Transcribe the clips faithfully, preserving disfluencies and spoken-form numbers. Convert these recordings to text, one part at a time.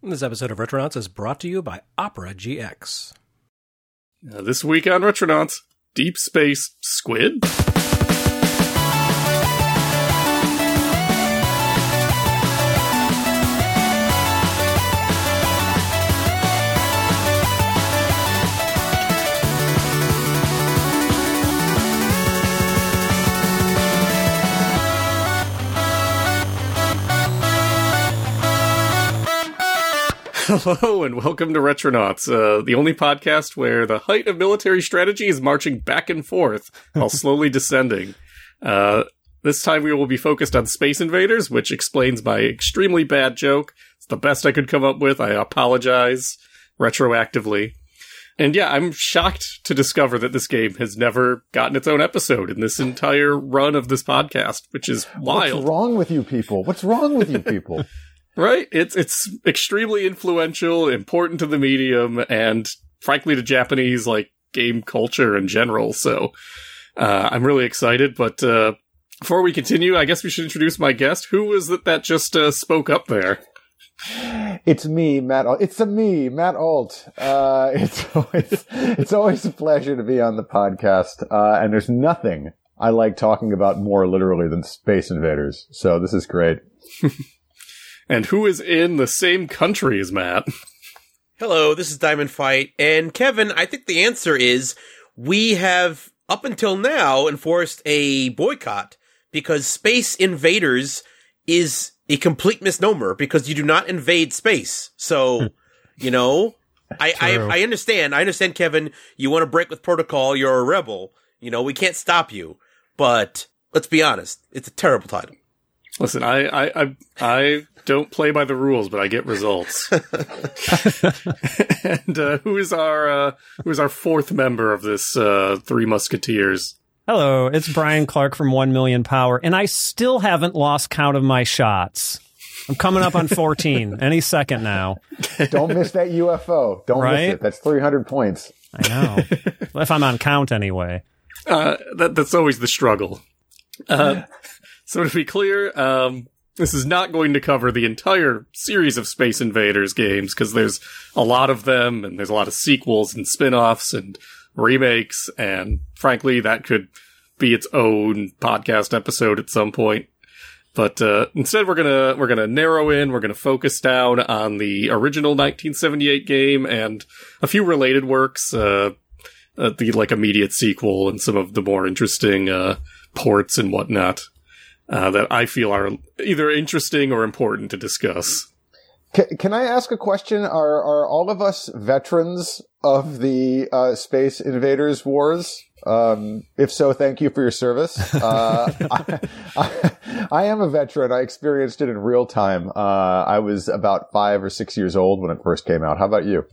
This episode of Retronauts is brought to you by Opera G X. Uh, this week on Retronauts, Deep Space Squid? Hello and welcome to Retronauts, uh, the only podcast where the height of military strategy is marching back and forth while slowly descending. Uh, this time we will be focused on Space Invaders, which explains my extremely bad joke. It's the best I could come up with. I apologize retroactively. And yeah, I'm shocked to discover that this game has never gotten its own episode in this entire run of this podcast, which is wild. What's wrong with you people? What's wrong with you people? Right? It's it's extremely influential, important to the medium, and frankly to Japanese like game culture in general. So uh, I'm really excited. But uh, before we continue, I guess we should introduce my guest. Who was it that just uh, spoke up there? It's me, Matt. It's a me, Matt Alt. Uh, it's always it's always a pleasure to be on the podcast, uh, and there's nothing I like talking about more literally than Space Invaders. So this is great. And who is in the same country as Matt? Hello, this is Diamond Fight. And Kevin, I think the answer is we have, up until now, enforced a boycott because Space Invaders is a complete misnomer because you do not invade space. So, you know, I, I, I understand. I understand, Kevin, you want to break with protocol. You're a rebel. You know, we can't stop you. But let's be honest. It's a terrible title. Listen, I, I, I, I don't play by the rules, but I get results. And uh, who is our uh, who is our fourth member of this uh, Three Musketeers? Hello, it's Brian Clark from One Million Power, and I still haven't lost count of my shots. I'm coming up on fourteen any second now. Don't miss that U F O. Don't right? miss it. That's three hundred points. I know. If I'm on count anyway. Uh, that that's always the struggle. Uh, So to be clear, um, this is not going to cover the entire series of Space Invaders games, because there's a lot of them, and there's a lot of sequels and spin-offs and remakes, and frankly, that could be its own podcast episode at some point. But uh, instead, we're gonna we're gonna narrow in, we're gonna focus down on the original nineteen seventy-eight game and a few related works, uh, uh, the like immediate sequel and some of the more interesting uh, ports and whatnot. Uh, that I feel are either interesting or important to discuss. Can, can I ask a question? Are are all of us veterans of the uh, Space Invaders wars? Um, if so, thank you for your service. Uh, I, I, I am a veteran. I experienced it in real time. Uh, I was about five or six years old when it first came out. How about you?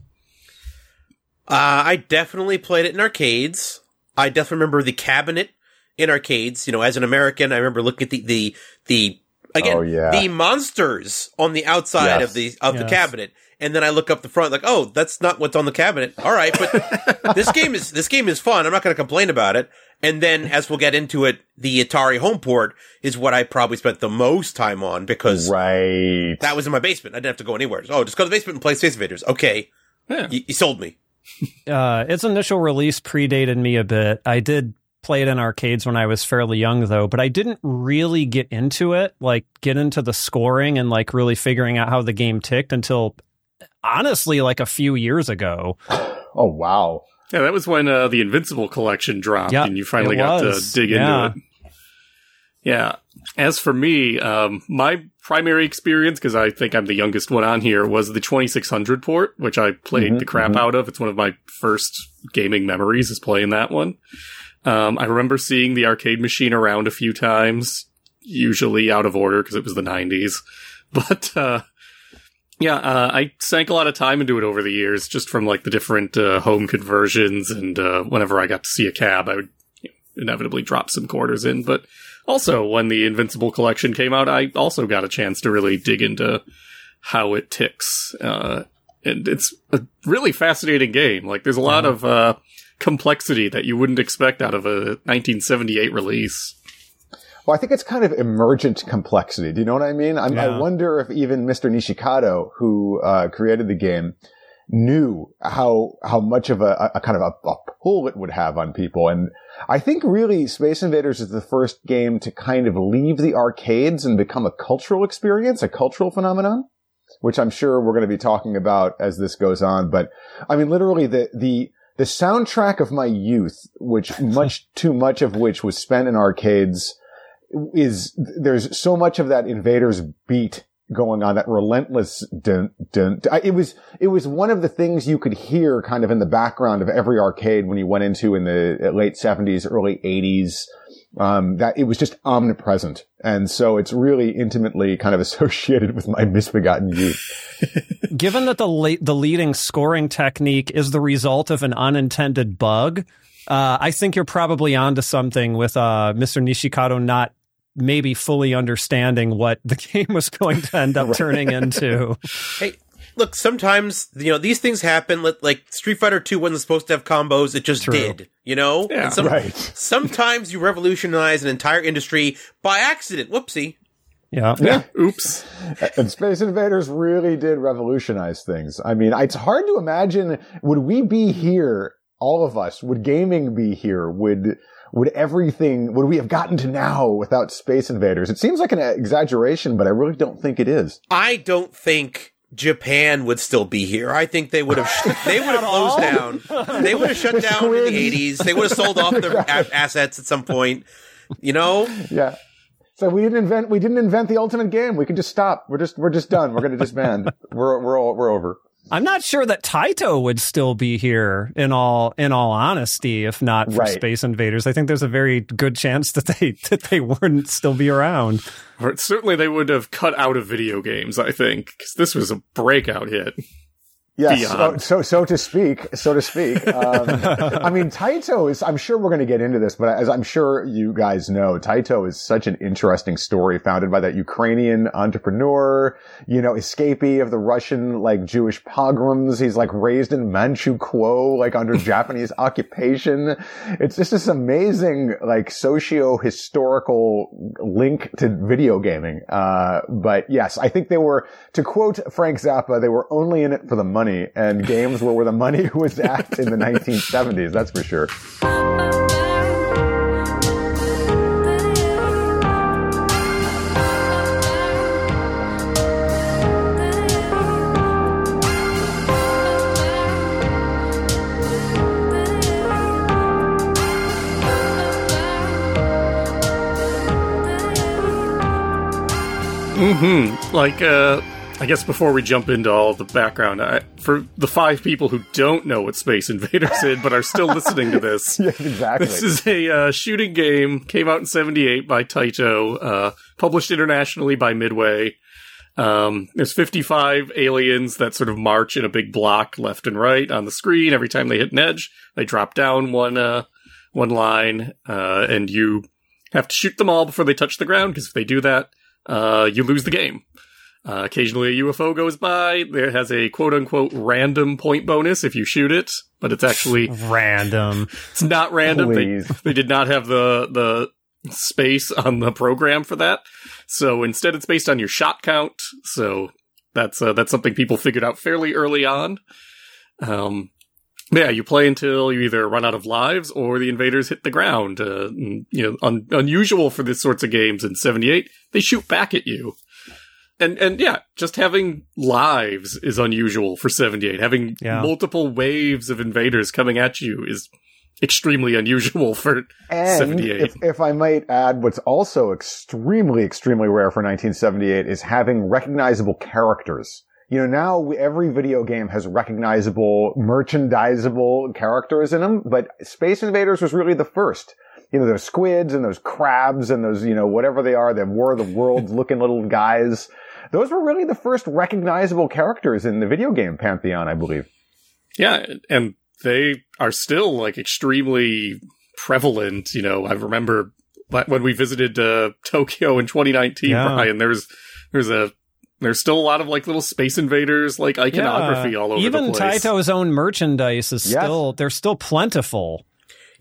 Uh, I definitely played it in arcades. I definitely remember the cabinet in arcades. You know, as an American, I remember looking at the, the, the, again, oh, yeah. the monsters on the outside yes. of the, of yes. the cabinet. And then I look up the front, like, oh, that's not what's on the cabinet. All right. But this game is, this game is fun. I'm not going to complain about it. And then as we'll get into it, the Atari home port is what I probably spent the most time on because right. that was in my basement. I didn't have to go anywhere. Oh, just go to the basement and play Space Invaders. Okay. Yeah. You, you sold me. Uh, its initial release predated me a bit. I did play it in arcades when I was fairly young, though, but I didn't really get into it, like get into the scoring and like really figuring out how the game ticked until honestly like a few years ago. Oh, wow. Yeah, that was when uh, the Invincible collection dropped, Yep, and you finally it got was. to dig Yeah. into it. Yeah. As for me, um, my primary experience, because I think I'm the youngest one on here, was the twenty-six hundred port, which I played Mm-hmm, the crap mm-hmm. out of. It's one of my first gaming memories is playing that one. Um, I remember seeing the arcade machine around a few times, usually out of order because it was the nineties. But, uh, yeah, uh, I sank a lot of time into it over the years, just from like the different uh, home conversions, and uh, whenever I got to see a cab, I would you know, inevitably drop some quarters in. But also, when the Invincible collection came out, I also got a chance to really dig into how it ticks. Uh, and it's a really fascinating game. Like, there's a lot Uh-huh. of uh, complexity that you wouldn't expect out of a nineteen seventy-eight release. Well, I think it's kind of emergent complexity. Do you know what I mean? I'm, Yeah. I wonder if even Mister Nishikado, who uh, created the game, knew how how much of a, a kind of a, a pull it would have on people. And I think really Space Invaders is the first game to kind of leave the arcades and become a cultural experience, a cultural phenomenon, which I'm sure we're going to be talking about as this goes on. But I mean, literally the the the soundtrack of my youth, which much too much of which was spent in arcades, is there's so much of that Invaders beat going on, that relentless dun, dun, dun. It was, it was one of the things you could hear kind of in the background of every arcade when you went into in the late seventies, early eighties. Um, that it was just omnipresent. And so it's really intimately kind of associated with my misbegotten youth. Given that the late, the leading scoring technique is the result of an unintended bug, uh, I think you're probably onto something with uh, Mister Nishikado not maybe fully understanding what the game was going to end up right. turning into. Hey, look, sometimes, you know, these things happen. Like Street Fighter two wasn't supposed to have combos. It just True. did, you know? Yeah, and some, right. Sometimes you revolutionize an entire industry by accident. Whoopsie. Yeah. Yeah. Oops. And Space Invaders really did revolutionize things. I mean, it's hard to imagine, would we be here, all of us, would gaming be here, would... Would everything, would we have gotten to now without Space Invaders? It seems like an exaggeration, but I really don't think it is. I don't think Japan would still be here. I think they would have, sh- they would have closed down. They would have shut down in the eighties. They would have sold off their a- assets at some point, you know? Yeah. So we didn't invent, we didn't invent the ultimate game. We can just stop. We're just, we're just done. We're going to disband. we're, we're all, we're over. I'm not sure that Taito would still be here in all in all honesty, if not for right. Space Invaders. I think there's a very good chance that they that they wouldn't still be around. Or certainly they would have cut out of video games, I think, because this was a breakout hit. Yes, so, so so to speak, so to speak. Um, I mean, Taito is, I'm sure we're going to get into this, but as I'm sure you guys know, Taito is such an interesting story founded by that Ukrainian entrepreneur, you know, escapee of the Russian, like, Jewish pogroms. He's, like, raised in Manchukuo, like, under Japanese occupation. It's just this amazing, like, socio-historical link to video gaming. Uh, but yes, I think they were, to quote Frank Zappa, they were only in it for the money. And games were where the money was at in the nineteen seventies, that's for sure. Mm-hmm. Like, uh... I guess before we jump into all the background, I, for the five people who don't know what Space Invaders is but are still listening to this, yeah, exactly. This is a uh, shooting game, came out in seventy-eight by Taito, uh, published internationally by Midway. Um, there's fifty-five aliens that sort of march in a big block left and right on the screen. Every time they hit an edge, they drop down one uh, one line, uh, and you have to shoot them all before they touch the ground, because if they do that, uh, you lose the game. Uh, occasionally a U F O goes by. There has a quote-unquote random point bonus if you shoot it, but it's actually... Random. It's not random. They, Please. they did not have the, the space on the program for that. So instead it's based on your shot count. So that's uh, that's something people figured out fairly early on. Um, yeah, you play until you either run out of lives or the invaders hit the ground. Uh, and, you know, un- unusual for these sorts of games in seventy-eight. They shoot back at you. And, and yeah, just having lives is unusual for seventy-eight. Having Yeah. multiple waves of invaders coming at you is extremely unusual for And seventy-eight. if, if I might add, what's also extremely, extremely rare for nineteen seventy-eight is having recognizable characters. You know, now we, every video game has recognizable, merchandisable characters in them, but Space Invaders was really the first. You know, those squids and those crabs and those, you know, whatever they are, the War of the Worlds looking little guys. Those were really the first recognizable characters in the video game pantheon, I believe. Yeah, and they are still, like, extremely prevalent. You know, I remember when we visited uh, Tokyo in twenty nineteen, Yeah. Brian, there's there's a there's still a lot of, like, little Space Invaders, like, iconography Yeah. all over Even the place. Taito's own merchandise is Yes. still, they're still plentiful. Yeah. Yes.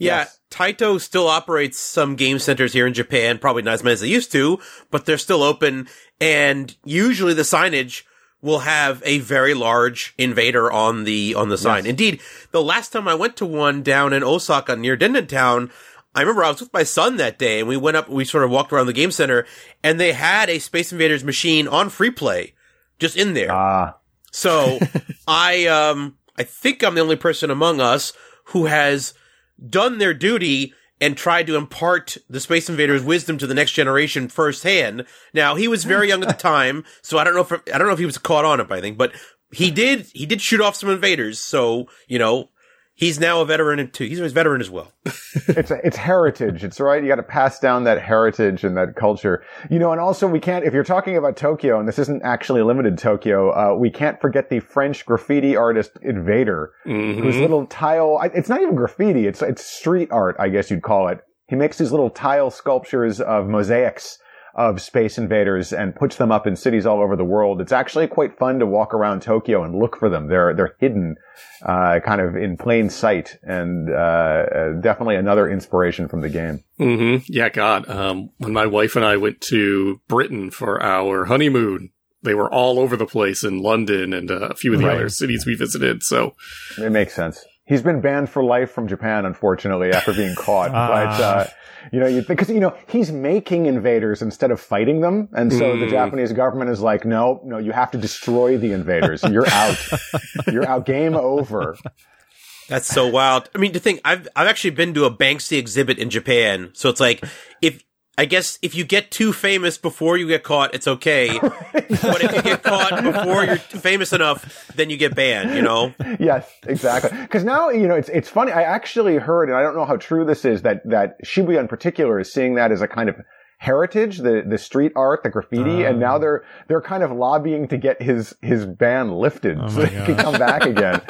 Taito still operates some game centers here in Japan, probably not as many as they used to, but they're still open, and usually the signage will have a very large invader on the on the sign. Yes. Indeed, the last time I went to one down in Osaka near Dendentown, I remember I was with my son that day, and we went up, we sort of walked around the game center, and they had a Space Invaders machine on free play, just in there. Ah. So, I, um, I think I'm the only person among us who has done their duty and tried to impart the Space Invaders' wisdom to the next generation firsthand. Now, he was very young at the time, so I don't know if I don't know if he was caught on it by anything, but he did he did shoot off some invaders. So you know, he's now a veteran too. He's a veteran as well. It's it's heritage. It's right. You got to pass down that heritage and that culture. You know, and also we can't. If you're talking about Tokyo, and this isn't actually limited to Tokyo, uh, we can't forget the French graffiti artist Invader, mm-hmm. whose little tile. It's not even graffiti. It's it's street art, I guess you'd call it. He makes these little tile sculptures of mosaics of Space Invaders and puts them up in cities all over the world. It's actually quite fun to walk around Tokyo and look for them. They're they're hidden, uh, kind of in plain sight, and uh, definitely another inspiration from the game. Mm-hmm. Yeah, God. Um, when my wife and I went to Britain for our honeymoon, they were all over the place in London and uh, a few of the right. other cities we visited. So it makes sense. He's been banned for life from Japan, unfortunately, after being caught. uh. But, uh, you know, you because, you know, he's making invaders instead of fighting them. And so mm. the Japanese government is like, no, no, you have to destroy the invaders. You're out. You're out. Game over. That's so wild. I mean, to think, I've, I've actually been to a Banksy exhibit in Japan. So it's like, if, I guess if you get too famous before you get caught, it's okay. But if you get caught before you're famous enough, then you get banned, you know? Yes, exactly. Because now, you know, it's it's funny. I actually heard, and I don't know how true this is, that, that Shibuya in particular is seeing that as a kind of heritage, the, the street art, the graffiti, um, and now they're they're kind of lobbying to get his, his ban lifted oh so he can come back again.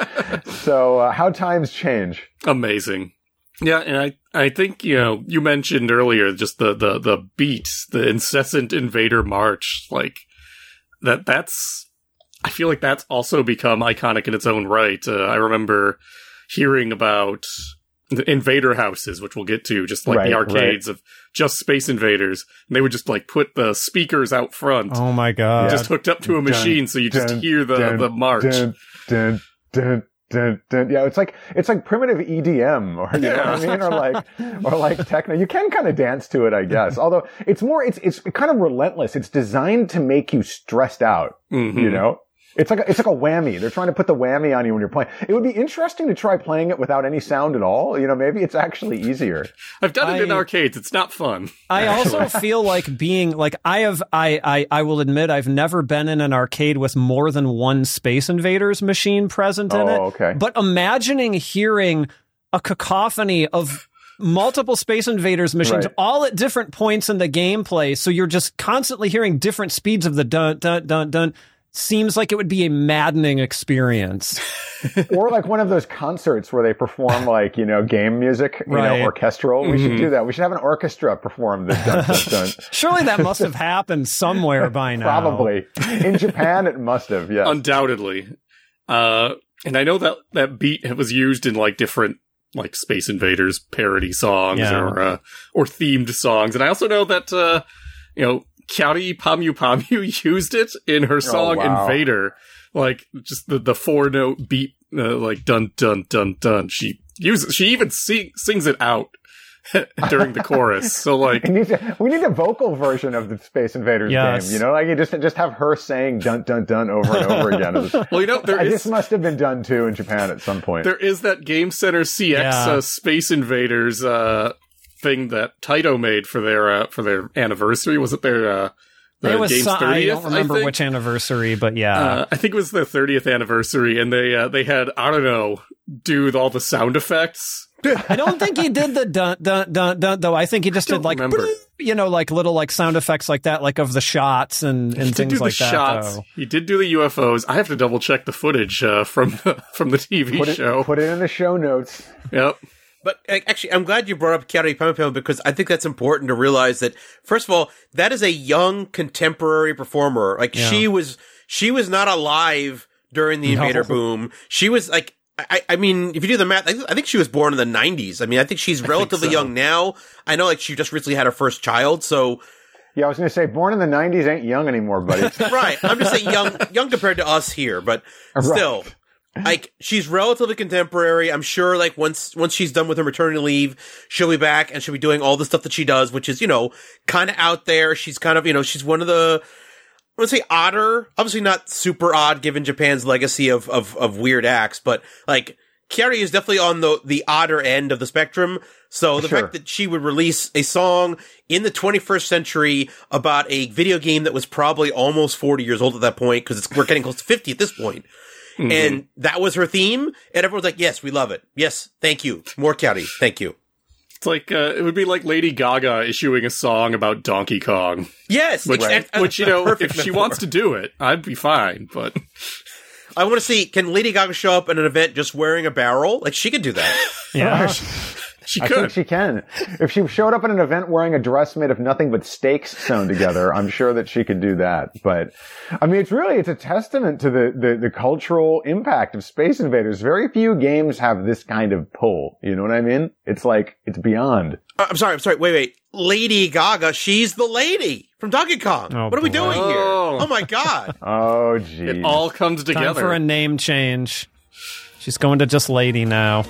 So uh, how times change. Amazing. Yeah, and I, I think, you know, you mentioned earlier just the, the, the beat, the incessant invader march, like, that, that's, I feel like that's also become iconic in its own right. Uh, I remember hearing about the invader houses, which we'll get to, just like right, the arcades right. of just Space Invaders, and they would just, like, put the speakers out front. Oh my god. Just hooked up to a machine, dun, so you just dun, hear the, dun, the march. Dun, dun, dun. Dun, dun. Yeah, it's like it's like primitive E D M, or you know what I mean, or like or like techno. You can kind of dance to it, I guess. Although it's more, it's it's kind of relentless. It's designed to make you stressed out. Mm-hmm. You know, it's like a, it's like a whammy. They're trying to put the whammy on you when you're playing. It would be interesting to try playing it without any sound at all. You know, maybe it's actually easier. I've done it I, in arcades. It's not fun. I also feel like being like I have. I, I I will admit I've never been in an arcade with more than one Space Invaders machine present in oh, it. Okay. But imagining hearing a cacophony of multiple Space Invaders machines right. all at different points in the gameplay, so you're just constantly hearing different speeds of the dun dun dun dun. Seems like it would be a maddening experience. Or like one of those concerts where they perform like, you know, game music, you right. know, orchestral. We Mm-hmm. should do that. We should have an orchestra perform the dun dun dun. Surely that must have happened somewhere by now. Probably. In Japan, it must have, yeah. Undoubtedly. Uh, and I know that that beat was used in like different like Space Invaders parody songs yeah. or uh, or themed songs. And I also know that, uh, you know, Kyari Pamu Pamu used it in her song oh, wow. Invader. Like, just the, the four note beat, uh, like, dun, dun, dun, dun. She uses, she even sing, sings it out during the chorus. So, like, we need, to, we need a vocal version of the Space Invaders yes. game. You know, like you just just have her saying dun dun dun over and over again. Well, you know, there is, this must have been done too in Japan at some point. There is that Game Center C X yeah. uh, Space Invaders uh, thing that Taito made for their uh, for their anniversary. Was it their uh, the it was game's so, thirtieth? I don't remember I which anniversary, but yeah, uh, I think it was their thirtieth anniversary, and they uh, they had I don't know do all the sound effects. I don't think he did the dun dun dun dun though. I think he just I did like remember. you know like little like sound effects like that, like of the shots and, and he things did do like the that. Shots. Though. He did do the U F Os. I have to double check the footage uh, from the, from the T V put it, show. Put it in the show notes. Yep. But actually, I'm glad you brought up Kyari Pamu Pamu because I think that's important to realize that, first of all, that is a young contemporary performer. Like, yeah. she was, she was not alive during the Invader no. boom. She was like, I, I mean, if you do the math, I, th- I think she was born in the nineties. I mean, I think she's relatively think so. young now. I know, like, she just recently had her first child, so... Yeah, I was going to say, born in the nineties ain't young anymore, buddy. Right. I'm just saying young young compared to us here, but still. Right. Like, she's relatively contemporary. I'm sure, like, once once she's done with her maternity leave, she'll be back and she'll be doing all the stuff that she does, which is, you know, kind of out there. She's kind of, you know, she's one of the... I would say odder, obviously not super odd given Japan's legacy of, of, of weird acts, but like Kiari is definitely on the, the odder end of the spectrum. So the Sure. fact that she would release a song in the twenty-first century about a video game that was probably almost forty years old at that point, because we're getting close to fifty at this point. Mm-hmm. And that was her theme. And everyone's like, yes, we love it. Yes. Thank you. More Kiari. Thank you. It's like, uh, it would be like Lady Gaga issuing a song about Donkey Kong. Yes. Which, right. which you know, if Perfect she metaphor. wants to do it, I'd be fine, but... I want to see, can Lady Gaga show up at an event just wearing a barrel? Like, she could do that. Yeah. She I could. think she can. If she showed up at an event wearing a dress made of nothing but steaks sewn together, I'm sure that she could do that. But, I mean, it's really, it's a testament to the, the, the cultural impact of Space Invaders. Very few games have this kind of pull. You know what I mean? It's like, it's beyond. Uh, I'm sorry, I'm sorry. Wait, wait. Lady Gaga, she's the lady from Donkey Kong. Oh, what are we boy. doing here? Oh. Oh my god. Oh, geez. It all comes Time together. for a name change. She's going to just Lady now.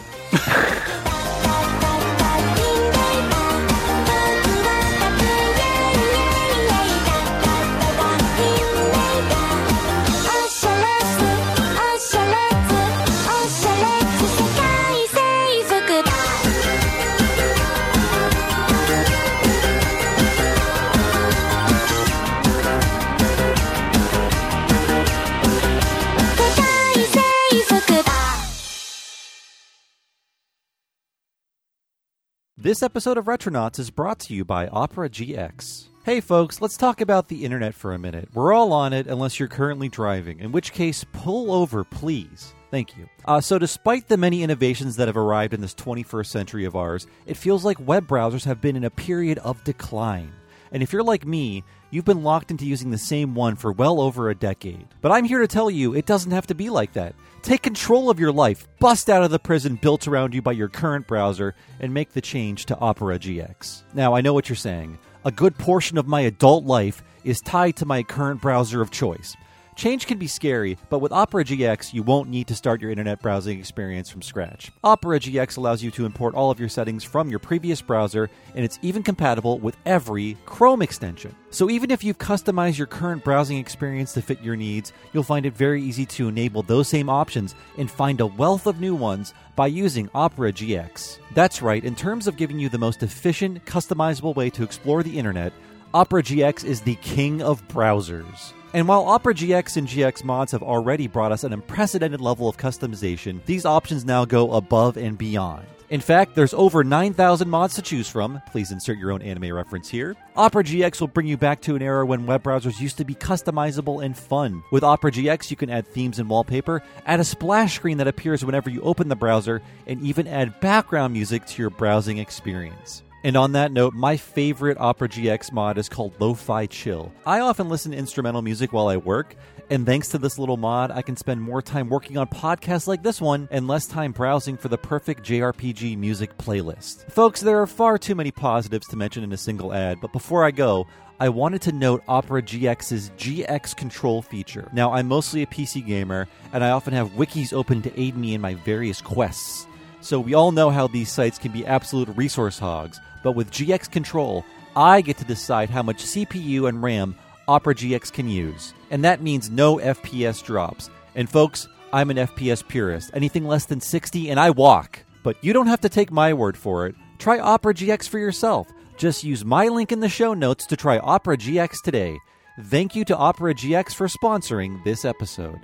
This episode of Retronauts is brought to you by Opera G X. Hey folks, let's talk about the internet for a minute. We're all on it unless you're currently driving, in which case, pull over, please. Thank you. Uh, so despite the many innovations that have arrived in this twenty-first century of ours, it feels like web browsers have been in a period of decline. And if you're like me, you've been locked into using the same one for well over a decade. But I'm here to tell you, it doesn't have to be like that. Take control of your life, bust out of the prison built around you by your current browser, and make the change to Opera G X. Now, I know what you're saying. A good portion of my adult life is tied to my current browser of choice. Change can be scary, but with Opera G X, you won't need to start your internet browsing experience from scratch. Opera G X allows you to import all of your settings from your previous browser, and it's even compatible with every Chrome extension. So even if you've customized your current browsing experience to fit your needs, you'll find it very easy to enable those same options and find a wealth of new ones by using Opera G X. That's right, in terms of giving you the most efficient, customizable way to explore the internet, Opera G X is the king of browsers. And while Opera G X and G X mods have already brought us an unprecedented level of customization, these options now go above and beyond. In fact, there's over nine thousand mods to choose from. Please insert your own anime reference here. Opera G X will bring you back to an era when web browsers used to be customizable and fun. With Opera G X, you can add themes and wallpaper, add a splash screen that appears whenever you open the browser, and even add background music to your browsing experience. And on that note, my favorite Opera G X mod is called Lo-Fi Chill. I often listen to instrumental music while I work, and thanks to this little mod, I can spend more time working on podcasts like this one and less time browsing for the perfect J R P G music playlist. Folks, there are far too many positives to mention in a single ad, but before I go, I wanted to note Opera G X's G X Control feature. Now, I'm mostly a P C gamer, and I often have wikis open to aid me in my various quests. So we all know how these sites can be absolute resource hogs, but with G X Control, I get to decide how much C P U and RAM Opera G X can use. And that means no F P S drops. And folks, I'm an F P S purist. Anything less than sixty and I walk. But you don't have to take my word for it. Try Opera G X for yourself. Just use my link in the show notes to try Opera G X today. Thank you to Opera G X for sponsoring this episode.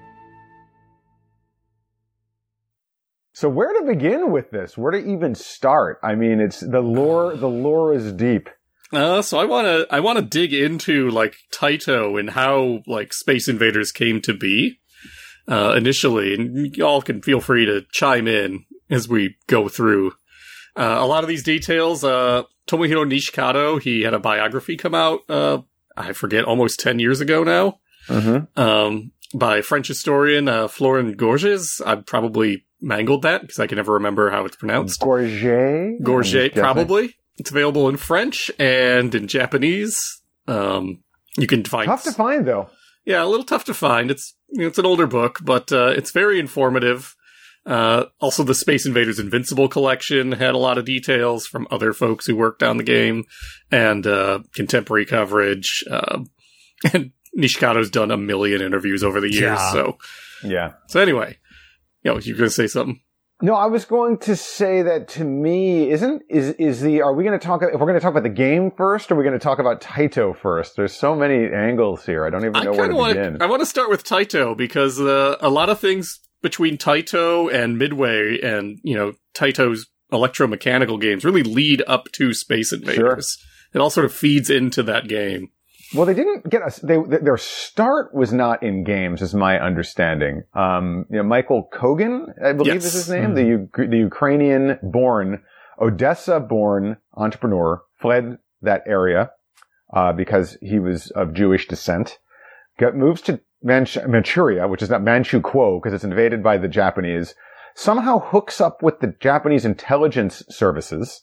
So where to begin with this? Where to even start? I mean, it's the lore. The lore is deep. Uh, so I want to I want to dig into like Taito and how like Space Invaders came to be uh, initially, and y'all can feel free to chime in as we go through uh, a lot of these details. Uh, Tomohiro Nishikado, he had a biography come out. Uh, I forget, almost ten years ago now, Mm-hmm. um, by French historian uh, Florent Gorges. I'm probably mangled that because I can never remember how it's pronounced. Gorget? Gorget, probably. It's available in French and in Japanese. Um, you can find tough to find though. Yeah, a little tough to find. It's you know, it's an older book, but uh, it's very informative. Uh, also, the Space Invaders Invincible collection had a lot of details from other folks who worked on the game and uh, contemporary coverage. Uh, and Nishikado's done a million interviews over the years. Yeah. So, Yeah. so anyway, you know, you're going to say something? No, I was going to say that to me, isn't, is, is the, are we going to talk, if we're going to talk about the game first, or are we going to talk about Taito first? There's so many angles here. I don't even know I where to want begin. I want to start with Taito because uh, a lot of things between Taito and Midway and, you know, Taito's electromechanical games really lead up to Space Invaders. Sure. It all sort of feeds into that game. Well, they didn't get us. They, their start was not in games, is my understanding. Um, you know, Michael Kogan, I believe yes. is his name, mm-hmm. the the Ukrainian-born, Odessa-born entrepreneur, fled that area uh, because he was of Jewish descent. Got moves to Manch- Manchuria, which is not Manchukuo because it's invaded by the Japanese. Somehow hooks up with the Japanese intelligence services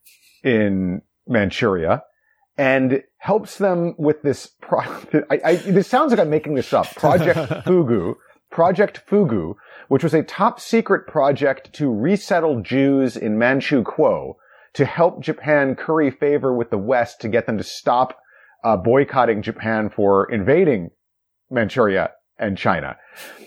in Manchuria. And helps them with this pro- I, I, this sounds like I'm making this up. Project Fugu. Project Fugu, which was a top secret project to resettle Jews in Manchukuo to help Japan curry favor with the West to get them to stop uh, boycotting Japan for invading Manchuria and China.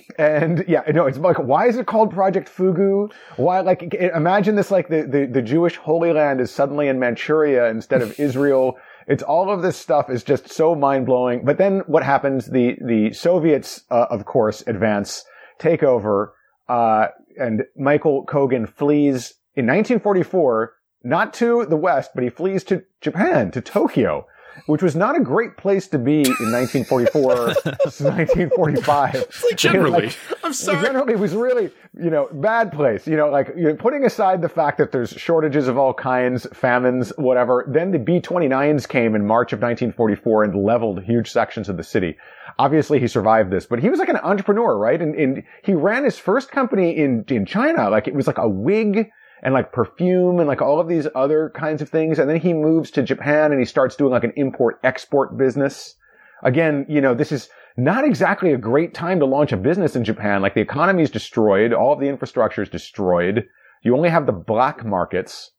And yeah, no, it's like, why is it called Project Fugu? Why, like, imagine this, like the, the, the Jewish Holy Land is suddenly in Manchuria instead of Israel. It's all of this stuff is just so mind-blowing. But then what happens? The, the Soviets, uh, of course, advance, take over, uh, and Michael Kogan flees in nineteen forty-four, not to the West, but he flees to Japan, to Tokyo, which was not a great place to be in nineteen forty-four to nineteen forty-five. Like generally. Like, I'm sorry. Generally, it was really, you know, bad place. You know, like, you know, putting aside the fact that there's shortages of all kinds, famines, whatever. Then the B twenty-nines came in March of nineteen forty-four and leveled huge sections of the city. Obviously, he survived this, but he was like an entrepreneur, right? And, and he ran his first company in, in China. Like, it was like a wig and like perfume and like all of these other kinds of things. And then he moves to Japan and he starts doing like an import-export business. Again, you know, this is not exactly a great time to launch a business in Japan. Like, the economy is destroyed. All of the infrastructure is destroyed. You only have the black markets.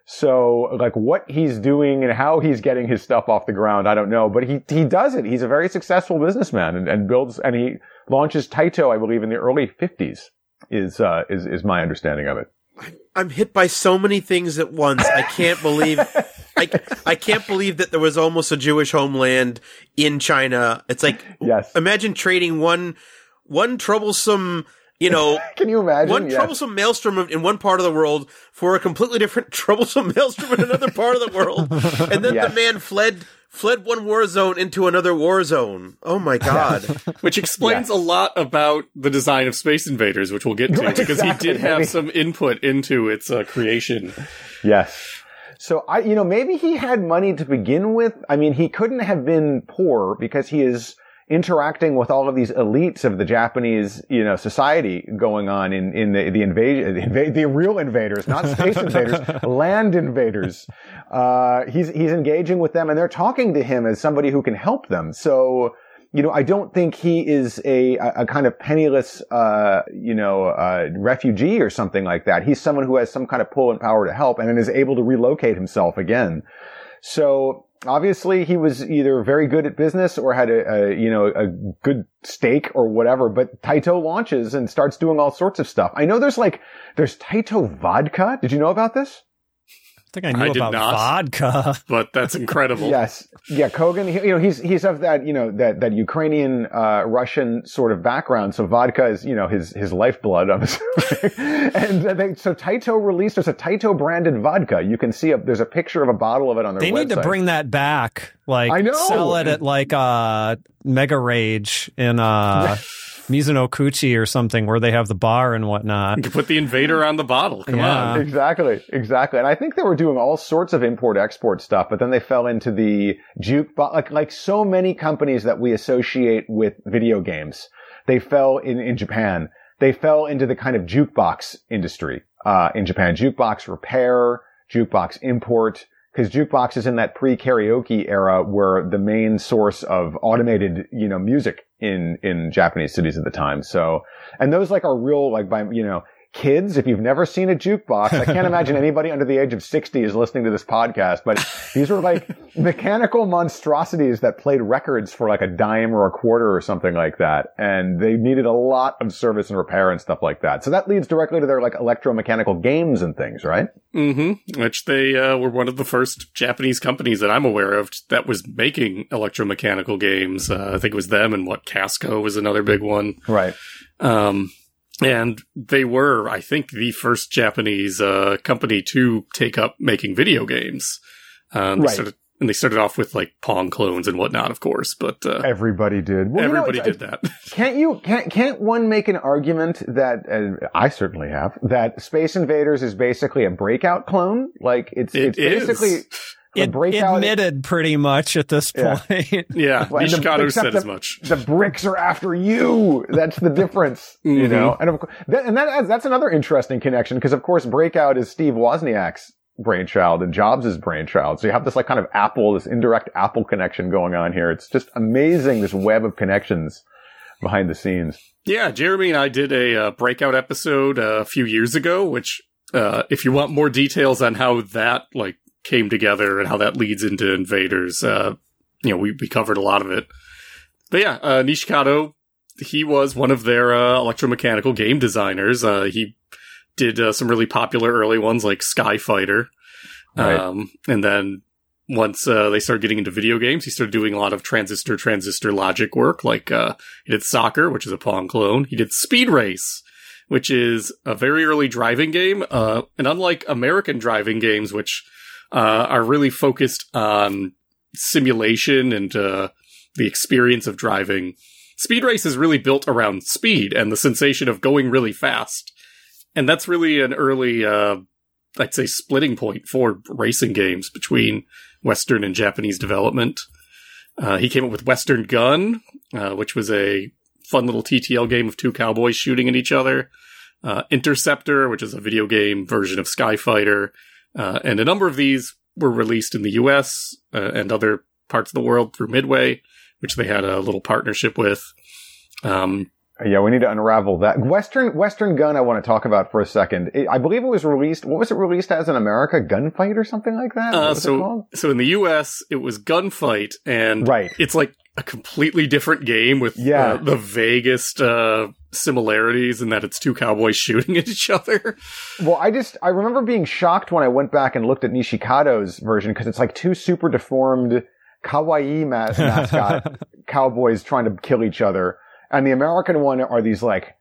So, like, what he's doing and how he's getting his stuff off the ground, I don't know. But he, he does it. He's a very successful businessman and, and builds, and he launches Taito, I believe, in the early fifties is, uh, is, is my understanding of it. I'm hit by so many things at once. I can't believe, I, I can't believe that there was almost a Jewish homeland in China. It's like, yes. Imagine trading one, one troublesome, you know, can you imagine? One yes. troublesome maelstrom in one part of the world for a completely different troublesome maelstrom in another part of the world. And then yes. the man fled, fled one war zone into another war zone. Oh my God. Which explains yes. a lot about the design of Space Invaders, which we'll get to, because exactly. he did have some input into its uh, creation. Yes. So I, you know, maybe he had money to begin with. I mean, he couldn't have been poor because he is interacting with all of these elites of the Japanese, you know, society going on in, in the, the invasion, the, inv- the real invaders, not space invaders, land invaders. Uh, he's, he's engaging with them and they're talking to him as somebody who can help them. So, you know, I don't think he is a, a kind of penniless, uh, you know, uh, refugee or something like that. He's someone who has some kind of pull and power to help and then is able to relocate himself again. So, obviously, he was either very good at business or had a, a, you know, a good stake or whatever, but Taito launches and starts doing all sorts of stuff. I know there's like, there's Taito vodka. Did you know about this? I think I knew I did about not. vodka. But that's incredible. Yes. Yeah, Kogan, he, you know, he's, he's of that, you know, that, that Ukrainian, uh, Russian sort of background. So vodka is, you know, his, his lifeblood. I'm assuming. And they, so Taito released, there's a Taito branded vodka. You can see a, there's a picture of a bottle of it on their they website. They need to bring that back. Like, I know. Sell it at like, uh, Mega Rage in, uh, Mizuno-Kuchi or something where they have the bar and whatnot. You can put the Invader on the bottle. Come yeah. on. Exactly. Exactly. And I think they were doing all sorts of import-export stuff, but then they fell into the jukebox, like, like so many companies that we associate with video games. They fell in, in Japan. they fell into the kind of jukebox industry, uh, in Japan. Jukebox repair, jukebox import, because jukebox is in that pre-karaoke era where the main source of automated, you know, music in, in Japanese cities at the time. So, and those like are real, like by, you know, kids, if you've never seen a jukebox, I can't imagine anybody under the age of sixty is listening to this podcast, but these were like mechanical monstrosities that played records for like a dime or a quarter or something like that. And they needed a lot of service and repair and stuff like that. So that leads directly to their like electromechanical games and things, right? Mm-hmm. Which they uh, were one of the first Japanese companies that I'm aware of that was making electromechanical games. Uh, I think it was them, and what, Casco was another big one. Right. Um, And they were, I think, the first Japanese uh, company to take up making video games. Uh, and, they Right. started, and they started off with like Pong clones and whatnot, of course. But uh, Everybody did. Well, you know, everybody it's- did that. Can't you, can't, can't one make an argument that, uh, I certainly have, that Space Invaders is basically a Breakout clone? Like, it's, It it's is. basically a It Breakout. admitted pretty much at this Yeah. point. Yeah, Well, and the- Nishikado except said the- as much. The bricks are after you. That's the difference, you Mhm. know. And of course, that, and that, that's another interesting connection because, of course, Breakout is Steve Wozniak's brainchild and Jobs' brainchild. So you have this like kind of Apple, this indirect Apple connection going on here. It's just amazing, this web of connections behind the scenes. Yeah, Jeremy and I did a uh, breakout episode uh, a few years ago, which, uh, if you want more details on how that like came together and how that leads into Invaders, uh, you know, we, we covered a lot of it. But yeah, uh, Nishikado, he was one of their uh, electromechanical game designers. Uh, he did uh, some really popular early ones like Skyfighter. Right. Um, and then once uh, they started getting into video games, he started doing a lot of transistor, transistor logic work. Like uh, he did Soccer, which is a Pong clone. He did Speed Race, which is a very early driving game. Uh, and unlike American driving games, which uh, are really focused on simulation and uh, the experience of driving, Speed Race is really built around speed and the sensation of going really fast. And that's really an early, uh, I'd say, splitting point for racing games between Western and Japanese development. Uh, he came up with Western Gun, uh, which was a fun little T T L game of two cowboys shooting at each other. Uh, Interceptor, which is a video game version of Skyfighter. Uh, and a number of these were released in the U S uh, and other parts of the world through Midway, which they had a little partnership with. Um, Yeah, we need to unravel that. Western Western Gun I want to talk about for a second. It, I believe it was released, what was it released as in America? Gunfight or something like that? What Uh, was it so, called? so in the U S, it was Gunfight, and Right. it's like a completely different game with Yeah. uh, the vaguest uh, similarities in that it's two cowboys shooting at each other. Well, I just, I remember being shocked when I went back and looked at Nishikado's version because it's like two super deformed kawaii mas- mascot cowboys trying to kill each other. And the American one are these like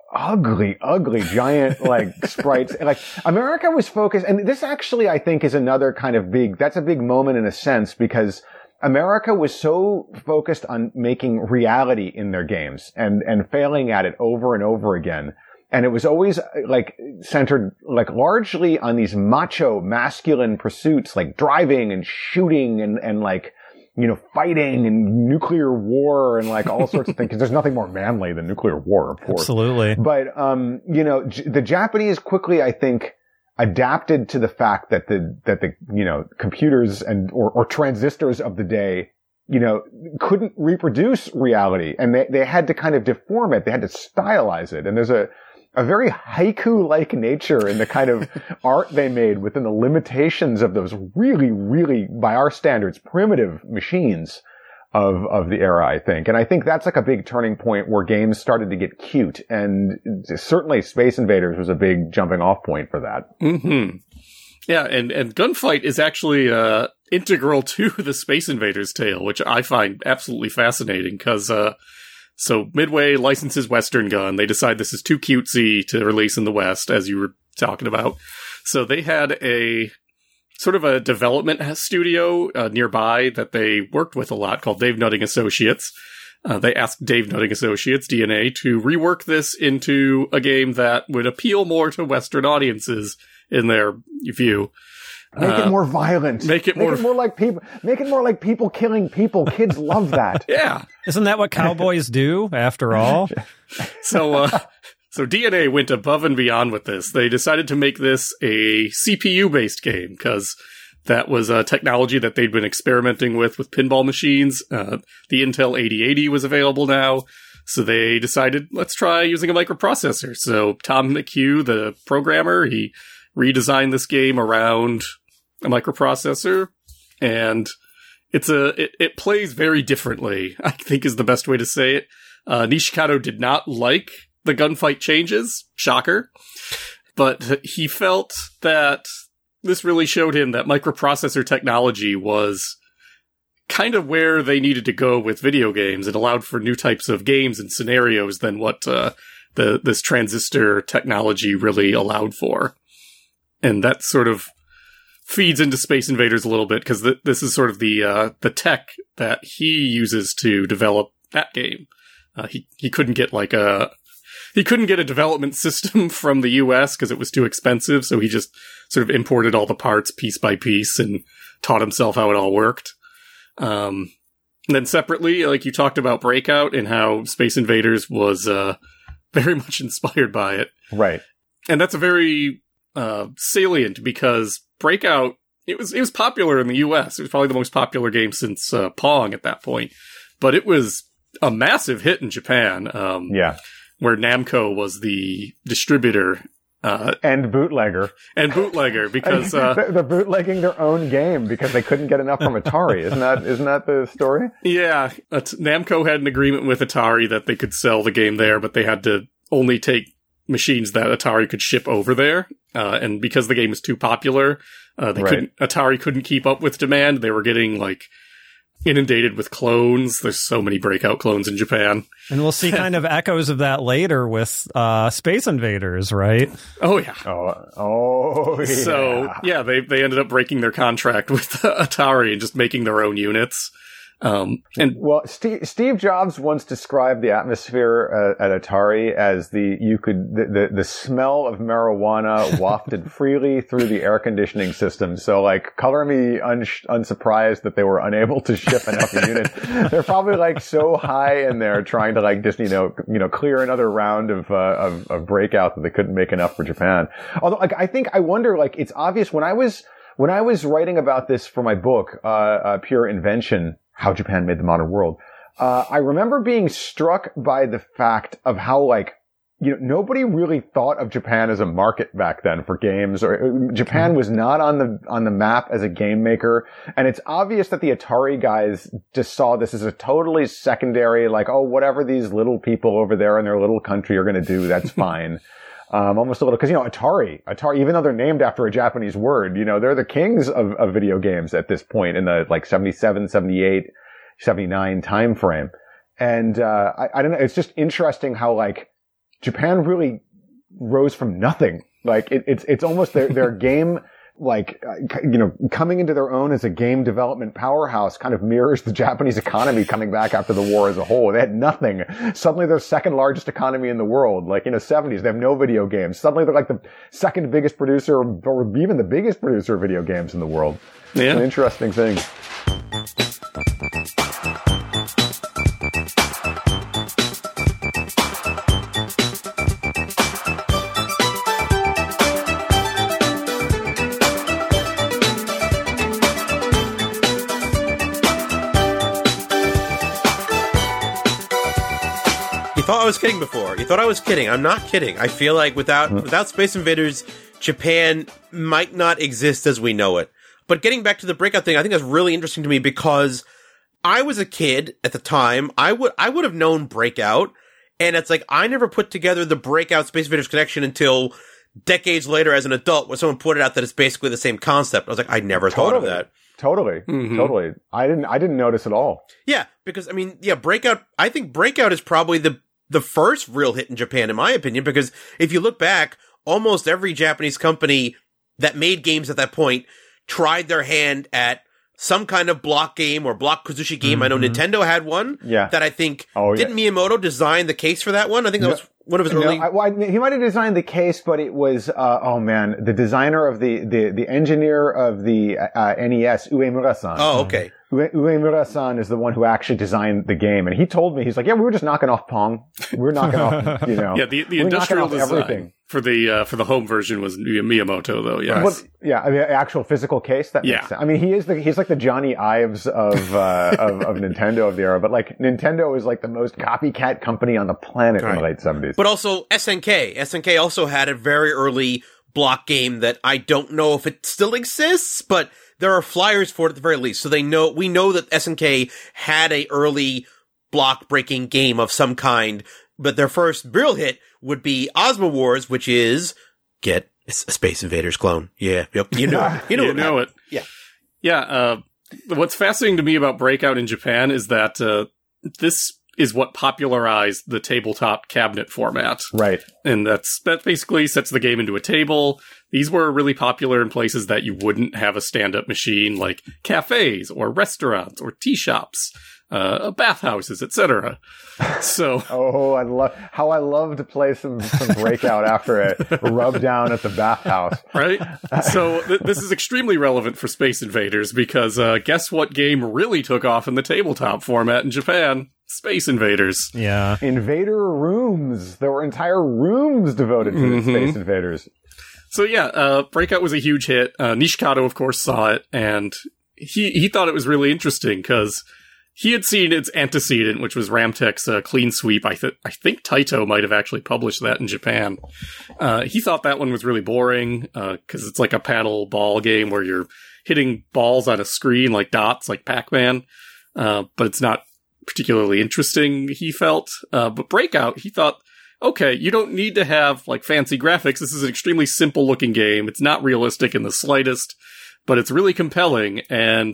ugly, ugly giant like sprites. And like America was focused, and this actually I think is another kind of big, that's a big moment in a sense because America was so focused on making reality in their games and, and failing at it over and over again. And it was always like centered like largely on these macho masculine pursuits like driving and shooting and, and like, you know, fighting and nuclear war and like all sorts of things. Cause there's nothing more manly than nuclear war, of course. Absolutely. But, um, you know, J- the Japanese quickly, I think, adapted to the fact that the, that the, you know, computers and, or, or transistors of the day, you know, couldn't reproduce reality and they, they had to kind of deform it. They had to stylize it. And there's a, a very haiku-like nature in the kind of art they made within the limitations of those really, really, by our standards, primitive machines of, of the era, I think. And I think that's like a big turning point where games started to get cute. And certainly Space Invaders was a big jumping off point for that. Mm-hmm. Yeah, and, and Gunfight is actually uh, integral to the Space Invaders tale, which I find absolutely fascinating because, uh, so Midway licenses Western Gun. They decide this is too cutesy to release in the West, as you were talking about. So they had a sort of a development studio uh, nearby that they worked with a lot called Dave Nutting Associates. Uh, they asked Dave Nutting Associates, D N A, to rework this into a game that would appeal more to Western audiences in their view. Make Uh, it more violent. make it make more- it more like people. Make it more like people killing people. Kids love that. Yeah. Isn't that what cowboys do, after all? So, uh, So D N A went above and beyond with this. They decided to make this a C P U-based game because that was a technology that they'd been experimenting with with pinball machines. Uh, the Intel eighty eighty was available now, so they decided, let's try using a microprocessor. So Tom McHugh, the programmer, he redesigned this game around a microprocessor, and it's a it, it plays very differently, I think is the best way to say it. Uh, Nishikado did not like the gunfight changes. Shocker. But he felt that this really showed him that microprocessor technology was kind of where they needed to go with video games. It allowed for new types of games and scenarios than what uh, the this transistor technology really allowed for. And that sort of feeds into Space Invaders a little bit, because th- this is sort of the uh, the tech that he uses to develop that game. Uh, he he couldn't get like a he couldn't get a development system from the U S because it was too expensive, so he just sort of imported all the parts piece by piece and taught himself how it all worked. Um, and then separately, like you talked about Breakout and how Space Invaders was uh, very much inspired by it, Right. and that's a very uh, salient because Breakout it was it was popular in the U S. It was probably the most popular game since uh, Pong at that point, but it was a massive hit in Japan, um, Yeah. where Namco was the distributor uh, And bootlegger. and bootlegger because uh, they're, they're bootlegging their own game because they couldn't get enough from Atari. Isn't that isn't that the story? yeah, uh, Namco had an agreement with Atari that they could sell the game there, but they had to only take machines that Atari could ship over there. Uh, and because the game was too popular, uh, they Right. couldn't. Atari couldn't keep up with demand. They were getting like inundated with clones. There's so many Breakout clones in Japan. And we'll see kind of echoes of that later with uh, Space Invaders, right? Oh yeah. Oh, oh, yeah. So yeah, they they ended up breaking their contract with Atari and just making their own units. Um, and Well, Steve, Steve Jobs once described the atmosphere uh, at Atari as the you could the, the the smell of marijuana wafted freely through the air conditioning system. So, like, color me un- unsurprised that they were unable to ship enough units. They're probably like so high in there trying to like just you know you know clear another round of uh, of, of Breakout that they couldn't make enough for Japan. Although, like, I think I wonder, like, it's obvious when I was when I was writing about this for my book, uh, uh Pure Invention, How Japan Made the Modern World. Uh, I remember being struck by the fact of how, like, you know, nobody really thought of Japan as a market back then for games, or Japan was not on the, on the map as a game maker. And it's obvious that the Atari guys just saw this as a totally secondary, like, oh, whatever these little people over there in their little country are going to do, that's fine. Um, almost a little, cause, you know, Atari, Atari, even though they're named after a Japanese word, you know, they're the kings of, of video games at this point in the, like, seventy-seven, seventy-eight, seventy-nine time frame. And, uh, I, I don't know, it's just interesting how, like, Japan really rose from nothing. Like, it, it's, it's almost their, their game, like, uh, you know, coming into their own as a game development powerhouse kind of mirrors the Japanese economy coming back after the war as a whole. They had nothing. Suddenly they're second largest economy in the world. Like, in the seventies, they have no video games. Suddenly they're like the second biggest producer, or even the biggest producer of video games in the world. yeah. It's an interesting thing. You thought I was kidding before. You thought I was kidding. I'm not kidding. I feel like without without Space Invaders, Japan might not exist as we know it. But getting back to the Breakout thing, I think that's really interesting to me because I was a kid at the time. I would I would have known Breakout, and it's like I never put together the Breakout Space Invaders connection until decades later as an adult, when someone pointed out that it's basically the same concept. I was like, I never thought of Totally. that. Totally. Mhm. Totally. I didn't, I didn't notice at all. Yeah, because I mean, yeah, Breakout. I think Breakout is probably the the first real hit in Japan, in my opinion. Because if you look back, almost every Japanese company that made games at that point tried their hand at some kind of block game or block Kazushi game. Mm-hmm. I know Nintendo had one. Yeah. That I think Oh, didn't yeah. Miyamoto design the case for that one? I think that No. was one of his No, early. I, well, I- he might have designed the case, but it was, uh, oh man, the designer of the, the, the engineer of the, uh, N E S, Uemura-san. oh, okay. Uemura-san is the one who actually designed the game, and he told me, he's like, yeah, we were just knocking off Pong. We were knocking off, you know. Yeah, the, the we were industrial knocking off design everything. for the uh, for the home version was Miyamoto, though. Yes. Well, yeah, I mean, actual physical case. That makes Yeah. sense. I mean, he is the he's like the Johnny Ives of uh, of, of Nintendo of the era, but like Nintendo is like the most copycat company on the planet in the late seventies. But also S N K. S N K also had a very early block game that I don't know if it still exists, but there are flyers for it at the very least. So they know, we know that S N K had a early block breaking game of some kind, but their first real hit would be Ozma Wars, which is, get a Space Invaders clone. Yeah. Yep. You know, you know, you know it. Yeah. Yeah. Uh, what's fascinating to me about Breakout in Japan is that, uh, this is what popularized the tabletop cabinet format. Right. And that's, that basically sets the game into a table. These were really popular in places that you wouldn't have a stand-up machine, like cafes or restaurants or tea shops, uh, bathhouses, et cetera. So, oh, I love how I love to play some, some Breakout after it, rub down at the bathhouse. Right? So th- this is extremely relevant for Space Invaders because, uh, guess what game really took off in the tabletop format in Japan? Space Invaders. Yeah. Invader rooms. There were entire rooms devoted to Mm-hmm. Space Invaders. So yeah, uh, Breakout was a huge hit. Uh, Nishikado, of course, saw it, and he, he thought it was really interesting because he had seen its antecedent, which was Ramtech's uh, Clean Sweep. I, th- I think Taito might have actually published that in Japan. Uh, he thought that one was really boring because uh, it's like a paddle ball game where you're hitting balls on a screen like dots, like Pac-Man, uh, but it's not particularly interesting, he felt. Uh, but Breakout, he thought, okay, you don't need to have like fancy graphics. This is an extremely simple looking game. It's not realistic in the slightest, but it's really compelling, and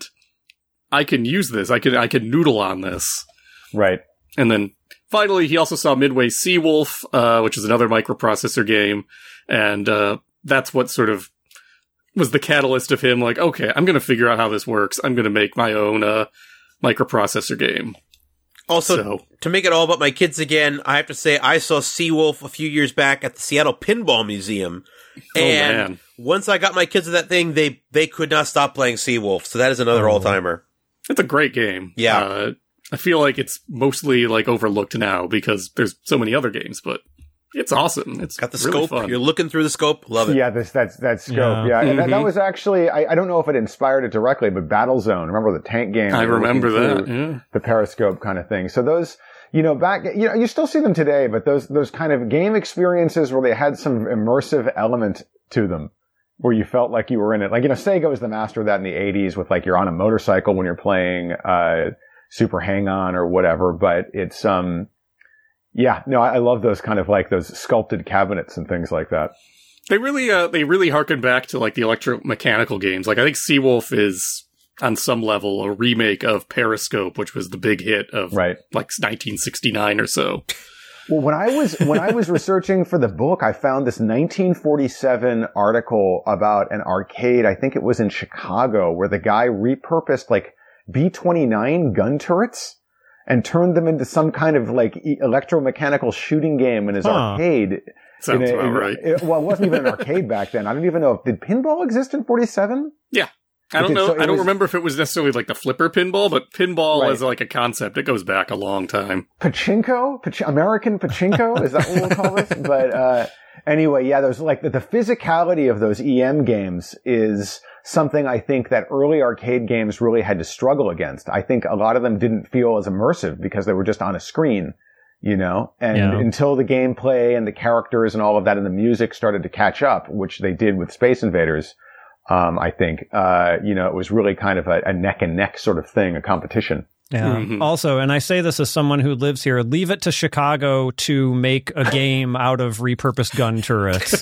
I can use this. I can I can noodle on this. Right. And then finally, he also saw Midway Seawolf, uh, which is another microprocessor game, and uh, that's what sort of was the catalyst of him like, okay, I'm going to figure out how this works. I'm going to make my own uh, microprocessor game. Also, So- to make it all about my kids again, I have to say I saw Seawolf a few years back at the Seattle Pinball Museum. And man. once I got my kids to that thing, they, they could not stop playing Seawolf. So that is another all-timer. It's a great game. Yeah. Uh, I feel like it's mostly like overlooked now because there's so many other games, but it's awesome. It's Got the really scope. fun. You're looking through the scope. Love it. Yeah, this that's that scope. Yeah. Yeah, and that, that Mhm. was actually I, I don't know if it inspired it directly, but Battlezone. Remember the tank game? I They were remember looking that. through Yeah. The periscope kind of thing. So those, you know, back, you know, you still see them today, but those those kind of game experiences where they had some immersive element to them, where you felt like you were in it. Like, you know, Sega was the master of that in the eighties with like you're on a motorcycle when you're playing uh Super Hang-On or whatever. But it's um. Yeah, no, I I love those kind of like those sculpted cabinets and things like that. They really, uh, they really harken back to like the electromechanical games. Like I think Seawolf is on some level a remake of Periscope, which was the big hit of Right. like nineteen sixty-nine or so. Well, when I was when I was researching for the book, I found this nineteen forty-seven article about an arcade. I think it was in Chicago, where the guy repurposed like B twenty-nine gun turrets and turned them into some kind of like e- electromechanical shooting game in his Huh. arcade. Sounds In a- about in- right. it- well, it wasn't even an arcade back then. I don't even know if did pinball exist in forty-seven. Yeah. I don't Okay, know. so it I don't was- remember if it was necessarily like the flipper pinball, but pinball Right. as like a concept, it goes back a long time. Pachinko, Pach- American Pachinko, is that what we'll call this? But uh, anyway, yeah, there's like the, the physicality of those E M games is something I think that early arcade games really had to struggle against. I think a lot of them didn't feel as immersive because they were just on a screen, you know, and Yeah. until the gameplay and the characters and all of that and the music started to catch up, which they did with Space Invaders. Um, I think, uh, you know, it was really kind of a, a neck and neck sort of thing, a competition. Yeah. Mhm. Also, and I say this as someone who lives here, leave it to Chicago to make a game out of repurposed gun turrets.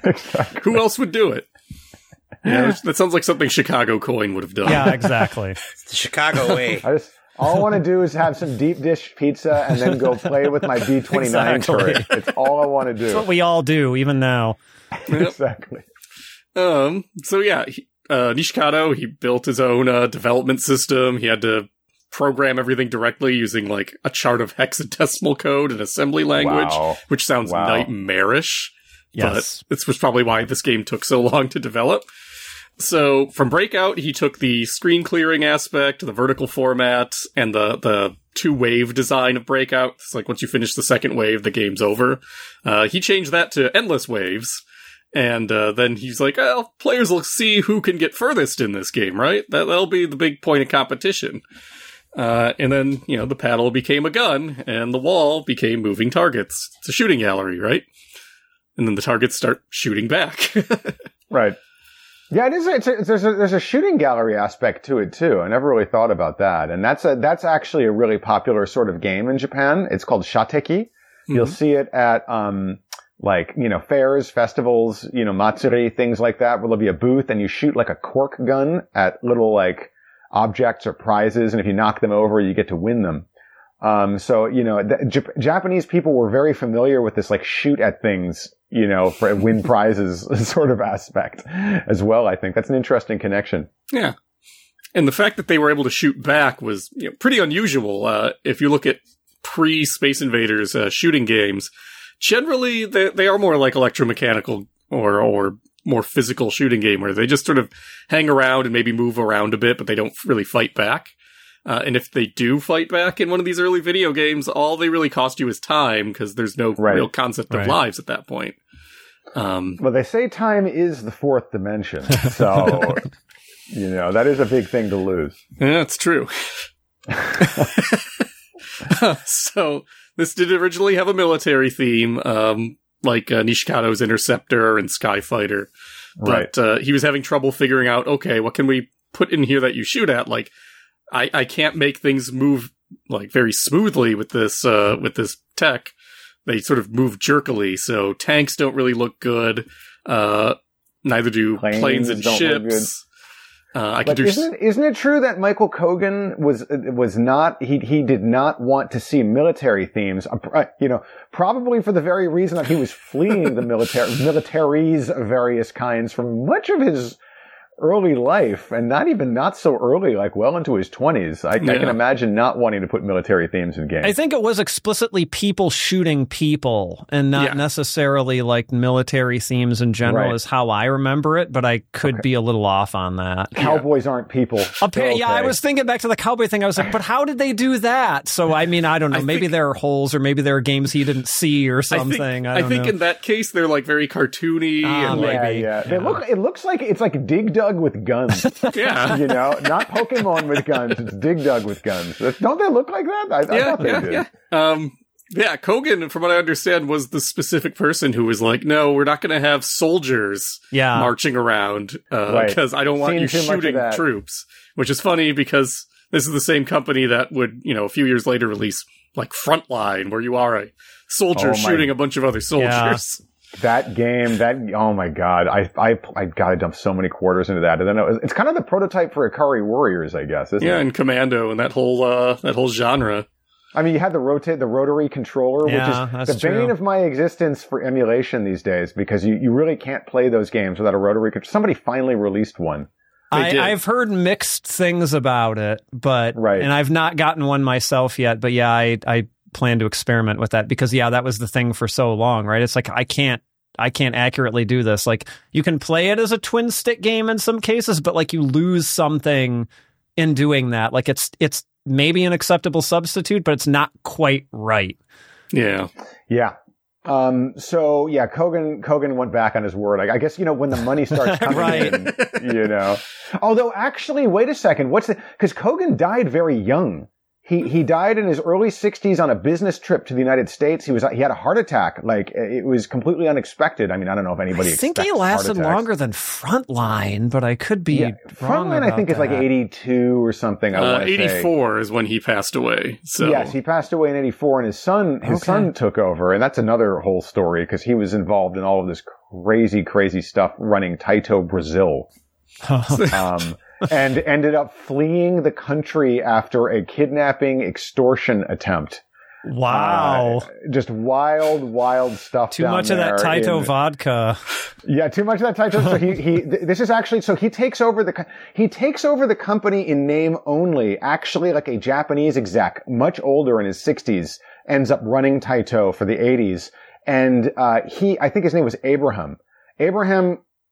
Who else would do it? Yeah, that sounds like something Chicago Coin would have done. Yeah, exactly. It's the Chicago way. I just, all I want to do is have some deep dish pizza and then go play with my B twenty-nine Exactly. turret. It's all I want to That's what do. we all do, even now. Exactly. Um. So yeah, he, uh, Nishikado, he built his own uh, development system. He had to program everything directly using like a chart of hexadecimal code and assembly language, Wow. which sounds Wow. nightmarish. Yes. But this was probably why this game took so long to develop. So from Breakout, he took the screen clearing aspect, the vertical format, and the, the two wave design of Breakout. It's like once you finish the second wave, the game's over. Uh, he changed that to endless waves. And uh, then he's like, well, players will see who can get furthest in this game, right? That, that'll be the big point of competition. Uh, and then, you know, the paddle became a gun, and the wall became moving targets. It's a shooting gallery, right? And then the targets start shooting back. Right. Yeah, it is. It's a, there's a there's a shooting gallery aspect to it too. I never really thought about that, and that's a that's actually a really popular sort of game in Japan. It's called shateki. Mm-hmm. You'll see it at um like you know fairs, festivals, you know matsuri, things like that, where there'll be a booth and you shoot like a cork gun at little like objects or prizes, and if you knock them over, you get to win them. Um, so, you know, the, J- Japanese people were very familiar with this, like, shoot at things, you know, for win prizes sort of aspect as well, I think. That's an interesting connection. Yeah. And the fact that they were able to shoot back was, you know, pretty unusual. Uh, if you look at pre-Space Invaders uh, shooting games, generally they, they are more like electromechanical or, or more physical shooting game where they just sort of hang around and maybe move around a bit, but they don't really fight back. Uh, and if they do fight back in one of these early video games, all they really cost you is time because there's no right. real concept of right. lives at that point. Um, well, they say time is the fourth dimension. So, you know, that is a big thing to lose. Yeah, that's true. So this did originally have a military theme, um, like uh, Nishikado's Interceptor and Skyfighter. But right. uh, he was having trouble figuring out, okay, what can we put in here that you shoot at? Like, I, I can't make things move like very smoothly with this uh, with this tech. They sort of move jerkily, so tanks don't really look good. Uh, neither do planes, planes and ships. Uh, I but could do. Isn't it, isn't it true that Michael Kogan was was not he he did not want to see military themes? Uh, you know, probably for the very reason that he was fleeing the military militaries of various kinds from much of his early life, and not even not so early, like well into his twenties. I, yeah. I can imagine not wanting to put military themes in games. I think it was explicitly people shooting people and not yeah. necessarily like military themes in general right. is how I remember it, but I could okay. be a little off on that. Cowboys yeah. aren't people. Appa- okay. Yeah, I was thinking back to the cowboy thing. I was like, but how did they do that? So, I mean, I don't know. I maybe think, there are holes or maybe there are games he didn't see or something. I think, I I think know. in that case, they're like very cartoony. Uh, and yeah, like, yeah. They look, it looks like it's like Dig Dug with guns. Yeah. You know, not Pokemon with guns, it's Dig Dug with guns. Don't they look like that? I, yeah, I thought they yeah, did. Yeah. Um, yeah, Kogan, from what I understand, was the specific person who was like, no, we're not going to have soldiers yeah. marching around uh, right. because I don't want Seen you too much of shooting that. troops. Which is funny because this is the same company that would, you know, a few years later release like Frontline, where you are a soldier Oh, my- shooting a bunch of other soldiers. That game, that, oh my god, I, I, I gotta dump so many quarters into that. And then it was, it's kind of the prototype for Ikari Warriors, I guess, isn't Yeah, it? and Commando and that whole, uh, that whole genre. I mean, you had the rotate, the rotary controller, Yeah, which is that's the bane true. of my existence for emulation these days, because you, you really can't play those games without a rotary controller. Somebody finally released one. I, did. I've heard mixed things about it, but Right. and I've not gotten one myself yet. But yeah, I I plan to experiment with that because yeah, that was the thing for so long, right? It's like I can't I can't accurately do this. Like you can play it as a twin stick game in some cases, but like you lose something in doing that. Like it's it's maybe an acceptable substitute, but it's not quite right. Yeah. Yeah. Um, so yeah, Kogan, Kogan went back on his word. I, I guess, you know, when the money starts coming Right. in, you know, although actually, wait a second. What's the, cause Kogan died very young. He, he died in his early sixties on a business trip to the United States. He was, he had a heart attack. Like, it was completely unexpected. I mean, I don't know if anybody I think he expects lasted heart attacks. longer than Frontline, but I could be Yeah. wrong Frontline, I about think, is like that. eighty-two or something. I Uh, want to say. eighty-four is when he passed away. So Yes, he passed away in eighty-four, and his son, his Okay. son took over, and that's another whole story because he was involved in all of this crazy, crazy stuff running Taito Brazil, um, and ended up fleeing the country after a kidnapping extortion attempt. Wow. Uh, just wild, wild stuff. Too down much of that there Taito in- vodka. Yeah, too much of that Taito. So he, he, th- this is actually, so he takes over the, co- he takes over the company in name only, actually like a Japanese exec, much older in his sixties, ends up running Taito for the eighties. And, uh, he, I think his name was Abraham. Abraham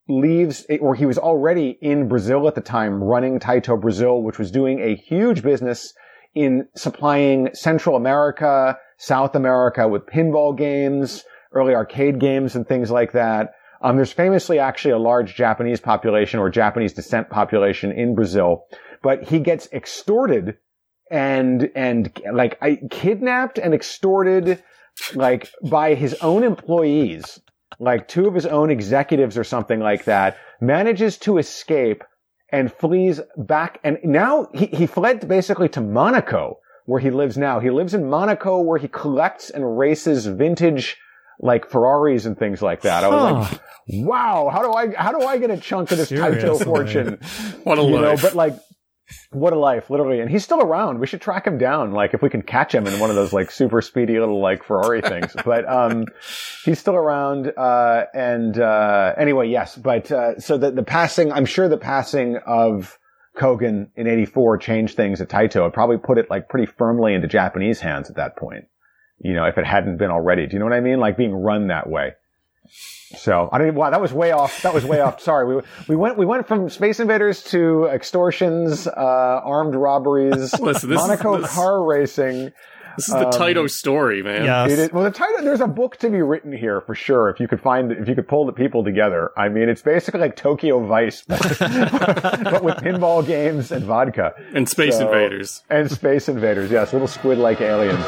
leaves, or he was already in Brazil at the time, running Taito Brazil, which was doing a huge business in supplying Central America, South America with pinball games, early arcade games and things like that. Um, there's famously actually a large Japanese population or Japanese descent population in Brazil, but he gets extorted and, and like I, kidnapped and extorted like by his own employees, like two of his own executives or something like that, manages to escape and flees back. And now he, he fled basically to Monaco, where he lives now. He lives in Monaco, where he collects and races vintage like Ferraris and things like that. I was Huh. like, wow, how do I, how do I get a chunk of this Taito Seriously. fortune? What a You know, life. but like, what a life, literally. And he's still around. We should track him down. Like, if we can catch him in one of those like super speedy little like Ferrari things. But, um, he's still around. Uh, and, uh, anyway, yes. But, uh, so the, the passing, I'm sure the passing of Kogan in eighty-four changed things at Taito. It probably put it like pretty firmly into Japanese hands at that point. You know, if it hadn't been already. Do you know what I mean? Like being run that way. So I don't. Wow, that was way off. That was way off. Sorry, we we went we went from Space Invaders to extortions, uh, armed robberies, Listen, this is- Monaco this- car racing. This is the um, Taito story, man. Yes. It is, well, the title, there's a book to be written here for sure. If you could find, if you could pull the people together. I mean, it's basically like Tokyo Vice, but, but with pinball games and vodka And Space So- Invaders. and Space Invaders. Yes, little squid-like aliens.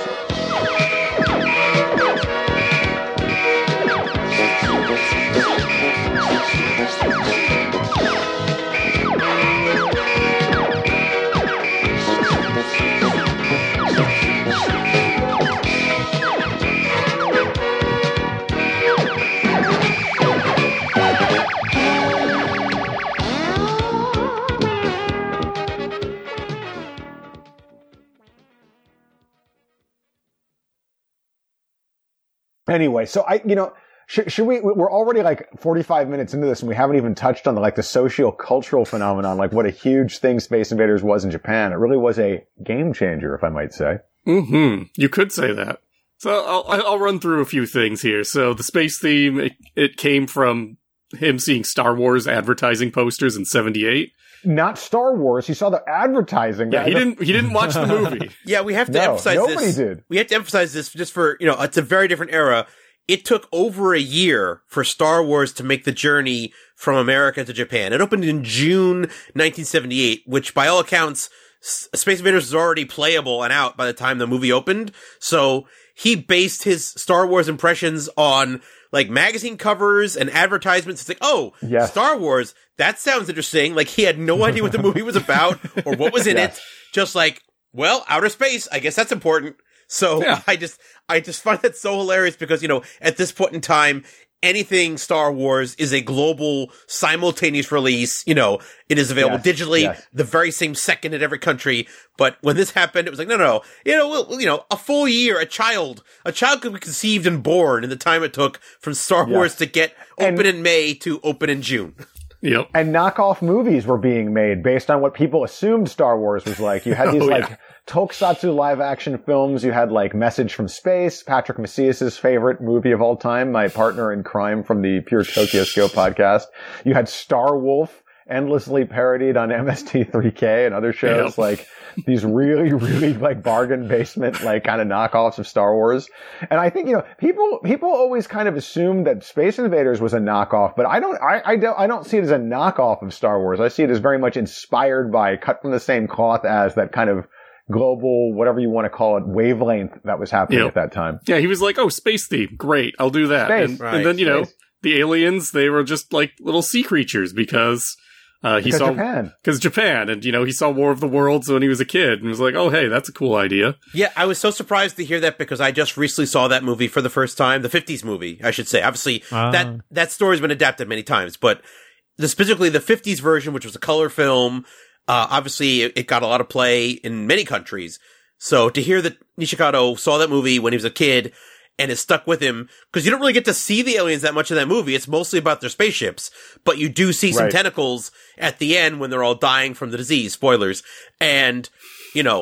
Anyway, so I, you know, should, should we, we're already like forty-five minutes into this and we haven't even touched on the, like the socio-cultural phenomenon, like what a huge thing Space Invaders was in Japan. It really was a game changer, if I might say. Mm-hmm. You could say that. So I'll, I'll run through a few things here. So the space theme, it, it came from him seeing Star Wars advertising posters in seventy-eight. Not Star Wars. He saw the advertising. Yeah, he The- didn't, he didn't watch the movie. Yeah, we have to No, emphasize nobody this. did. We have to emphasize this just for, you know, it's a very different era. It took over a year for Star Wars to make the journey from America to Japan. It opened in June nineteen seventy-eight, which by all accounts, S- Space Invaders was already playable and out by the time the movie opened. So he based his Star Wars impressions on like magazine covers and advertisements. It's like, oh, Yes. Star Wars, that sounds interesting. Like he had no idea what the movie was about or what was in Yes. it. Just like, well, outer space, I guess that's important. So Yeah. I just, I just find that so hilarious because, you know, at this point in time, anything Star Wars is a global simultaneous release. You know, it is available Yes, digitally yes. the very same second in every country. But when this happened, it was like, no, no, no. You know, well, you know, a full year, a child, a child could be conceived and born in the time it took from Star Yes. Wars to get And- open in May to open in June. Yep. And knockoff movies were being made based on what people assumed Star Wars was like. You had these Oh, like yeah. tokusatsu live action films. You had like Message from Space, Patrick Macias's favorite movie of all time, my partner in crime from the Pure Tokyo Scope podcast. You had Star Wolf, endlessly parodied on M S T three K and other shows. Yep. Like these really, really like bargain basement, like kind of knockoffs of Star Wars. And I think, you know, people, people always kind of assume that Space Invaders was a knockoff, but I don't, I, I don't, I don't see it as a knockoff of Star Wars. I see it as very much inspired by, cut from the same cloth as that kind of global, whatever you want to call it, wavelength that was happening Yep. at that time. Yeah, he was like, oh, space theme. Great. I'll do that. Space, and, right, and then, you know, space. the aliens, they were just like little sea creatures because, uh, he Because saw, Japan. because Japan, and, you know, he saw War of the Worlds when he was a kid and was like, oh, hey, that's a cool idea. Yeah, I was so surprised to hear that because I just recently saw that movie for the first time, the fifties movie, I should say. Obviously, Ah. that that story's been adapted many times, but the, specifically the fifties version, which was a color film, uh, obviously it, it got a lot of play in many countries. So to hear that Nishikado saw that movie when he was a kid and is stuck with him, because you don't really get to see the aliens that much in that movie. It's mostly about their spaceships, but you do see some Right. tentacles at the end when they're all dying from the disease. Spoilers. And, you know,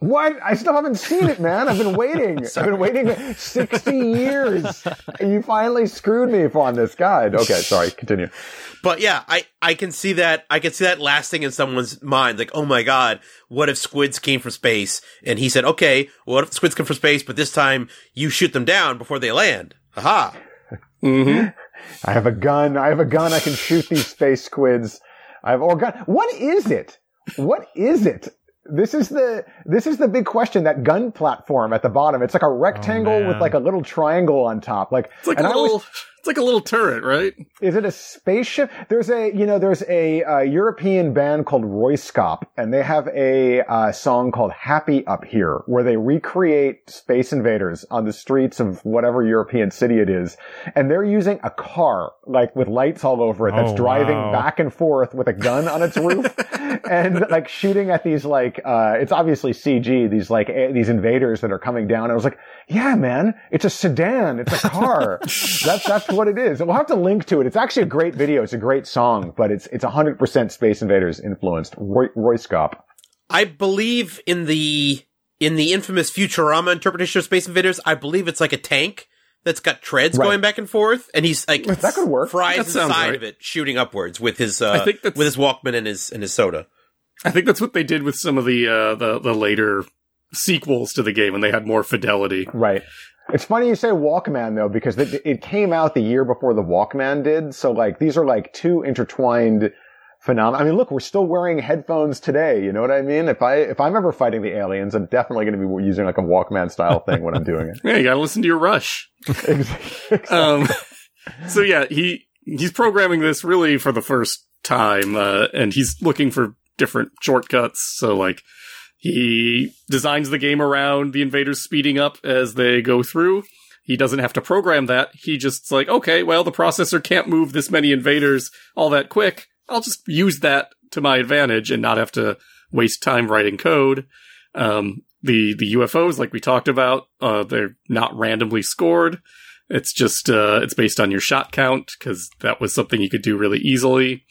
What? I still haven't seen it, man. I've been waiting. I've been waiting sixty years. You finally screwed me on this guide. Okay, sorry. Continue. But yeah, I, I can see that, I can see that lasting in someone's mind. Like, oh my God, what if squids came from space? And he said, okay, what if squids come from space, but this time you shoot them down before they land? Aha. Mm-hmm. I have a gun. I have a gun. I can shoot these space squids. I have a gun. What is it? What is it? This is the, this is the big question, that gun platform at the bottom. It's like a rectangle Oh, with like a little triangle on top. Like, It's like and a I little, always- it's like a little turret, right? Is it a spaceship? There's a, you know, there's a, uh, European band called Royskop, and they have a uh, song called Happy Up Here, where they recreate Space Invaders on the streets of whatever European city it is. And they're using a car, like with lights all over it, that's Oh, driving wow. back and forth with a gun on its roof and like shooting at these like, uh, it's obviously C G, these like, a- these invaders that are coming down. And I was like, yeah, man, it's a sedan. It's a car. that's, that's what it is. We'll have to link to it. It's actually a great video. It's a great song, but it's, it's one hundred percent Space Invaders influenced. Roy, Royskop. I believe in the, in the infamous Futurama interpretation of Space Invaders, I believe it's like a tank that's got treads Right. going back and forth, and he's like, That could work. fries That sounds inside right. of it, shooting upwards with his, uh, I think that's- with his Walkman and his, and his soda. I think that's what they did with some of the, uh, the, the later sequels to the game, and they had more fidelity. Right. It's funny you say Walkman though, because it, it came out the year before the Walkman did. So like, these are like two intertwined phenomena. I mean, look, we're still wearing headphones today. You know what I mean? If I, if I'm ever fighting the aliens, I'm definitely going to be using like a Walkman style thing when I'm doing it. Yeah, you gotta listen to your Rush. Exactly. Um, so yeah, he, he's programming this really for the first time, uh, and he's looking for different shortcuts. So like, he designs the game around the invaders speeding up as they go through. He doesn't have to program that. He just's like, okay, well, the processor can't move this many invaders all that quick. I'll just use that to my advantage and not have to waste time writing code. Um, the, the U F Os, like we talked about, uh, they're not randomly scored. It's just, uh, it's based on your shot count, because that was something you could do really easily.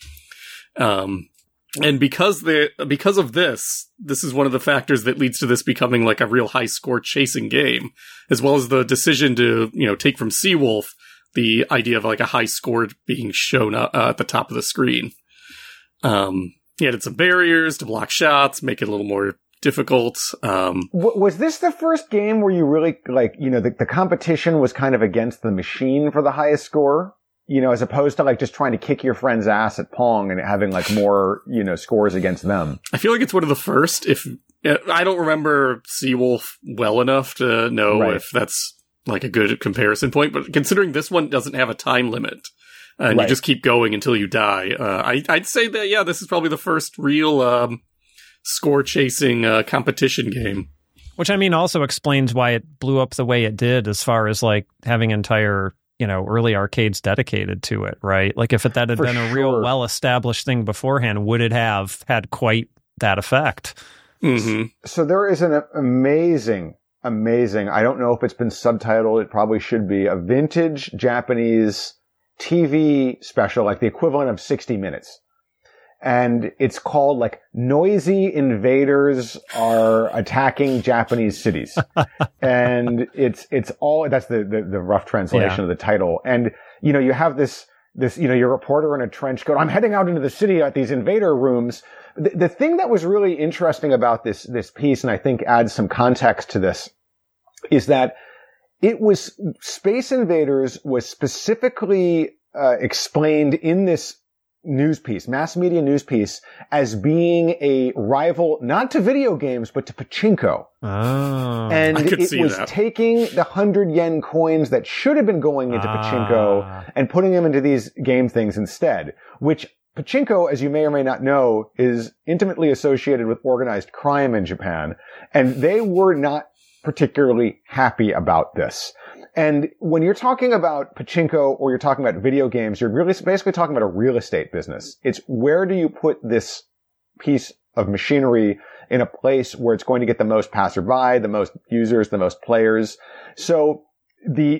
Um, And because they, because of this, this is one of the factors that leads to this becoming like a real high score chasing game, as well as the decision to, you know, take from Seawolf the idea of like a high score being shown uh, at the top of the screen. Um, he added some barriers to block shots, make it a little more difficult. Um, W- was this the first game where you really, like, you know, the, the competition was kind of against the machine for the highest score? You know, as opposed to like just trying to kick your friend's ass at Pong and having like more, you know, scores against them. I feel like it's one of the first. If I don't remember Seawolf well enough to know Right. if that's like a good comparison point, but considering this one doesn't have a time limit, uh, and Right. you just keep going until you die, uh, I, I'd say that yeah, this is probably the first real um, score chasing uh, competition game. Which, I mean, also explains why it blew up the way it did, as far as like having entire, you know, early arcades dedicated to it, right? Like if it, that had For been a real sure. well-established thing beforehand, would it have had quite that effect? Mm-hmm. So there is an amazing, amazing, I don't know if it's been subtitled, it probably should be, a vintage Japanese T V special, like the equivalent of sixty minutes. And it's called like Noisy Invaders Are Attacking Japanese Cities. And it's, it's all, that's the, the, the rough translation Yeah. of the title. And, you know, you have this, this, you know, your reporter in a trench coat, I'm heading out into the city at these invader rooms. The, the thing that was really interesting about this, this piece, and I think adds some context to this, is that it was, Space Invaders was specifically, uh, explained in this news piece, mass media news piece, as being a rival, not to video games, but to pachinko. Oh. And I could it see was that. taking the hundred yen coins that should have been going into pachinko Ah. and putting them into these game things instead, which pachinko, as you may or may not know, is intimately associated with organized crime in Japan. And they were not particularly happy about this. And when you're talking about pachinko or you're talking about video games, you're really basically talking about a real estate business. It's where do you put this piece of machinery in a place where it's going to get the most passerby, the most users, the most players. So the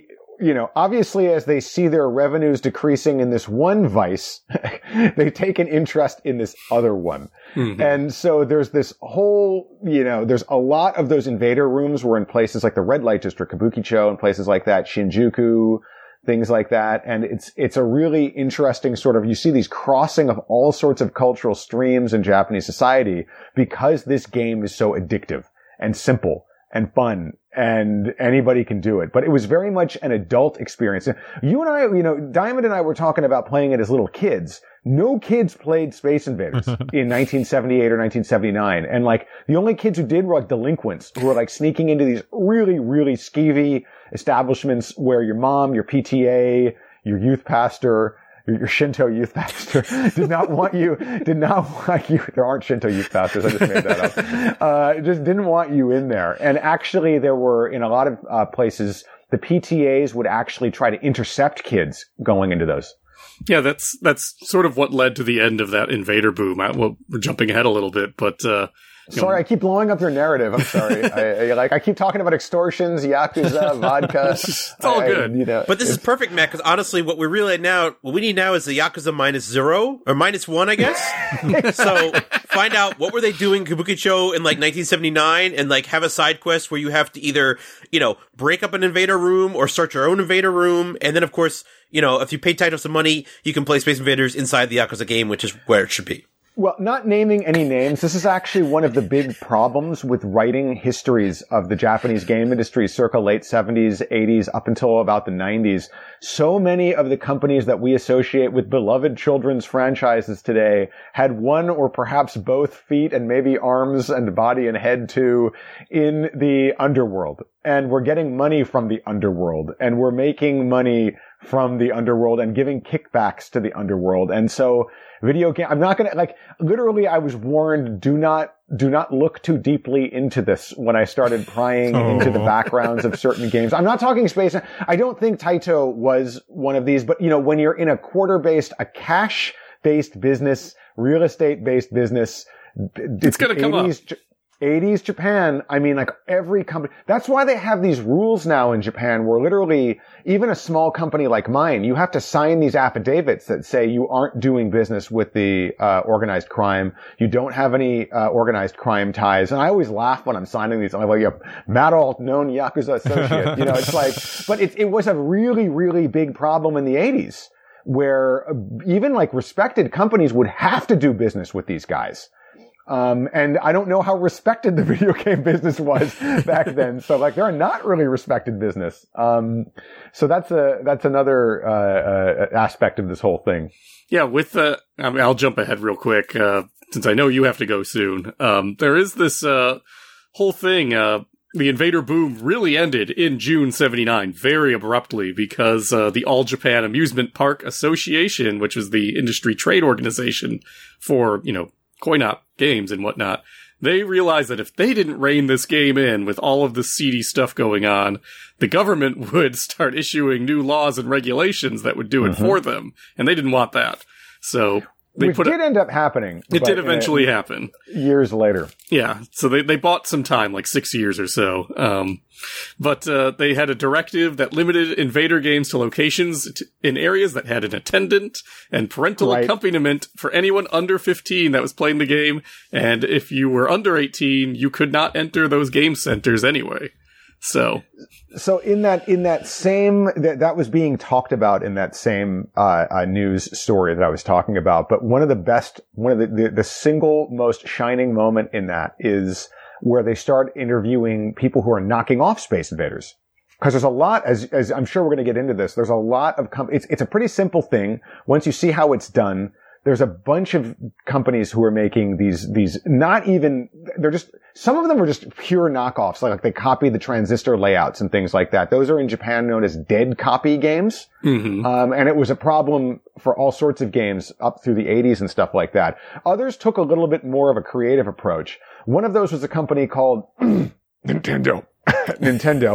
you know, obviously as they see their revenues decreasing in this one vice, they take an interest in this other one. Mm-hmm. And so there's this whole, you know, there's a lot of those invader rooms were in places like the Red Light District, Kabukicho, and places like that, Shinjuku, things like that. And it's, it's a really interesting sort of, you see these crossing of all sorts of cultural streams in Japanese society because this game is so addictive and simple and fun, and anybody can do it. But it was very much an adult experience. You and I, you know, Diamond and I were talking about playing it as little kids. No kids played Space Invaders in nineteen seventy-eight or nineteen seventy-nine. And like, the only kids who did were like delinquents who were like sneaking into these really, really skeevy establishments where your mom, your P T A, your youth pastor, your Shinto youth pastor did not want you, did not want you, there aren't Shinto youth pastors, I just made that up, uh, just didn't want you in there. And actually there were, in a lot of uh, places, the P T As would actually try to intercept kids going into those. Yeah, that's that's sort of what led to the end of that invader boom. I, well, we're jumping ahead a little bit, but... Uh, Sorry, I keep blowing up your narrative. I'm sorry. I, I, like I keep talking about extortions, Yakuza, vodka. It's all I, good. I, you know, but this is perfect, Matt, because honestly, what we really now, what we need now is the Yakuza minus zero, or minus one, I guess. So find out what were they doing Kabukicho in like nineteen seventy-nine, and like have a side quest where you have to either, you know, break up an invader room or start your own invader room. And then, of course, you know, if you pay Taito some money, you can play Space Invaders inside the Yakuza game, which is where it should be. Well, not naming any names, this is actually one of the big problems with writing histories of the Japanese game industry circa late seventies, eighties, up until about the nineties. So many of the companies that we associate with beloved children's franchises today had one or perhaps both feet and maybe arms and body and head too in the underworld. And we're getting money from the underworld, and we're making money from the underworld and giving kickbacks to the underworld. And so video game, I'm not going to, like, literally I was warned, do not, do not look too deeply into this when I started prying oh. into the backgrounds of certain games. I'm not talking space. I don't think Taito was one of these, but you know, when you're in a quarter-based, a cash-based business, real estate-based business, it's going to come up. eighties Japan, I mean, like every company, that's why they have these rules now in Japan where literally even a small company like mine, you have to sign these affidavits that say you aren't doing business with the uh, organized crime. You don't have any uh, organized crime ties. And I always laugh when I'm signing these. I'm like, yeah, Matt Alt, known Yakuza associate. You know, it's like, but it, it was a really, really big problem in the eighties where even like respected companies would have to do business with these guys. Um, and I don't know how respected the video game business was back then. So like they're not really respected business. Um, so that's a, that's another, uh, uh, aspect of this whole thing. Yeah. With, uh, I mean, I'll jump ahead real quick, uh, since I know you have to go soon. Um, there is this, uh, whole thing, uh, the invader boom really ended in June seventy-nine very abruptly because, uh, the All Japan Amusement Park Association, which was the industry trade organization for, you know, coin-op games and whatnot, they realized that if they didn't rein this game in with all of the seedy stuff going on, the government would start issuing new laws and regulations that would do it mm-hmm. for them, and they didn't want that. So they Which put did a, end up happening. It did eventually uh, happen. Years later. Yeah, so they, they bought some time, like six years or so. Um, but uh, they had a directive that limited invader games to locations t- in areas that had an attendant and parental right. accompaniment for anyone under fifteen that was playing the game. And if you were under eighteen, you could not enter those game centers anyway. So, so in that, in that same, that, that was being talked about in that same, uh, uh, news story that I was talking about. But one of the best, one of the, the, the single most shining moment in that is where they start interviewing people who are knocking off Space Invaders. Cause there's a lot, as, as I'm sure we're going to get into this, there's a lot of, com- it's, it's a pretty simple thing. Once you see how it's done, there's a bunch of companies who are making these, these, not even, they're just, some of them are just pure knockoffs, like, like they copy the transistor layouts and things like that. Those are in Japan known as dead copy games. Mm-hmm. Um, and it was a problem for all sorts of games up through the eighties and stuff like that. Others took a little bit more of a creative approach. One of those was a company called Nintendo. Nintendo.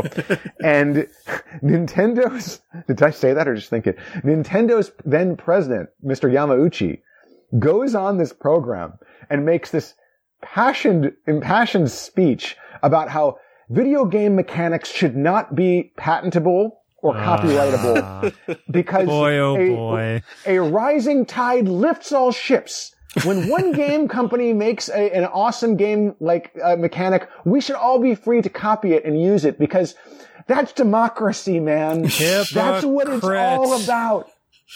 And Nintendo's, did I say that or just think it? Nintendo's then president, Mister Yamauchi, goes on this program and makes this passioned, impassioned speech about how video game mechanics should not be patentable or copyrightable because boy, oh a, boy. a rising tide lifts all ships. When one game company makes a, an awesome game like uh, mechanic, we should all be free to copy it and use it because that's democracy, man. That's what it's all about.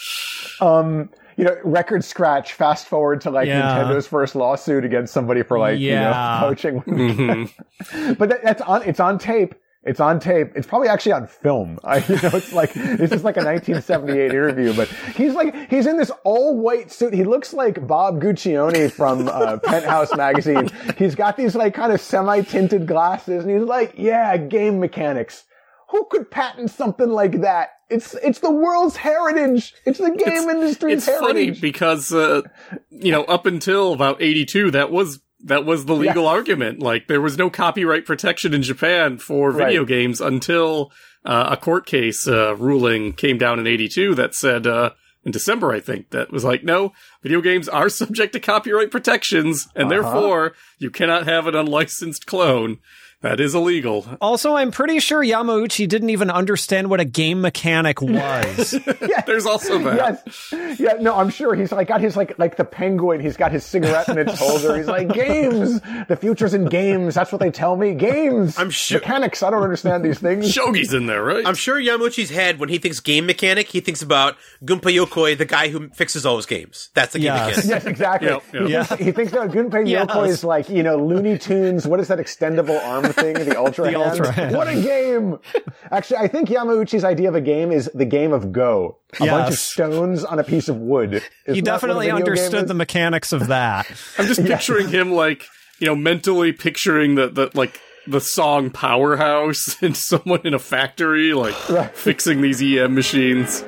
Um, you know, record scratch, fast forward to like yeah. Nintendo's first lawsuit against somebody for like, yeah. you know, poaching. Mm-hmm. But that, that's on, it's on tape. It's on tape. It's probably actually on film. I, you know, it's like, this is like a nineteen seventy-eight interview, but he's like, he's in this all white suit. He looks like Bob Guccione from, uh, Penthouse magazine. He's got these like kind of semi-tinted glasses and he's like, yeah, game mechanics. Who could patent something like that? It's, it's the world's heritage. It's the game it's, industry's it's heritage. It's funny because, uh, you know, up until about eighty-two, that was, That was the legal yeah. argument. Like, there was no copyright protection in Japan for video right. games until uh, a court case uh, ruling came down in eighty-two that said, uh, in December, I think, that was like, no, video games are subject to copyright protections, and uh-huh. therefore, you cannot have an unlicensed clone. That is illegal. Also, I'm pretty sure Yamauchi didn't even understand what a game mechanic was. yeah, there's also that. Yes. Yeah, no, I'm sure he's like got his like like the penguin. He's got his cigarette in its holder. He's like, games. The future's in games. That's what they tell me. Games. I'm sure mechanics. I don't understand these things. Shogi's in there, right? I'm sure Yamauchi's head when he thinks game mechanic, he thinks about Gunpei Yokoi, the guy who fixes all his games. That's the game yes. mechanic. Yes, exactly. Yep, yep. He, Yeah. thinks, he thinks that Gunpei Yes. Yokoi is like, you know, Looney Tunes. What is that extendable arm thing? The Ultra The Hand? Ultra Hand. What a game! Actually, I think Yamauchi's idea of a game is the game of Go. A Yes. bunch of stones on a piece of wood. Isn't He that definitely what a video game understood is? the mechanics of that. I'm just picturing him, like, you know, mentally picturing the, the like, the song Powerhouse and someone in a factory, like, Right. fixing these E M machines.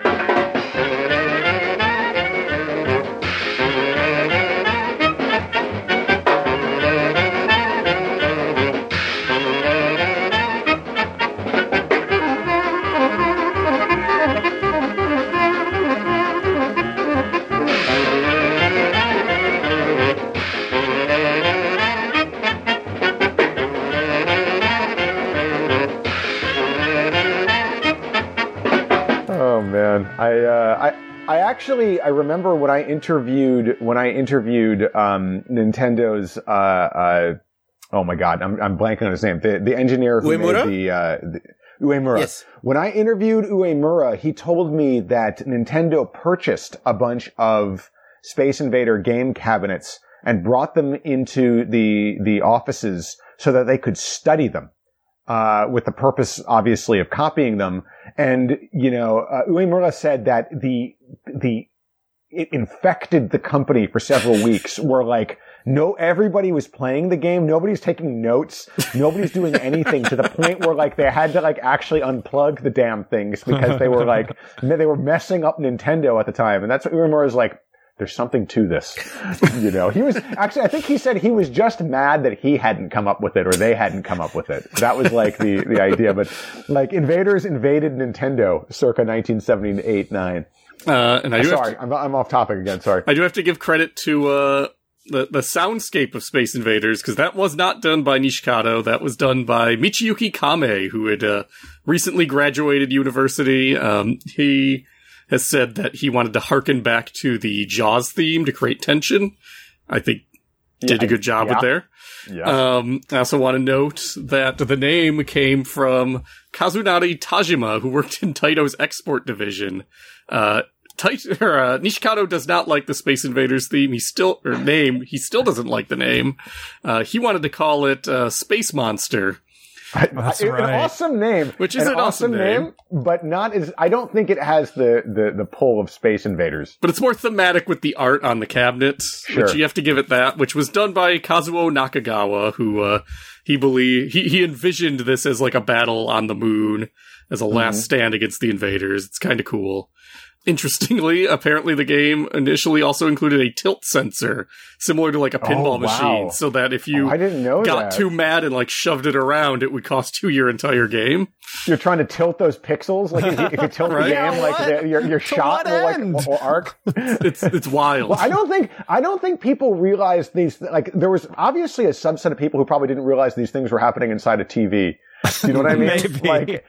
Oh man, I, uh, I, I actually, I remember when I interviewed, when I interviewed, um, Nintendo's, uh, uh, oh my god, I'm, I'm blanking on his name, the, the engineer who Uemura? made the, uh, the, Uemura. Yes. When I interviewed Uemura, he told me that Nintendo purchased a bunch of Space Invader game cabinets and brought them into the, the offices so that they could study them. Uh, with the purpose, obviously, of copying them. And, you know, uh, Uemura said that the, the, it infected the company for several weeks where like, no, everybody was playing the game. Nobody's taking notes. Nobody's doing anything to the point where like they had to like actually unplug the damn things because they were like, they were messing up Nintendo at the time. And that's what Uemura was like. There's something to this, you know. He was actually, I think he said he was just mad that he hadn't come up with it or they hadn't come up with it. That was like the, the idea. But like invaders invaded Nintendo circa nineteen seventy-eight, nine. Uh, and I do Sorry, have to, I'm, I'm off topic again. Sorry. I do have to give credit to, uh, the, the soundscape of Space Invaders, because that was not done by Nishikado. That was done by Michiyuki Kame, who had, uh, recently graduated university. Um, he, has said that he wanted to harken back to the Jaws theme to create tension. I think did Yeah, a good job yeah. with there. Yeah. Um, I also want to note that the name came from Kazunari Tajima, who worked in Taito's export division. Uh, Taito, or, uh, Nishikado does not like the Space Invaders theme. He still, or name, he still doesn't like the name. Uh, he wanted to call it, uh, Space Monster. That's An right. awesome name. Which is an awesome name. but not as, I don't think it has the, the, the pull of Space Invaders. But it's more thematic with the art on the cabinet, Sure. which you have to give it that, which was done by Kazuo Nakagawa, who, uh, he believed, he, he envisioned this as like a battle on the moon, as a last Mm-hmm. stand against the invaders. It's kind of cool. Interestingly, apparently the game initially also included a tilt sensor, similar to like a pinball Oh, wow. machine, so that if you Oh, I didn't know got that. too mad and like shoved it around, it would cost you your entire game. You're trying to tilt those pixels? Like if you, if you tilt Right. the Yeah, game, like what? the, your, your shot what will like, end? will, will arc. It's, it's wild. Well, I don't think I don't think people realize these. Like, there was obviously a subset of people who probably didn't realize these things were happening inside a T V. Do you know what I mean? Maybe. Like,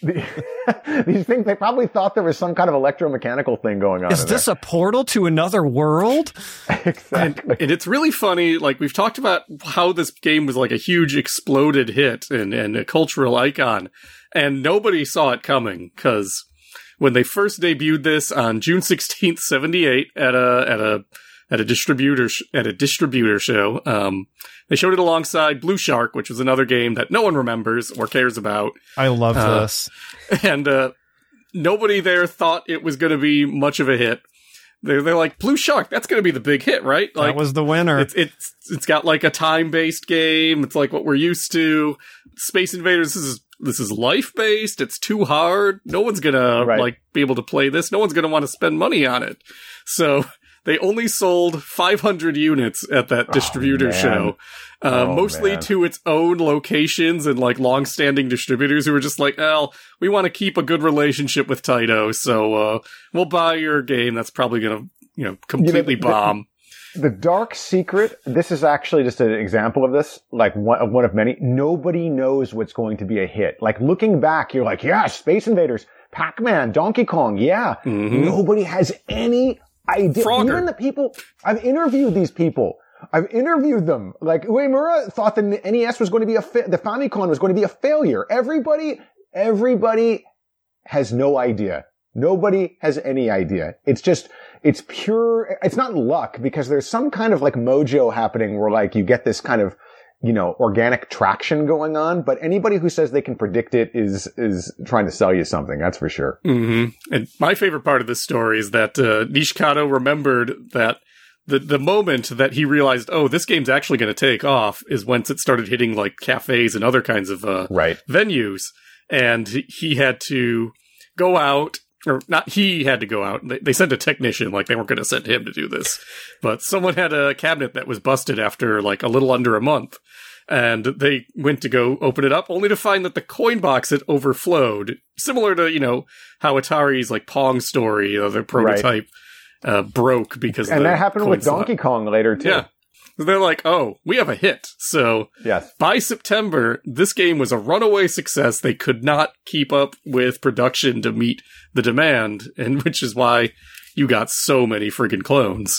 these things, they probably thought there was some kind of electromechanical thing going on. Is this there. a portal to another world? Exactly. And, and it's really funny. Like, we've talked about how this game was like a huge exploded hit and, and a cultural icon, and nobody saw it coming, because when they first debuted this on June sixteenth, seventy-eight at a, at a, at a distributor, sh- at a distributor show, um, they showed it alongside Blue Shark, which was another game that no one remembers or cares about. I love uh, this. And, uh, nobody there thought it was going to be much of a hit. They're, they're like, Blue Shark, that's going to be the big hit, right? Like, that was the winner. It's, it's, it's got like a time-based game. It's like what we're used to. Space Invaders, this is, this is life-based. It's too hard. No one's going to right. like be able to play this. No one's going to want to spend money on it. So they only sold five hundred units at that distributor oh, show, uh, oh, mostly man. to its own locations and like long-standing distributors who were just like, well, we want to keep a good relationship with Taito, so uh, we'll buy your game. That's probably going to, you know, completely you know, the, bomb. The dark secret, this is actually just an example of this, like one, one of many. Nobody knows what's going to be a hit. Like, looking back, you're like, yeah, Space Invaders, Pac-Man, Donkey Kong, yeah. Mm-hmm. Nobody has any idea. Frogger. Even the people, I've interviewed these people. I've interviewed them. Like, Uemura thought the N E S was going to be a, fa- the Famicom was going to be a failure. Everybody, everybody has no idea. Nobody has any idea. It's just, it's pure, it's not luck, because there's some kind of like mojo happening where like you get this kind of, you know, organic traction going on, but anybody who says they can predict it is, is trying to sell you something. That's for sure. Mm-hmm. And my favorite part of this story is that, uh, Nishikado remembered that the, the moment that he realized, oh, this game's actually going to take off is once it started hitting like cafes and other kinds of, uh, right. venues. And he had to go out, or not he had to go out. They, they sent a technician, like they weren't going to send him to do this. But someone had a cabinet that was busted after like a little under a month. And they went to go open it up, only to find that the coin box had overflowed. Similar to, you know, how Atari's like Pong Story, you know, their prototype right. uh, broke because and the that happened with slot. Donkey Kong later too. Yeah. They're like, oh, we have a hit. So yes. by September, this game was a runaway success. They could not keep up with production to meet the demand, and which is why you got so many friggin' clones.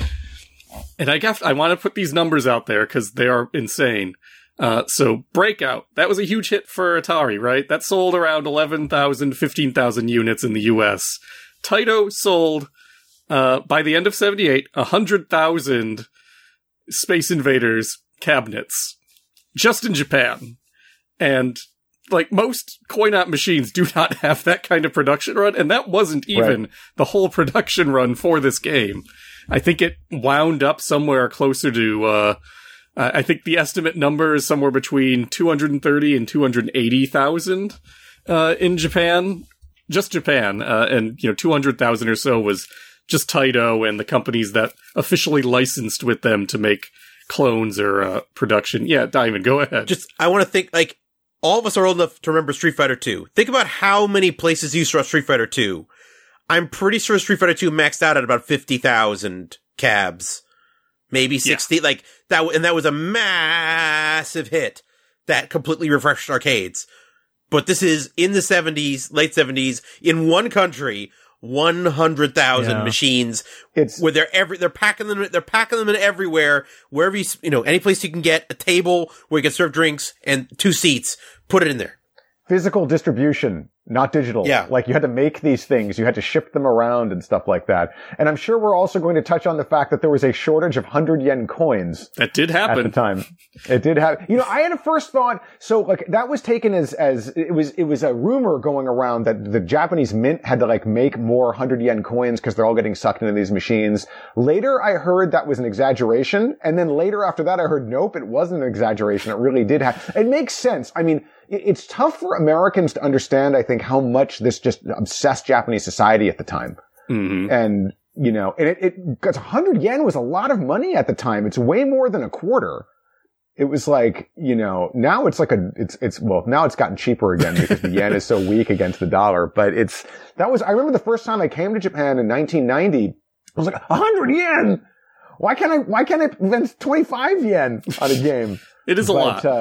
And I guess I want to put these numbers out there because they are insane. Uh, so Breakout, that was a huge hit for Atari, right? That sold around eleven thousand, fifteen thousand units in the U S. Taito sold, uh, by the end of seventy-eight, one hundred thousand Space Invaders cabinets just in Japan. And like most coin-op machines do not have that kind of production run, and that wasn't even right. the whole production run for this game. I think it wound up somewhere closer to uh I think the estimate number is somewhere between two hundred thirty and two hundred eighty thousand uh in Japan, just Japan, uh and you know two hundred thousand or so was just Taito and the companies that officially licensed with them to make clones or uh, production. Yeah, Diamond, go ahead. Just, I want to think, like, all of us are old enough to remember Street Fighter two. Think about how many places you saw Street Fighter two. I'm pretty sure Street Fighter two maxed out at about fifty thousand cabs. Maybe sixty. Yeah. Like, that, and that was a massive hit that completely refreshed arcades. But this is in the seventies, late seventies, in one country, one hundred thousand yeah. machines. It's where they're every, they're packing them, they're packing them in everywhere, wherever you, you know, any place you can get a table where you can serve drinks and two seats, put it in there. Physical distribution, not digital. Yeah. Like, you had to make these things, you had to ship them around and stuff like that. And I'm sure we're also going to touch on the fact that there was a shortage of one hundred yen coins. That did happen. At the time. It did happen. You know, I had a first thought, so like, that was taken as, as, it was, it was a rumor going around that the Japanese mint had to like make more one hundred yen coins because they're all getting sucked into these machines. Later, I heard that was an exaggeration. And then later after that, I heard, nope, it wasn't an exaggeration. It really did happen. It makes sense. I mean, it's tough for Americans to understand, I think, how much this just obsessed Japanese society at the time. Mm-hmm. And, you know, and it, it, cause one hundred yen was a lot of money at the time. It's way more than a quarter. It was like, you know, now it's like a, it's, it's, well, now it's gotten cheaper again because the yen is so weak against the dollar. But it's, that was, I remember the first time I came to Japan in nineteen ninety, I was like, one hundred yen! Why can't I, why can't I spend twenty-five yen on a game? It is a but, lot. Uh,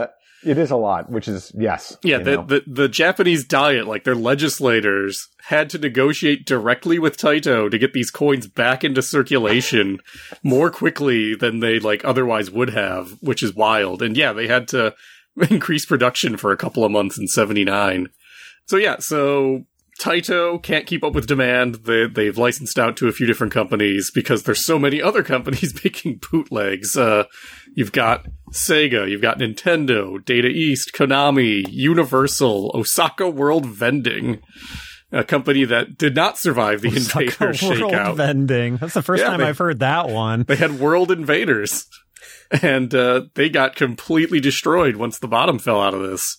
It is a lot, which is, yes. Yeah, you the, know. the the Japanese Diet, like their legislators, had to negotiate directly with Taito to get these coins back into circulation more quickly than they like otherwise would have, which is wild. And yeah, they had to increase production for a couple of months in seventy-nine. So yeah, so Taito can't keep up with demand. They, they've licensed out to a few different companies because there's so many other companies making bootlegs. Uh, you've got Sega, you've got Nintendo, Data East, Konami, Universal, Osaka World Vending, a company that did not survive the Invader World shakeout. Vending. That's the first Yeah, time they- I've heard that one. They had World Invaders, and uh, they got completely destroyed once the bottom fell out of this.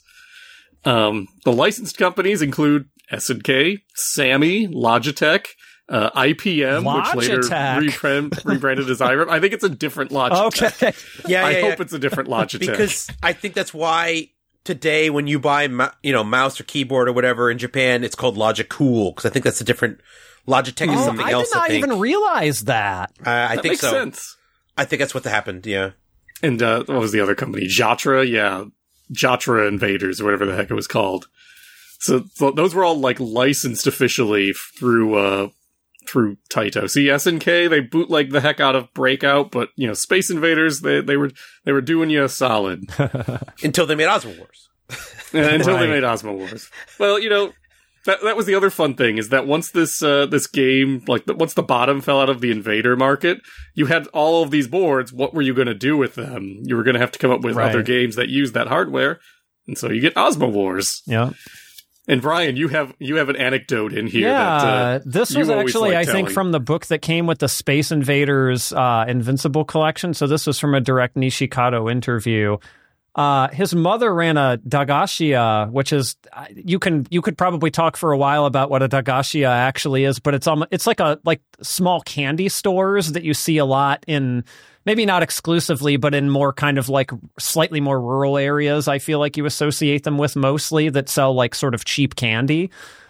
Um, the licensed companies include S N K, Sammy, Logitech, uh, I P M, which later Logitech. rebrand- rebranded as I R A M. I think it's a different Logitech. Okay. Yeah, I yeah, hope yeah. it's a different Logitech. Because I think that's why today when you buy, mo- you know, mouse or keyboard or whatever in Japan, it's called Logic Cool, because I think that's a different, Logitech is Oh, something I else, did not I think. even realize that. Uh, I that think makes so. sense. I think that's what happened, yeah. And uh, what was the other company? Jatra? Yeah. Jatra Invaders, or whatever the heck it was called. So, so those were all like licensed officially f- through uh, through Taito. See, S N K, they bootleg the heck out of Breakout, but you know, Space Invaders, they they were they were doing you a solid Until they made Osmo Wars. uh, until they Right. made Osmo Wars. Well, you know. That that was the other fun thing, is that once this uh, this game, like the, once the bottom fell out of the Invader market, you had all of these boards. What were you going to do with them? You were going to have to come up with Right. other games that use that hardware, and so you get Osmo Wars. Yeah. And Brian, you have you have an anecdote in here. Yeah, that, uh, this you was always actually, like I think, telling. from the book that came with the Space Invaders uh, Invincible collection. So this was from a direct Nishikado interview. Uh, his mother ran a Dagashia, which is you can you could probably talk for a while about what a Dagashia actually is, but it's um it's like a like small candy stores that you see a lot in, maybe not exclusively, but in more kind of like slightly more rural areas. I feel like you associate them with mostly, that sell like sort of cheap candy.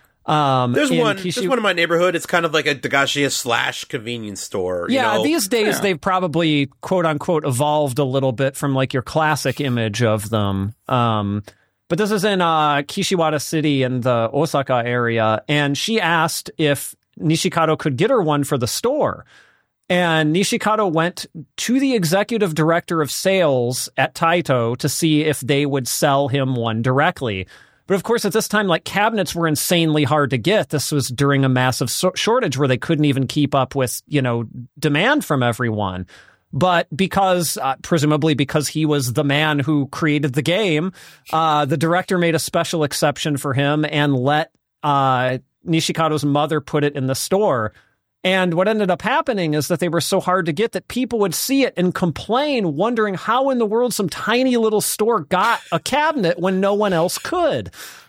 Um, There's in one. Kishi- There's one in my neighborhood. It's kind of like a Dagashia slash convenience store. you Yeah, know? these days Yeah. they've probably quote unquote evolved a little bit from like your classic image of them. Um, but this is in uh, Kishiwada City in the Osaka area, and she asked if Nishikado could get her one for the store. And Nishikado went to the executive director of sales at Taito to see if they would sell him one directly. But of course, at this time, like, cabinets were insanely hard to get. This was during a massive so- shortage where they couldn't even keep up with, you know, demand from everyone. But because, uh, presumably because he was the man who created the game, uh, the director made a special exception for him and let uh, Nishikado's mother put it in the store. And what ended up happening is that they were so hard to get that people would see it and complain, wondering how in the world some tiny little store got a cabinet when no one else could.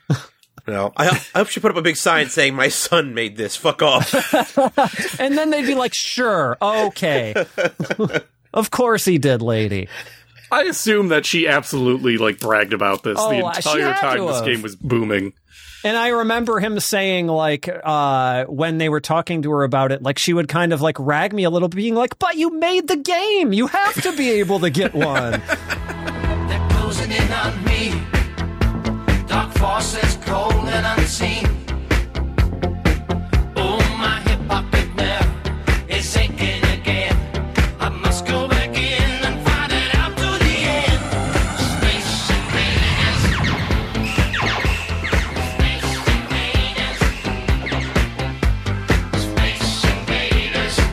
No, I, I hope she put up a big sign saying, "My son made this. Fuck off." And then they'd be like, sure, okay. Of course he did, lady. I assume that she absolutely like bragged about this Oh, the she entire had time to this have. game was booming. And I remember him saying, like, uh, when they were talking to her about it, like, she would kind of, like, rag me a little, being like, but you made the game! You have to be able to get one! They're closing in on me. Dark forces cold and unseen. Oh, my hip pocket nerve is aching again. I must go back in and fight it out to the end. Space invaders. Space invaders. Space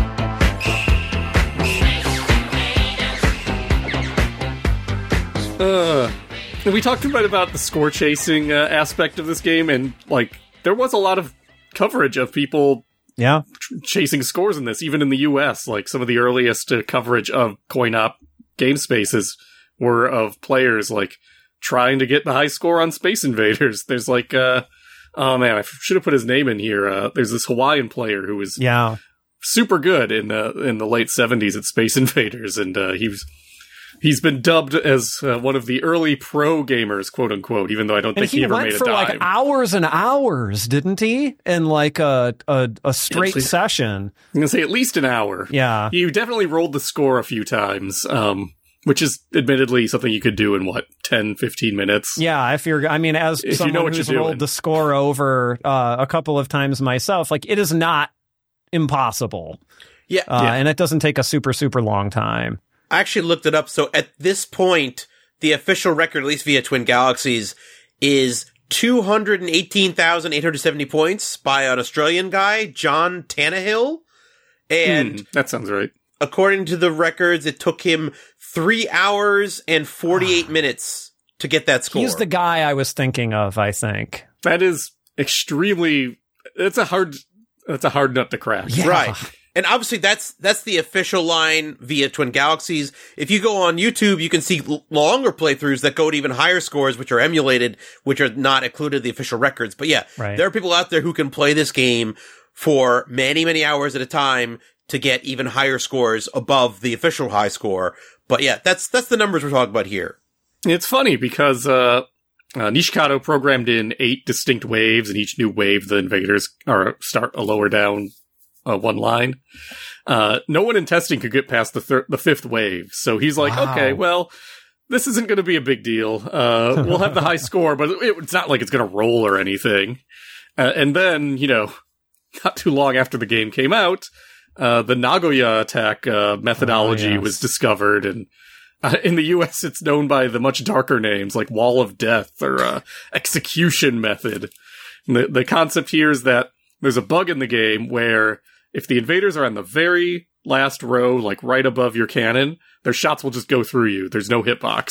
invaders. Uh, and we talked a bit about the score chasing uh, aspect of this game, and like there was a lot of coverage of people Yeah. chasing scores in this, even in the U S. Like some of the earliest uh, coverage of coin-op game spaces were of players like trying to get the high score on Space Invaders. There's like, uh, oh man, I should have put his name in here. Uh, there's this Hawaiian player who was Yeah. super good in the in the late seventies at Space Invaders, and uh, he was. He's been dubbed as uh, one of the early pro gamers, quote unquote, even though I don't And think he, he ever went made a for dime. like hours and hours, didn't he? In like a a, a straight Actually- session. I'm going to say at least an hour. Yeah. He definitely rolled the score a few times. Um, which is admittedly something you could do in, what, ten, fifteen minutes? Yeah, if you're, I mean, as If you someone know what who's you're rolled doing. the score over uh, a couple of times myself, like, it is not impossible. Yeah. Uh, Yeah. And it doesn't take a super, super long time. I actually looked it up. So at this point, the official record, at least via Twin Galaxies, is two hundred eighteen thousand eight hundred seventy points by an Australian guy, John Tannehill. And Hmm, that sounds right. according to the records, it took him three hours and forty-eight minutes to get that score. He's the guy I was thinking of, I think. That is extremely. It's a hard. That's a hard nut to crack. Yeah. Right. And obviously that's that's the official line via Twin Galaxies. If you go on YouTube, you can see l- longer playthroughs that go to even higher scores, which are emulated, which are not included in the official records. But yeah, Right. there are people out there who can play this game for many, many hours at a time to get even higher scores above the official high score. But yeah, that's that's the numbers we're talking about here. It's funny because uh, uh, Nishikado programmed in eight distinct waves, and each new wave the invaders are start a lower down uh, one line. Uh, no one in testing could get past the thir- the fifth wave, so he's like, Wow. okay, well, this isn't going to be a big deal. Uh, we'll have the high score, but it, it's not like it's going to roll or anything. Uh, and then, you know, not too long after the game came out, uh, the Nagoya attack uh, methodology Oh, yes. was discovered, and uh, in the U S it's known by the much darker names like Wall of Death or uh, Execution Method. And the, the concept here is that there's a bug in the game where if the invaders are on the very last row, like right above your cannon, their shots will just go through you. There's no hitbox.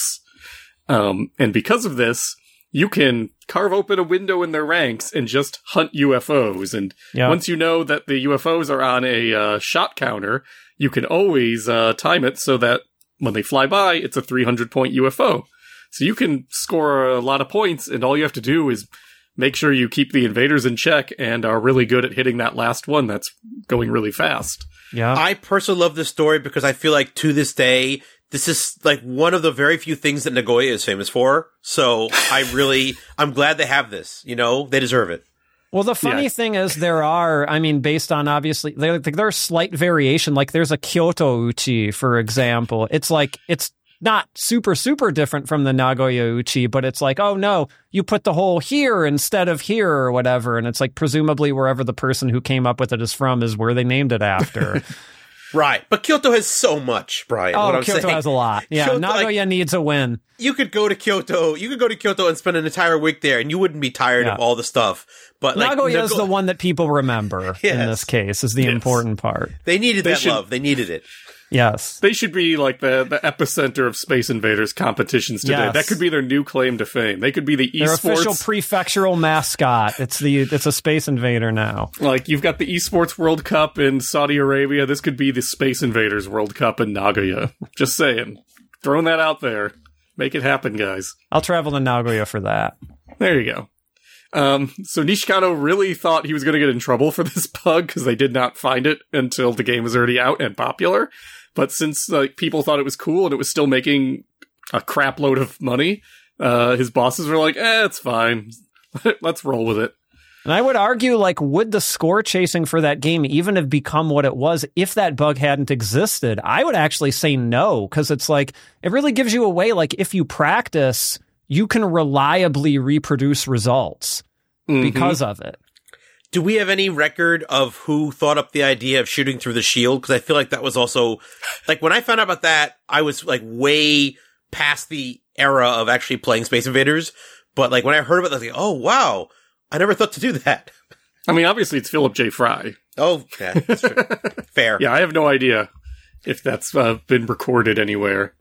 Um, and because of this, you can carve open a window in their ranks and just hunt U F Os. And Yeah. once you know that the U F Os are on a uh, shot counter, you can always uh, time it so that when they fly by, it's a three hundred point U F O. So you can score a lot of points, and all you have to do is make sure you keep the invaders in check and are really good at hitting that last one that's going really fast. Yeah. I personally love this story because I feel like to this day, this is like one of the very few things that Nagoya is famous for. So I really, I'm glad they have this. You know, they deserve it. Well, the funny Yeah. thing is there are, I mean, based on obviously, there, there's slight variation. Like there's a Kyoto Uchi, for example. It's like, it's not super, super different from the Nagoya Uchi, but it's like, oh no, you put the hole here instead of here or whatever. And it's like, presumably wherever the person who came up with it is from is where they named it after. Right. But Kyoto has so much, Brian. what oh, I'm Kyoto saying. has a lot. Yeah, Kyoto, like, Nagoya needs a win. you could go to Kyoto, you could go to Kyoto and spend an entire week there and you wouldn't be tired Yeah. of all the stuff. But like, Nagoya is Nago- the one that people remember in Yes. this case, is the Yes. important part. they needed They that should- love. They needed it. Yes. They should be like the, the epicenter of Space Invaders competitions today. Yes. That could be their new claim to fame. They could be the Their official esports. prefectural mascot. It's the it's a Space Invader now. Like, you've got the esports World Cup in Saudi Arabia. This could be the Space Invaders World Cup in Nagoya. Just saying. Throwing that out there. Make it happen, guys. I'll travel to Nagoya for that. There you go. Um, so Nishikado really thought he was going to get in trouble for this bug because they did not find it until the game was already out and popular. But since like people thought it was cool and it was still making a crap load of money, uh, his bosses were like, eh, it's fine. Let's roll with it. And I would argue, like, would the score chasing for that game even have become what it was if that bug hadn't existed? I would actually say no, because it's like, it really gives you a way, like, if you practice, you can reliably reproduce results Mhm. because of it. Do we have any record of who thought up the idea of shooting through the shield? Because I feel like that was also, like, when I found out about that, I was, like, way past the era of actually playing Space Invaders. But, like, when I heard about it, I was like, oh, wow, I never thought to do that. I mean, obviously it's Philip J. Fry. Oh, yeah, that's true. Fair. Yeah, I have no idea if that's uh, been recorded anywhere.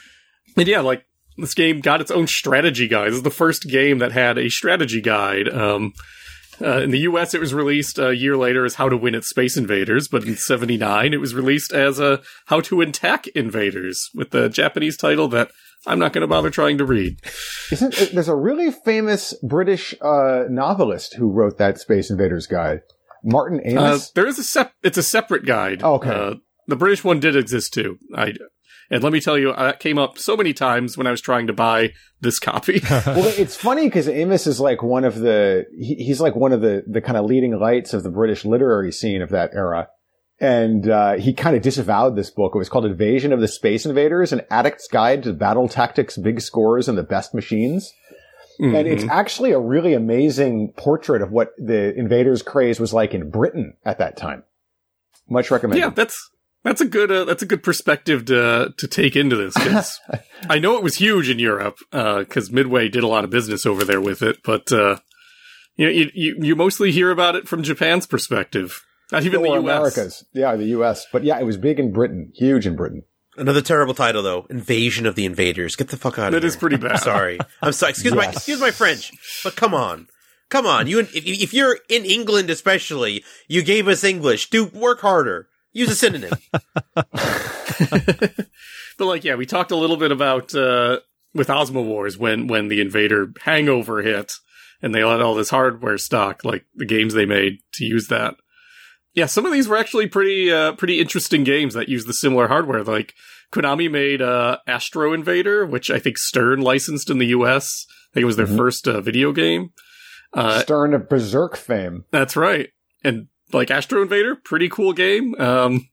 And yeah, like, this game got its own strategy guide. This is the first game that had a strategy guide. Um, uh, in the U S, it was released a year later as How to Win at Space Invaders, but in seventy-nine, it was released as a How to Attack Invaders, with the Japanese title that I'm not going to bother trying to read. Isn't there's a really famous British uh, novelist who wrote that Space Invaders guide, Martin Uh, Amis. there is a sep- it's a separate guide. Okay. Uh, the British one did exist too. I, and let me tell you, that came up so many times when I was trying to buy this copy. Well, it's funny because Amos is like one of the he, he's like one of the the kind of leading lights of the British literary scene of that era, And uh, he kind of disavowed this book. It was called Invasion of the Space Invaders, an addict's guide to battle tactics, big scores, and the best machines. Mm-hmm. And it's actually a really amazing portrait of what the invaders craze was like in Britain at that time. Much recommended. Yeah, that's that's a good uh, that's a good perspective to to take into this, because I know it was huge in Europe, because uh, Midway did a lot of business over there with it, but uh, you know, you, you you mostly hear about it from Japan's perspective. Not even the U S. Americas. Yeah, the U S. But yeah, it was big in Britain. Huge in Britain. Another terrible title, though. Invasion of the Invaders. Get the fuck out of that here. That is pretty bad. Sorry. I'm sorry. Excuse yes. my excuse my French. But come on. Come on. You, if, if you're in England especially, you gave us English. Do work harder. Use a synonym. But like, yeah, we talked a little bit about uh, with Osmo Wars when, when the Invader hangover hit and they had all this hardware stock, like the games they made to use that. Yeah, some of these were actually pretty uh, pretty interesting games that used the similar hardware. Like, Konami made uh, Astro Invader, which I think Stern licensed in the U S. I think it was their mm-hmm. first uh, video game. Uh, Stern of Berserk fame. That's right. And, like, Astro Invader, pretty cool game. Um,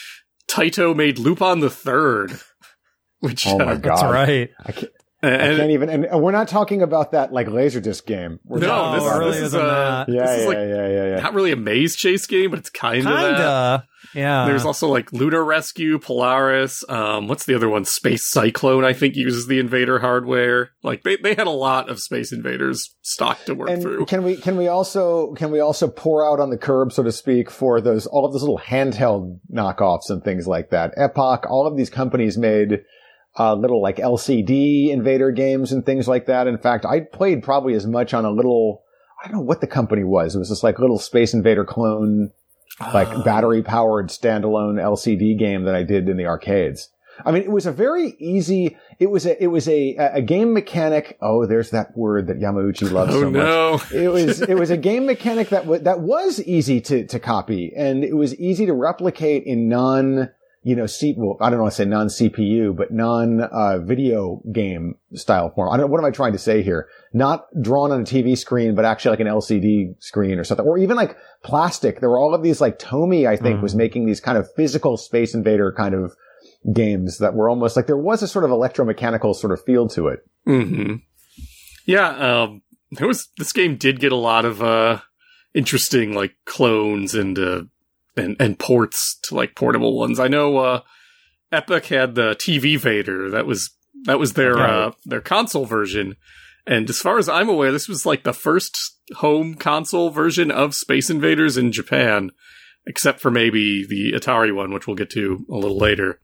Taito made Lupin the Third. Which, oh, my uh, God. That's right. I can't, and, I can't even... And we're not talking about that, like, Laserdisc game. We're no, talking this, about this is, uh, yeah, this is yeah, like, yeah, yeah, yeah. not really a maze chase game, but it's kind of Kinda. that. Yeah. There's also, like, Lunar Rescue, Polaris, um, what's the other one? Space Cyclone, I think, uses the Invader hardware. Like, they, they had a lot of Space Invaders stock to work and through. Can we, can we also, can we also pour out on the curb, so to speak, for those, all of those little handheld knockoffs and things like that? Epoch, all of these companies made, uh, little, like, L C D Invader games and things like that. In fact, I played probably as much on a little, I don't know what the company was. It was this, like, little Space Invader clone, like uh, battery powered standalone L C D game that I did in the arcades. I mean, it was a very easy, it was a, it was a, a game mechanic. Oh, there's that word that Yamauchi loves oh so no. much. It was, it was a game mechanic that w- that was easy to, to copy, and it was easy to replicate in non, you know, C, well, I don't want to say non-C P U, but non, uh, video game style form. I don't, what am I trying to say here? Not drawn on a T V screen, but actually like an L C D screen or something, or even like plastic. There were all of these, like Tomy, I think, mm. was making these kind of physical Space Invader kind of games that were almost like there was a sort of electromechanical sort of feel to it. Mm-hmm. Yeah, um, there was, this game did get a lot of, uh, interesting, like, clones and, uh, and, and ports to, like, portable ones. I know, uh, Epic had the T V Vader. That was, that was their, Right. uh, their console version. And as far as I'm aware, this was, like, the first home console version of Space Invaders in Japan, except for maybe the Atari one, which we'll get to a little later.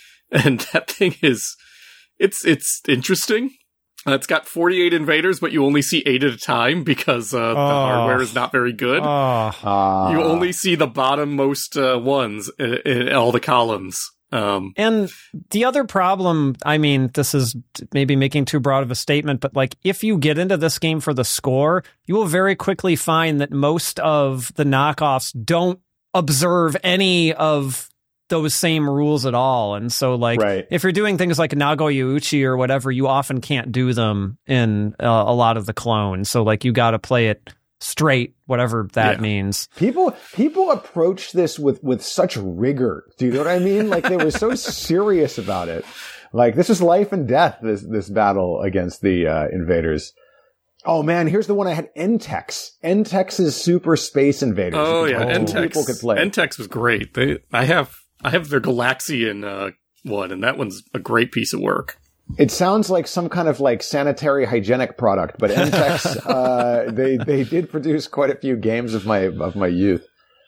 And that thing is, it's, it's interesting. Uh, it's got forty-eight invaders, but you only see eight at a time because, uh, the Oh. hardware is not very good. Oh, Uh, You only see the bottom-most uh, ones in, in all the columns. Um, and the other problem, I mean, this is maybe making too broad of a statement, but like if you get into this game for the score, you will very quickly find that most of the knockoffs don't observe any of those same rules at all. And so like Right. if you're doing things like Nagoya Uchi or whatever, you often can't do them in uh, a lot of the clones. So like you got to play it straight, whatever that Yeah. means. People, people approach this with, with such rigor. Do you know what I mean? Like they were so serious about it. Like this is life and death, this, this battle against the, uh, invaders. Oh man, here's the one I had, Entex. Entex's Super Space Invaders. oh yeah, Two Entex. people could play. Entex was great. They, I have, I have their Galaxian uh, one, and that one's a great piece of work. It sounds like some kind of like sanitary hygienic product, but Entex, uh, they, they did produce quite a few games of my, of my youth.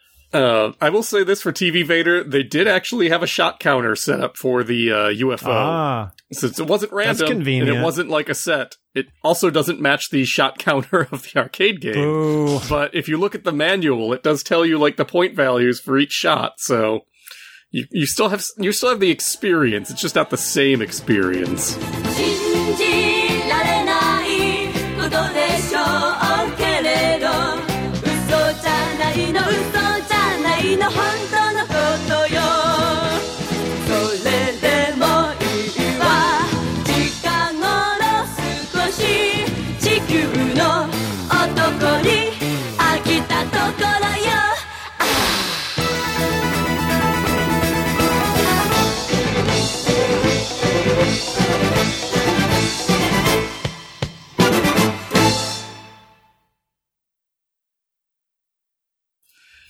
Uh, I will say this for T V Vader, they did actually have a shot counter set up for the uh, U F O. Ah, Since it wasn't That's random, and convenient. it wasn't like a set, it also doesn't match the shot counter of the arcade game. boo. But if you look at the manual, it does tell you like the point values for each shot, so you you still have you still have the experience. It's just not the same experience. 信じられないことでしょうけれど嘘じゃないの嘘じゃないの本当のことよそれでもいいわ近頃少し地球の男に飽きたところよ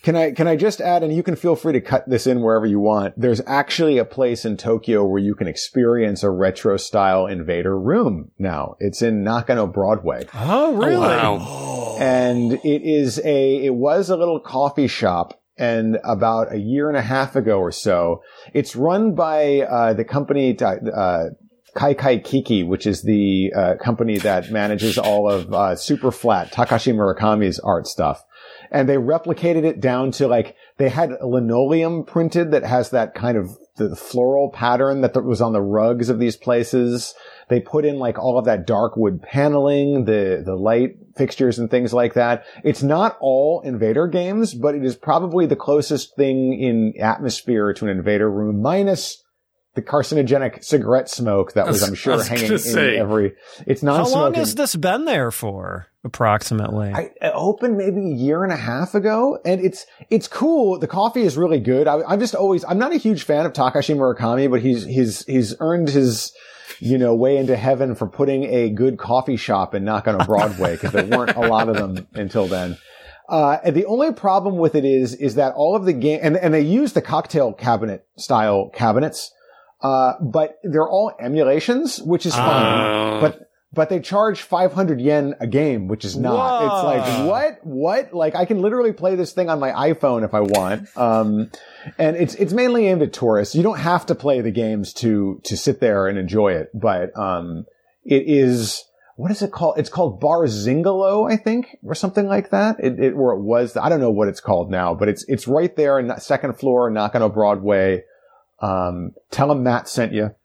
Can I can I just add, and you can feel free to cut this in wherever you want. There's actually a place in Tokyo where you can experience a retro style Invader room now. It's in Nakano Broadway. Oh, really? Wow. And it is a, it was a little coffee shop. And about a year and a half ago or so, it's run by, uh, the company, uh, Kai Kai Kiki, which is the, uh, company that manages all of, uh, Super Flat, Takashi Murakami's art stuff. And they replicated it down to like, they had linoleum printed that has that kind of the floral pattern that was on the rugs of these places. They put in like all of that dark wood paneling, the, the light fixtures and things like that. It's not all Invader games, but it is probably the closest thing in atmosphere to an Invader room, minus the carcinogenic cigarette smoke that was, I was- I'm I sure, was hanging gonna in say. every, it's How non-smoking. long has this been there for, approximately? I it opened maybe a year and a half ago, and it's it's cool. The coffee is really good. I, I'm just always I'm not a huge fan of Takashi Murakami, but he's he's he's earned his you know way into heaven for putting a good coffee shop in Nakano Broadway, because there weren't a lot of them until then. Uh, and the only problem with it is is that all of the game and and they use the cocktail cabinet style cabinets, uh, but they're all emulations, which is fine, Uh. but. But they charge five hundred yen a game, which is not. Whoa. It's like, what? What? Like, I can literally play this thing on my iPhone if I want. Um, and it's, it's mainly aimed at tourists. You don't have to play the games to, to sit there and enjoy it. But, um, it is, what is it called? It's called Bar Zingalo, I think, or something like that. It, it, or it was, I don't know what it's called now, but it's, it's right there in the second floor, Nakano Broadway. Um, tell them Matt sent you.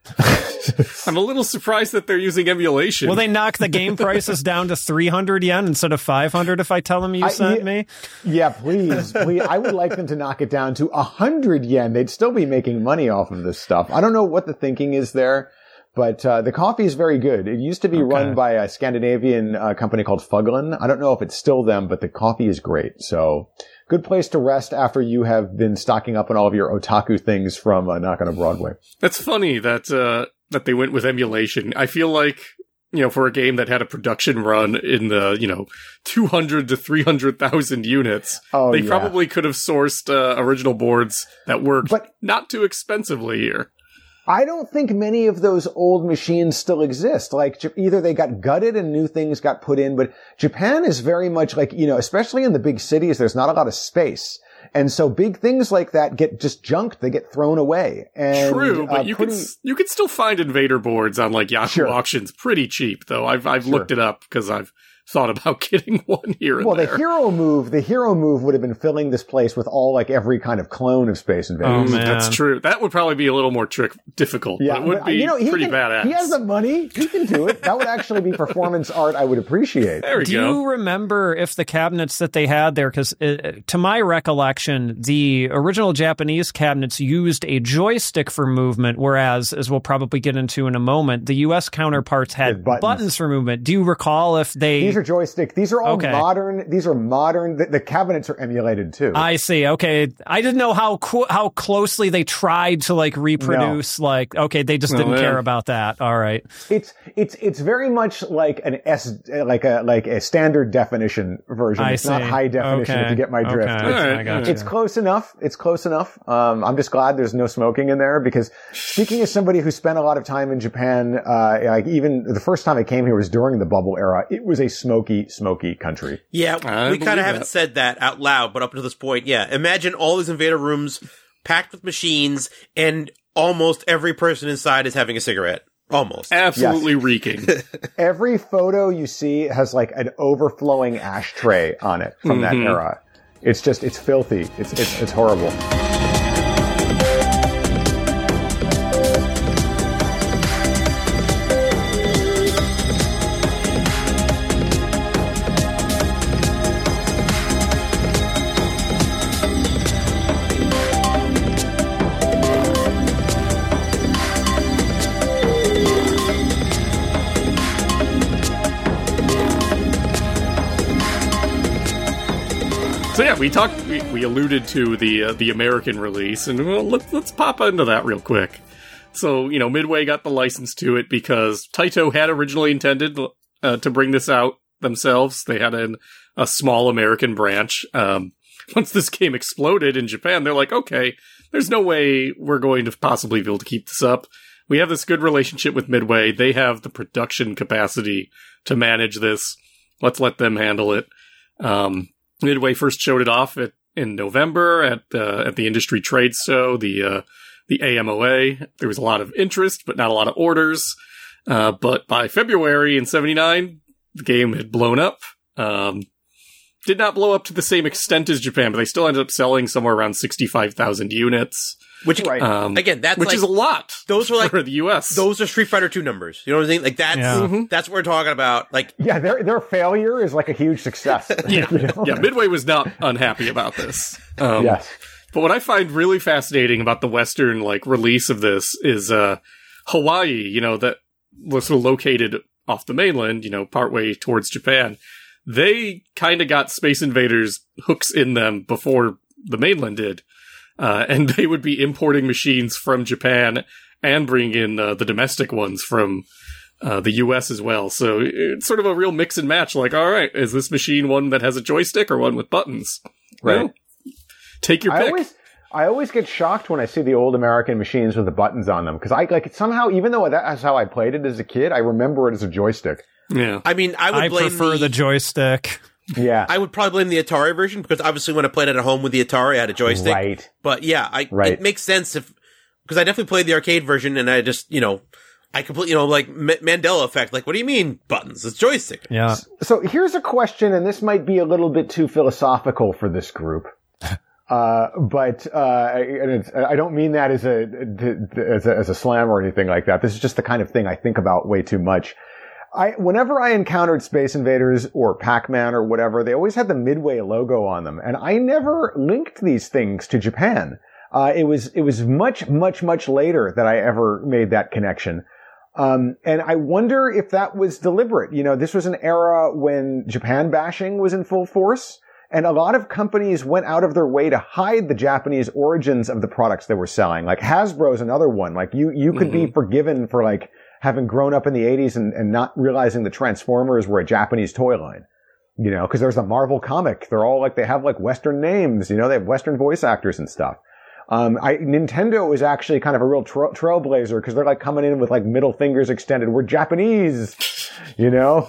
I'm a little surprised that they're using emulation. Will they knock the game prices down to three hundred yen instead of five hundred if I tell them you I- sent yeah. me? Yeah, please, please. I would like them to knock it down to a hundred yen. They'd still be making money off of this stuff. I don't know what the thinking is there, but uh, the coffee is very good. It used to be Okay. run by a Scandinavian uh, company called Fuglen. I don't know if it's still them, but the coffee is great. So, good place to rest after you have been stocking up on all of your otaku things from uh, Nakano Broadway. That's funny that uh, that they went with emulation. I feel like, you know, for a game that had a production run in the, you know, two hundred to three hundred thousand units, Oh, they yeah. probably could have sourced uh, original boards that worked But- not too expensively here. I don't think many of those old machines still exist. Like, J- either they got gutted and new things got put in, but Japan is very much like, you know, especially in the big cities, there's not a lot of space. And so big things like that get just junked. They get thrown away. And, True, but uh, you putting- can s- you can still find Invader boards on like Yahoo Sure. auctions pretty cheap, though. I've I've Sure. looked it up because I've thought about getting one here and Well, there. the hero move, the hero move would have been filling this place with all like every kind of clone of Space Invaders. Oh, man. That's true. That would probably be a little more trick difficult, but it would but, be you know, he pretty can- badass. He has the money. He can do it. That would actually be performance art I would appreciate. there we Do go. you remember if the cabinets that they had there, because uh, to my recollection, the original Japanese cabinets used a joystick for movement, whereas, as we'll probably get into in a moment, the U S counterparts had With buttons. buttons. for movement. Do you recall if they... These are joystick. These are all Okay. modern. These are modern. The, the cabinets are emulated too. I see. Okay. I didn't know how qu- how closely they tried to like reproduce, like, okay, they just Oh, didn't man. care about that. All right. It's it's it's very much like an S like a like a standard definition version. I It's not see. high definition Okay. if you get my drift. Okay. It's, Alright, I got it's you. close enough. It's close enough. Um, I'm just glad there's no smoking in there because speaking as somebody who spent a lot of time in Japan, uh, like even the first time I came here was during the bubble era. It was a smoky, smoky country. Yeah, I we kind believe of haven't that. said that out loud, but up until this point, yeah. Imagine all these Invader rooms packed with machines, and almost every person inside is having a cigarette. Almost. Absolutely reeking. Every photo you see has like an overflowing ashtray on it from that era. It's just, it's filthy. It's, it's, it's horrible. So yeah, we talked. We, we alluded to the uh, the American release, and well, let's let's pop into that real quick. So you know, Midway got the license to it because Taito had originally intended uh, to bring this out themselves. They had an, a small American branch, um, once this game exploded in Japan, they're like, okay, there's no way we're going to possibly be able to keep this up. We have this good relationship with Midway. They have the production capacity to manage this. Let's let them handle it. Um, Midway first showed it off at, in November at uh, at the industry trade show, the uh, the A M O A. There was a lot of interest, but not a lot of orders. Uh, but by February in seventy-nine, the game had blown up. Um, did not blow up to the same extent as Japan, but they still ended up selling somewhere around sixty-five thousand units. Which, Right. Um, again, that's which like, is a lot. those are like for the U S. Those are Street Fighter two numbers. You know what I'm saying? Like that's Yeah. Mm-hmm. that's what we're talking about. Like Yeah, their their failure is like a huge success. yeah, You know? yeah. Midway was not unhappy about this. Um, Yes. But what I find really fascinating about the Western like release of this is uh, Hawaii. You know, that was sort of located off the mainland. You know, partway towards Japan. They kind of got Space Invaders hooks in them before the mainland did. Uh, and they would be importing machines from Japan and bringing in uh, the domestic ones from uh, the U S as well. So it's sort of a real mix and match. Like, all right, is this machine one that has a joystick or one with buttons? Right. Well, take your I pick. always, I always get shocked when I see the old American machines with the buttons on them because I like somehow, even though that's how I played it as a kid, I remember it as a joystick. Yeah. I mean, I would I blame prefer the, the joystick. Yeah, I would probably blame the Atari version because obviously when I played it at home with the Atari, I had a joystick. right. But yeah, I Right. it makes sense if because I definitely played the arcade version and I just you know I completely you know like M- Mandela effect. Like, what do you mean buttons? It's joystick. Yeah. So here's a question, and this might be a little bit too philosophical for this group. Uh, but, uh, and it's, I don't mean that as a, as a, as a slam or anything like that. This is just the kind of thing I think about way too much. I, whenever I encountered Space Invaders or Pac-Man or whatever, they always had the Midway logo on them. And I never linked these things to Japan. Uh, it was, it was much, much, much later that I ever made that connection. Um, and I wonder if that was deliberate. You know, this was an era when Japan bashing was in full force. And a lot of companies went out of their way to hide the Japanese origins of the products they were selling. Like Hasbro's another one. Like you, you could Mm-hmm. be forgiven for like having grown up in the eighties and, and not realizing the Transformers were a Japanese toy line. You know, cause there's a Marvel comic. They're all like, they have like Western names, you know, they have Western voice actors and stuff. Um, I, Nintendo is actually kind of a real tra- trailblazer because they're like coming in with like middle fingers extended. We're Japanese, you know.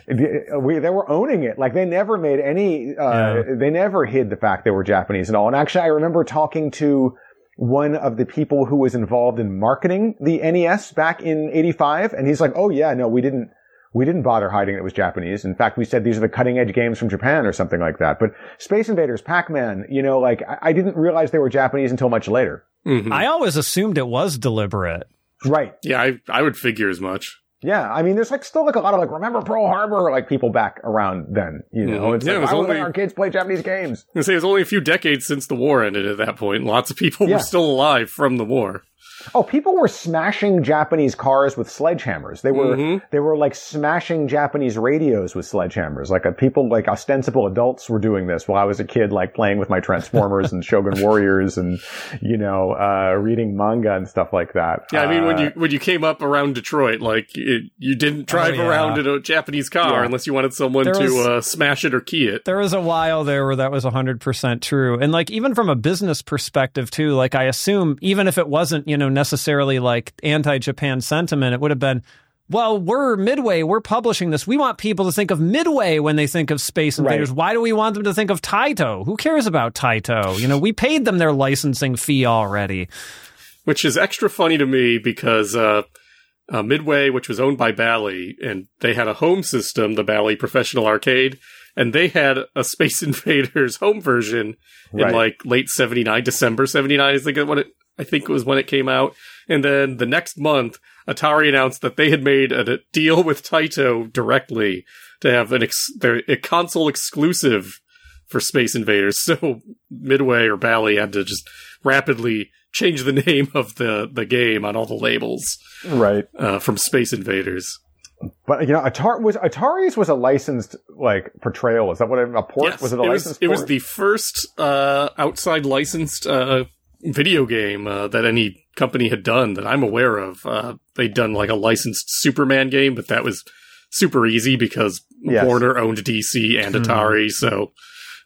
We they were owning it. Like they never made any. Uh, Yeah. They never hid the fact they were Japanese at all. And actually, I remember talking to one of the people who was involved in marketing the N E S back in eighty-five, and he's like, "Oh yeah, no, we didn't." We didn't bother hiding it was Japanese. In fact, we said these are the cutting edge games from Japan or something like that. But Space Invaders, Pac-Man, you know, like I, I didn't realize they were Japanese until much later. Mhm. I always assumed it was deliberate. Right. Yeah, I, I would figure as much. Yeah. I mean, there's like still like a lot of like, remember Pearl Harbor, like people back around then, you know, Mhm. it's Yeah, it like, was why would only- our kids play Japanese games? I was gonna say it was only a few decades since the war ended at that point. Lots of people Yeah. were still alive from the war. Oh, people were smashing Japanese cars with sledgehammers. They were, Mhm. they were like smashing Japanese radios with sledgehammers. Like uh, people, like ostensible adults were doing this while I was a kid, like playing with my Transformers and Shogun Warriors and, you know, uh, reading manga and stuff like that. Yeah, I mean, when Uh, you when you came up around Detroit, like it, you didn't drive Oh, yeah. around in a Japanese car Yeah. unless you wanted someone There to was- uh, smash it or key it. There was a while there where that was one hundred percent true. And like, even from a business perspective too, like I assume even if it wasn't, you know, necessarily like anti-Japan sentiment, it would have been, well, we're Midway, we're publishing this. We want people to think of Midway when they think of Space Invaders. Right. Why do we want them to think of Taito? Who cares about Taito? You know, we paid them their licensing fee already. Which is extra funny to me because uh, uh, Midway, which was owned by Bally, and they had a home system, the Bally Professional Arcade, and they had a Space Invaders home version Right. in like late seventy-nine, December seventy-nine, I think what it, I think was when it came out. And then the next month, Atari announced that they had made a, a deal with Taito directly to have an ex- their, a console exclusive for Space Invaders. So Midway or Bally had to just rapidly change the name of the, the game on all the labels right. uh, from Space Invaders. But you know, Atari was Atari's was a licensed like portrayal. Is that what it, a port? Yes, was it a it was, licensed it port? was the first uh, outside licensed uh, video game uh, that any company had done that I'm aware of. Uh, they'd done like a licensed Superman game, but that was super easy because Yes. Warner owned D C and Atari, so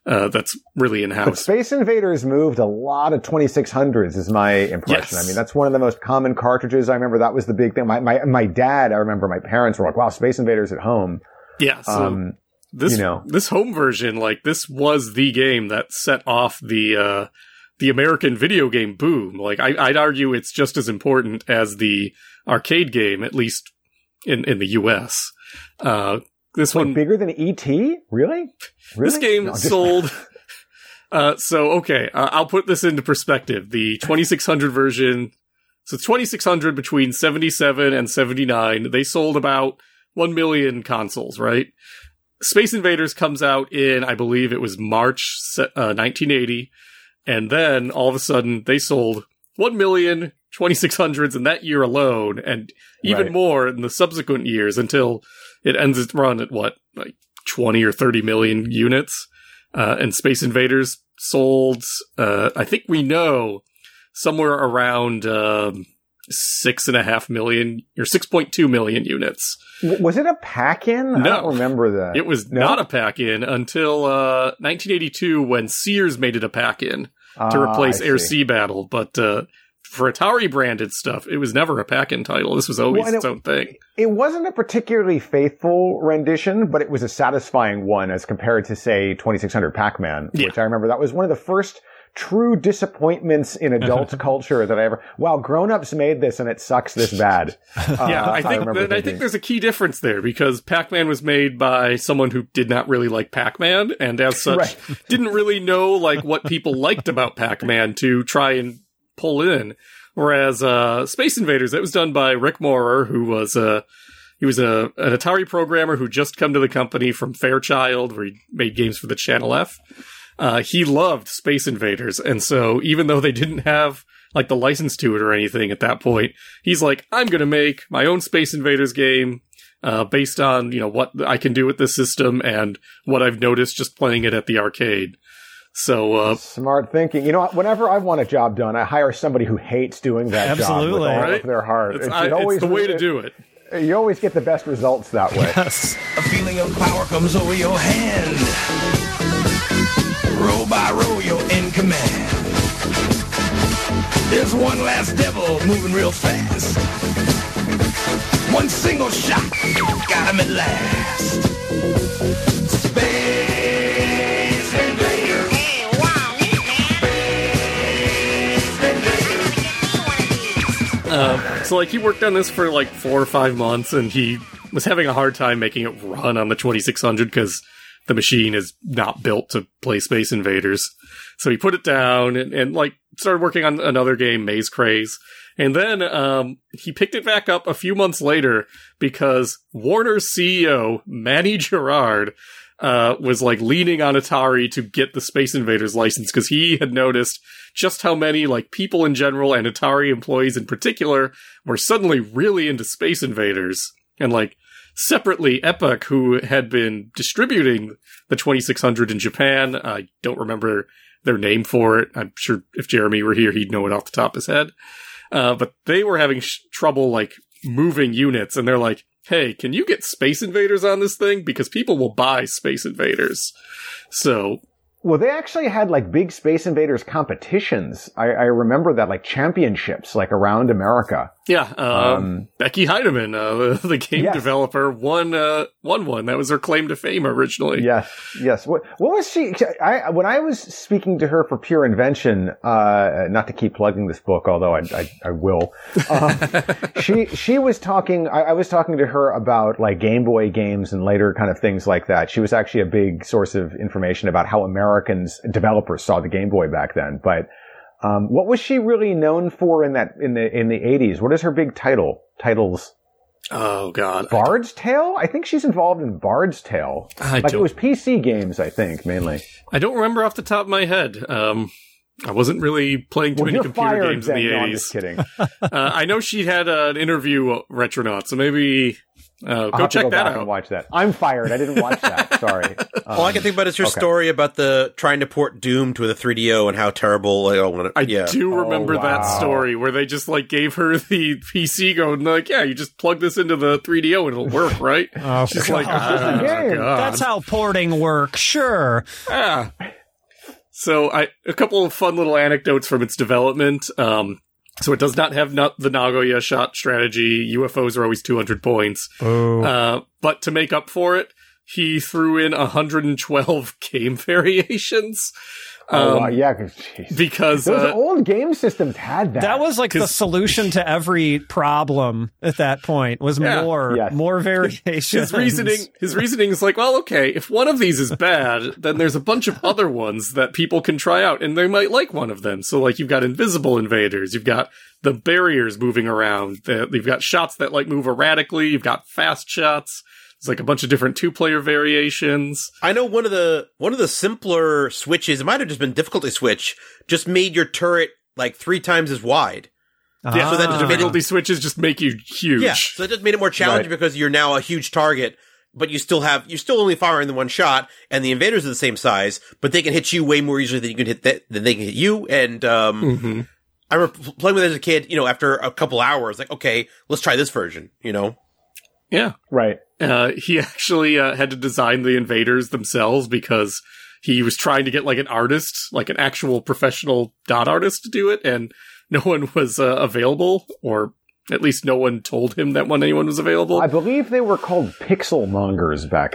uh, that's really in But house. Space Invaders moved a lot of twenty-six hundreds is my impression. Yes. I mean, that's one of the most common cartridges. I remember that was the big thing. My, my, my dad, I remember my parents were like, wow, Space Invaders at home. Yeah, so Um, this you know. this home version, like this was the game that set off the uh, the American video game boom. Like I, I'd argue it's just as important as the arcade game, at least in in the U S. Uh, this Like one bigger than E T? Really? Really? This game No, just- sold. Uh, so okay, uh, I'll put this into perspective. The twenty-six hundred version, so twenty-six hundred between seventy-seven and seventy-nine, they sold about one million consoles, right? Space Invaders comes out in, I believe it was March uh, nineteen eighty, and then all of a sudden they sold one million twenty-six hundreds in that year alone, and even Right. more in the subsequent years until it ends its run at what, like twenty or thirty million units. Uh, and Space Invaders sold, uh, I think we know, somewhere around um, six and a half million or six point two million units. W- Was it a pack-in? I No. don't remember that. It was No? not a pack-in until uh, nineteen eighty-two when Sears made it a pack-in to Ah, replace I Air see. Sea Battle. But uh, for Atari branded stuff, it was never a pack-in title. This was always Well, and its it- own thing. It wasn't a particularly faithful rendition, but it was a satisfying one as compared to, say, twenty-six hundred Pac-Man, Yeah. which I remember that was one of the first true disappointments in adult culture that I ever... Wow, grown-ups made this and it sucks this bad. Uh, Yeah, I think remember that, I thinking. think there's a key difference there because Pac-Man was made by someone who did not really like Pac-Man, and as such, Right. didn't really know like what people liked about Pac-Man to try and pull in. Whereas uh, Space Invaders, that was done by Rick Morer, who was a he was a an Atari programmer who just come to the company from Fairchild, where he made games for the Channel F. Uh, he loved Space Invaders, and so even though they didn't have like the license to it or anything at that point, he's like, I'm going to make my own Space Invaders game uh, based on, you know, what I can do with this system and what I've noticed just playing it at the arcade. So, uh, Smart thinking. You know, whenever I want a job done, I hire somebody who hates doing that job with Absolutely. all Right? of their heart. it's, It's, I, it always, it's the way to do it. You always get the best results that way. Yes. A feeling of power comes over your hand. Row by row, you're in command. There's one last devil moving real fast. One single shot, got him at last. Space Invaders. Uh, so, like, he worked on this for like four or five months, and he was having a hard time making it run on the twenty-six hundred because the machine is not built to play Space Invaders. So he put it down and, and like started working on another game, Maze Craze. And then um, he picked it back up a few months later because Warner's C E O, Manny Gerard, uh, was like leaning on Atari to get the Space Invaders license because he had noticed just how many like people in general and Atari employees in particular were suddenly really into Space Invaders. And like separately, Epic, who had been distributing the twenty-six hundred in Japan, I don't remember their name for it. I'm sure if Jeremy were here, he'd know it off the top of his head. Uh, but they were having sh- trouble like moving units, and they're like, hey, can you get Space Invaders on this thing? Because people will buy Space Invaders. So, Well, they actually had like big Space Invaders competitions. I, I remember that, like championships, like around America. yeah, um, Um, Becky Heinemann, uh, the, the game Yes. developer, won, uh, won one. That was her claim to fame originally. Yes, yes. What, what was she? I when I was speaking to her for Pure Invention, uh, not to keep plugging this book, although I I, I will. Um, she she was talking. I, I was talking to her about like Game Boy games and later kind of things like that. She was actually a big source of information about how Americans developers saw the Game Boy back then. But um, what was she really known for in that in the in the eighties? What is her big title? Titles. Oh, God. Bard's Tale? I think she's involved in Bard's Tale. I like it don't- was P C games, I think, mainly. I don't remember off the top of my head. Um, I wasn't really playing too Well, many you're computer fired games in then. the No, I'm eighties. just kidding. uh, I know she had uh, an interview at Retronaut, so maybe uh, I'll go have to check go that back out. and watch that. I'm fired. I didn't watch that. Sorry. Um, All I can think about is her okay. story about the trying to port Doom to the three D O and how terrible. Like, oh, when it, I yeah. do remember Oh, that wow. story where they just like gave her the P C going like, yeah, you just plug this into the three D O and it'll work, right? Oh, She's God. like, ah, game. God. That's how porting works. Sure. Ah. So I a couple of fun little anecdotes from its development. Um, so it does not have not the Nagoya shot strategy. U F Os are always two hundred points. Oh. Uh, but to make up for it, he threw in one hundred twelve game variations. Oh, Um, wow, yeah, 'cause, jeez. Because those uh, old game systems had that. That was like the 'Cause- solution to every problem at that point was Yeah. more, Yes. more variations. his reasoning his reasoning is like, well, okay, if one of these is bad, then there's a bunch of other ones that people can try out and they might like one of them. So like you've got invisible invaders, you've got the barriers moving around, the, you've got shots that like move erratically, you've got fast shots. There's like a bunch of different two-player variations. I know one of the one of the simpler switches, it might have just been difficulty switch, just made your turret like three times as wide. Yeah, so that Ah. difficulty switches just make you huge. Yeah, so it just made it more challenging Right. because you're now a huge target, but you still have you're still only firing the one shot, and the invaders are the same size, but they can hit you way more easily than you can hit that than they can hit you. And um, Mm-hmm. I remember p- playing with it as a kid. You know, after a couple hours, like okay, let's try this version. You know, Yeah. right. Uh, he actually uh, had to design the invaders themselves because he was trying to get like an artist, like an actual professional dot artist to do it, and no one was uh, available, or at least no one told him that when anyone was available. I believe they were called pixel mongers back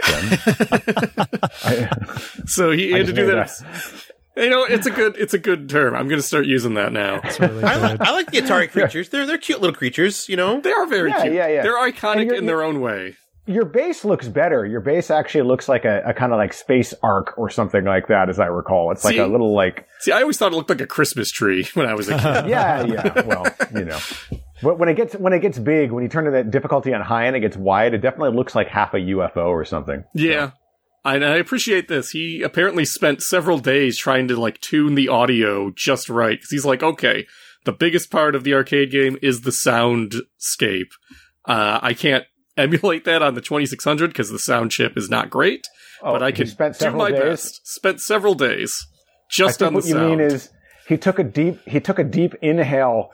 then. I, So he I had to just do made that. You know, it's a good it's a good term. I'm going to start using that now. Really I, good. li- I like the Atari creatures. They're they're cute little creatures. You know, They are very Yeah, cute. yeah, yeah. They're And iconic you're- in their own way. your base looks better. Your base actually looks like a, a kind of like space arc or something like that, as I recall. It's like See? a little like, See, I always thought it looked like a Christmas tree when I was a kid. yeah, yeah. Well, you know, but when it gets when it gets big, when you turn to that difficulty on high and it gets wide, it definitely looks like half a U F O or something. Yeah. And I appreciate this. He apparently spent several days trying to like tune the audio just right. Cause he's like, okay, the biggest part of the arcade game is the soundscape. Uh, I can't emulate that on the twenty-six hundred because the sound chip is not great, Oh, but I he can spent do several my days? best. Spent several days I just think on the what you sound. mean is he took a deep he took a deep inhale.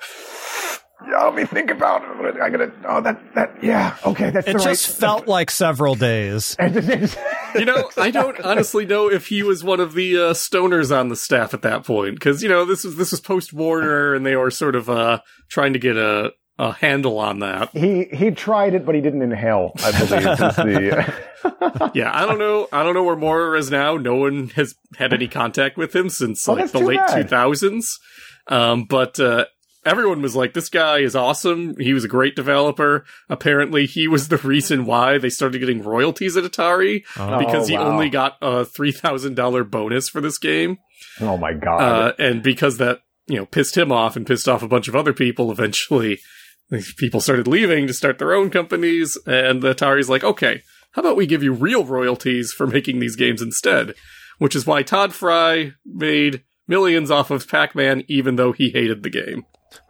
Yeah, let me think about it. I gotta. Oh, that that. Yeah. Okay, that's It the just right. felt like several days. You know, I don't honestly know if he was one of the uh, stoners on the staff at that point, because you know this was this was post Warner, and they were sort of uh, trying to get a, a handle on that. He he tried it, but he didn't inhale. I believe is the. Yeah, I don't know. I don't know where Maurer is now. No one has had any contact with him since Oh, like that's the too late bad. two thousands. Um, but uh, everyone was like, "This guy is awesome. He was a great developer." Apparently, he was the reason why they started getting royalties at Atari because he wow. only got a three thousand dollar bonus for this game. Oh my god. Uh, and because that, you know, pissed him off and pissed off a bunch of other people, eventually these people started leaving to start their own companies, and the Atari's like, okay, how about we give you real royalties for making these games instead? Which is why Todd Fry made millions off of Pac-Man, even though he hated the game.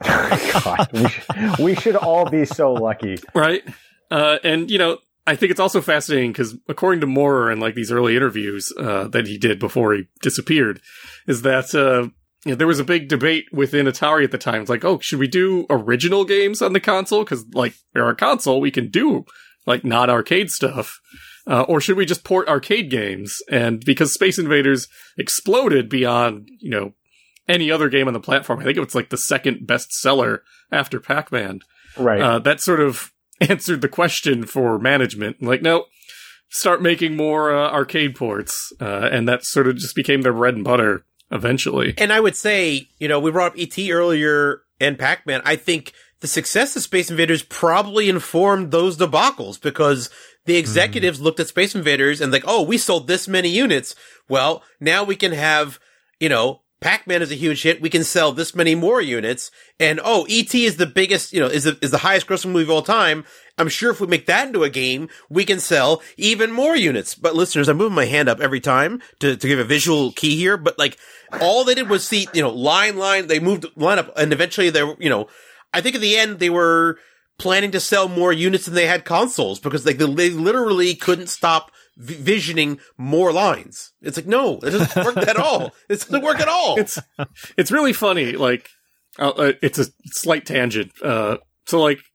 God, we, should, we should all be so lucky. Right? Uh, and, you know, I think it's also fascinating because according to Maurer and like these early interviews uh, that he did before he disappeared, is that uh, you know, there was a big debate within Atari at the time. It's like, oh, should we do original games on the console? Because like they're a console, we can do like not arcade stuff. Uh, or should we just port arcade games? And because Space Invaders exploded beyond, you know, any other game on the platform, I think it was like the second best seller after Pac-Man. Right. Uh, that sort of answered the question for management. Like, no, start making more uh, arcade ports. Uh, and that sort of just became their bread and butter eventually. And I would say, you know, we brought up E T earlier and Pac-Man. I think the success of Space Invaders probably informed those debacles because the executives mm. looked at Space Invaders and like, oh, we sold this many units. Well, now we can have, you know, Pac-Man is a huge hit. We can sell this many more units. And, oh, E T is the biggest, you know, is the, is the highest grossing movie of all time. I'm sure if we make that into a game, we can sell even more units. But listeners, I'm moving my hand up every time to, to give a visual key here. But like, all they did was see, you know, line, line, they moved line up and eventually they were, you know, I think at the end they were planning to sell more units than they had consoles because like they, they literally couldn't stop v- visioning more lines. It's like, no, it doesn't work at all. It doesn't work at all. It's, it's really funny. Like, uh, uh, it's a slight tangent. Uh, so like,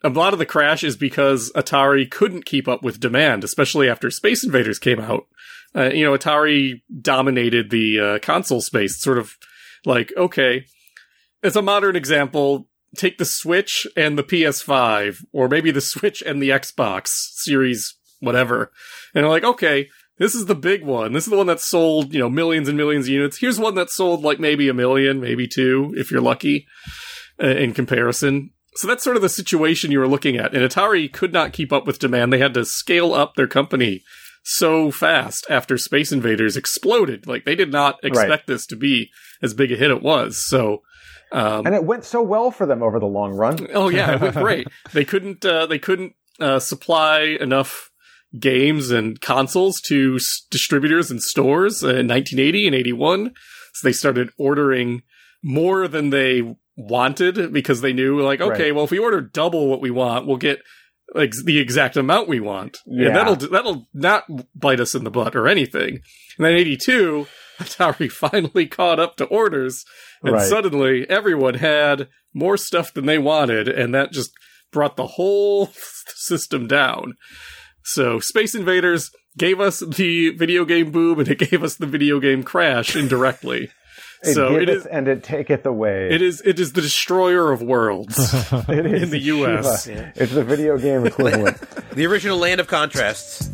a lot of the crash is because Atari couldn't keep up with demand, especially after Space Invaders came out. Uh, you know, Atari dominated the uh, console space. Sort of like, okay, as a modern example, take the Switch and the P S five, or maybe the Switch and the Xbox Series, whatever. And they're like, okay, this is the big one. This is the one that sold, you know, millions and millions of units. Here's one that sold like maybe a million, maybe two, if you're lucky, uh, in comparison. So that's sort of the situation you were looking at. And Atari could not keep up with demand. They had to scale up their company so fast after Space Invaders exploded. Like, they did not expect Right. this to be as big a hit it was. So, um, And it went so well for them over the long run. oh yeah, it went great. They couldn't, uh, they couldn't, uh, supply enough games and consoles to s- distributors and stores in nineteen eighty and eighty-one. So they started ordering more than they wanted because they knew, like, okay, Right. well, if we order double what we want, we'll get like the exact amount we want. Yeah. And that'll, that'll not bite us in the butt or anything. And then eighty-two, Atari finally caught up to orders, and Right. suddenly everyone had more stuff than they wanted, and that just brought the whole system down. So Space Invaders gave us the video game boom, and it gave us the video game crash indirectly. It so it giveth is, and it taketh away. it is, it is the destroyer of worlds It is in the U S. Shiva. It's the video game equivalent. The original Land of Contrasts.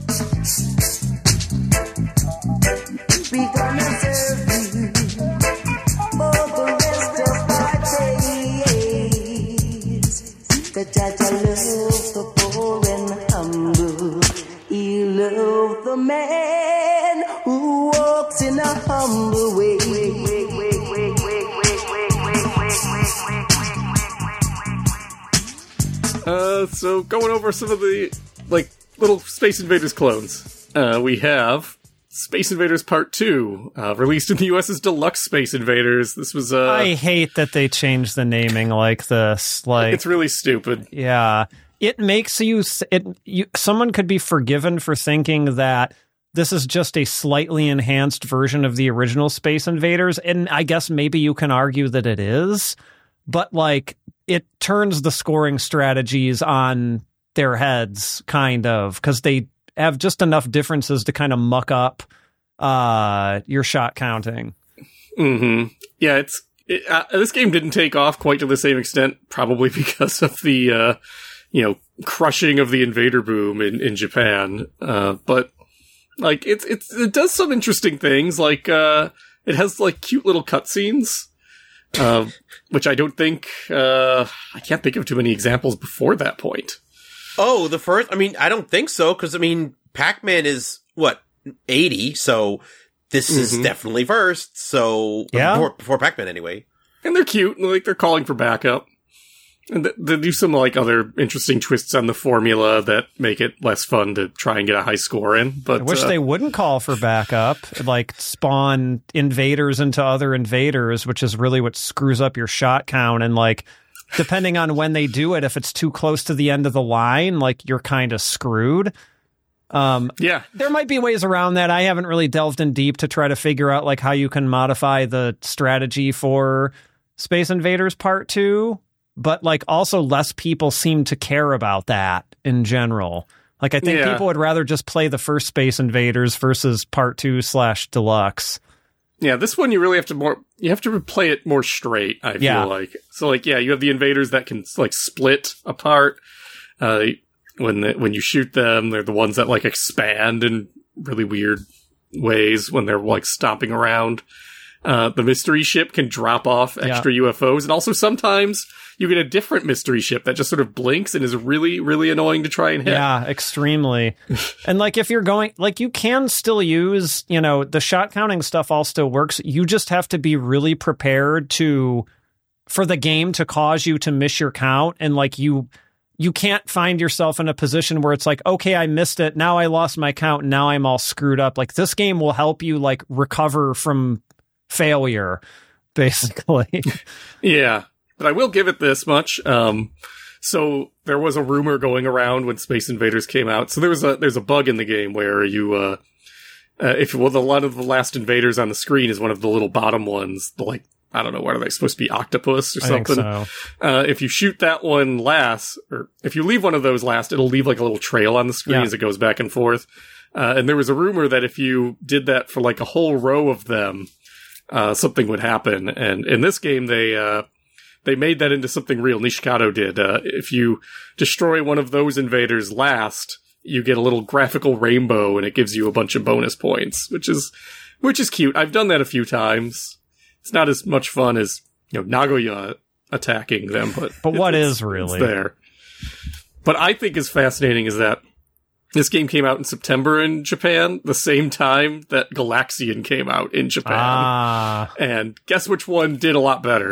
We gonna serve you for the rest of our days. The Jaja loves the poor and humble. He loves the man who walks in a humble way. Uh, so going over some of the, like, little Space Invaders clones. Uh, we have Space Invaders Part two, uh, released in the U S as Deluxe Space Invaders. This was, uh, I hate that they changed the naming like this. Like, it's really stupid. yeah, it makes you, s- it, you, someone could be forgiven for thinking that this is just a slightly enhanced version of the original Space Invaders. And I guess maybe you can argue that it is, but like, it turns the scoring strategies on their heads, kind of, because they have just enough differences to kind of muck up uh, your shot counting. Mm-hmm. Yeah, it's it, uh, this game didn't take off quite to the same extent, probably because of the uh, you know crushing of the Invader boom in in Japan. Uh, but like it's it's it does some interesting things. Like uh, it has like cute little cutscenes, uh, which I don't think uh, I can't think of too many examples before that point. Oh, the first? I mean, I don't think so, because, I mean, Pac-Man is, what, eighty, so this is Mhm. definitely first, so... Yeah? Before, before Pac-Man, anyway. And they're cute, like they're calling for backup. And th- they do some like other interesting twists on the formula that make it less fun to try and get a high score in. But I wish uh, they wouldn't call for backup, like spawn invaders into other invaders, which is really what screws up your shot count. And like, depending on when they do it, if it's too close to the end of the line, like you're kind of screwed. Um, yeah, there might be ways around that. I haven't really delved in deep to try to figure out like how you can modify the strategy for Space Invaders Part two, but like also less people seem to care about that in general. Like I think Yeah. people would rather just play the first Space Invaders versus Part two slash Deluxe. yeah. This one you really have to more. You have to play it more straight. I Yeah. feel like so. Like yeah, you have the invaders that can like split apart. Uh, when the, when you shoot them, they're the ones that like expand in really weird ways when they're like stomping around. Uh, the mystery ship can drop off extra U F Os, and also sometimes you get a different mystery ship that just sort of blinks and is really, really annoying to try and hit. Yeah, extremely. And like if you're going, like you can still use, you know, the shot counting stuff all still works. You just have to be really prepared to, for the game to cause you to miss your count. And like you, you can't find yourself in a position where it's like, okay, I missed it. Now I lost my count. And now I'm all screwed up. Like this game will help you like recover from failure, basically. Yeah, but I will give it this much. Um, so there was a rumor going around when Space Invaders came out. So there was a there's a bug in the game where you, uh, uh, if well, the, a lot of the last invaders on the screen is one of the little bottom ones, the like I don't know, what are they supposed to be, octopus or I think something? so. Uh, if you shoot that one last, or if you leave one of those last, it'll leave like a little trail on the screen Yeah. as it goes back and forth. Uh, and there was a rumor that if you did that for like a whole row of them, uh, something would happen. And in this game, they, uh, they made that into something real. Nishikado did. Uh, if you destroy one of those invaders last, you get a little graphical rainbow and it gives you a bunch of bonus points, which is, which is cute. I've done that a few times. It's not as much fun as, you know, Nagoya attacking them, but But what it's, is really? it's there. But I think is fascinating is that this game came out in September in Japan, the same time that Galaxian came out in Japan. Ah, And guess which one did a lot better?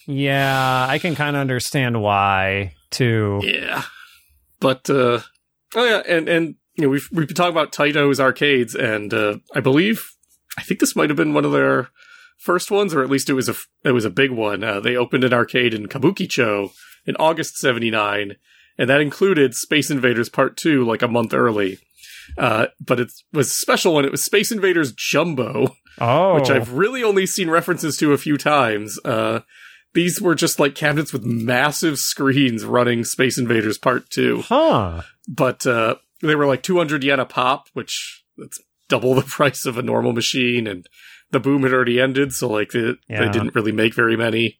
yeah, I can kind of understand why, too. Yeah. But, uh, oh yeah, and, and, you know, we've, we've been talking about Taito's arcades, and, uh, I believe, I think this might have been one of their first ones, or at least it was a, it was a big one. Uh, they opened an arcade in Kabukicho in August seventy-nine, and that included Space Invaders Part two, like a month early. Uh, but it was a special one. It was Space Invaders Jumbo, Oh. which I've really only seen references to a few times. Uh, these were just like cabinets with massive screens running Space Invaders Part two. Huh. But, uh, they were like two hundred yen a pop, which that's double the price of a normal machine, and the boom had already ended, so like they, Yeah. they didn't really make very many.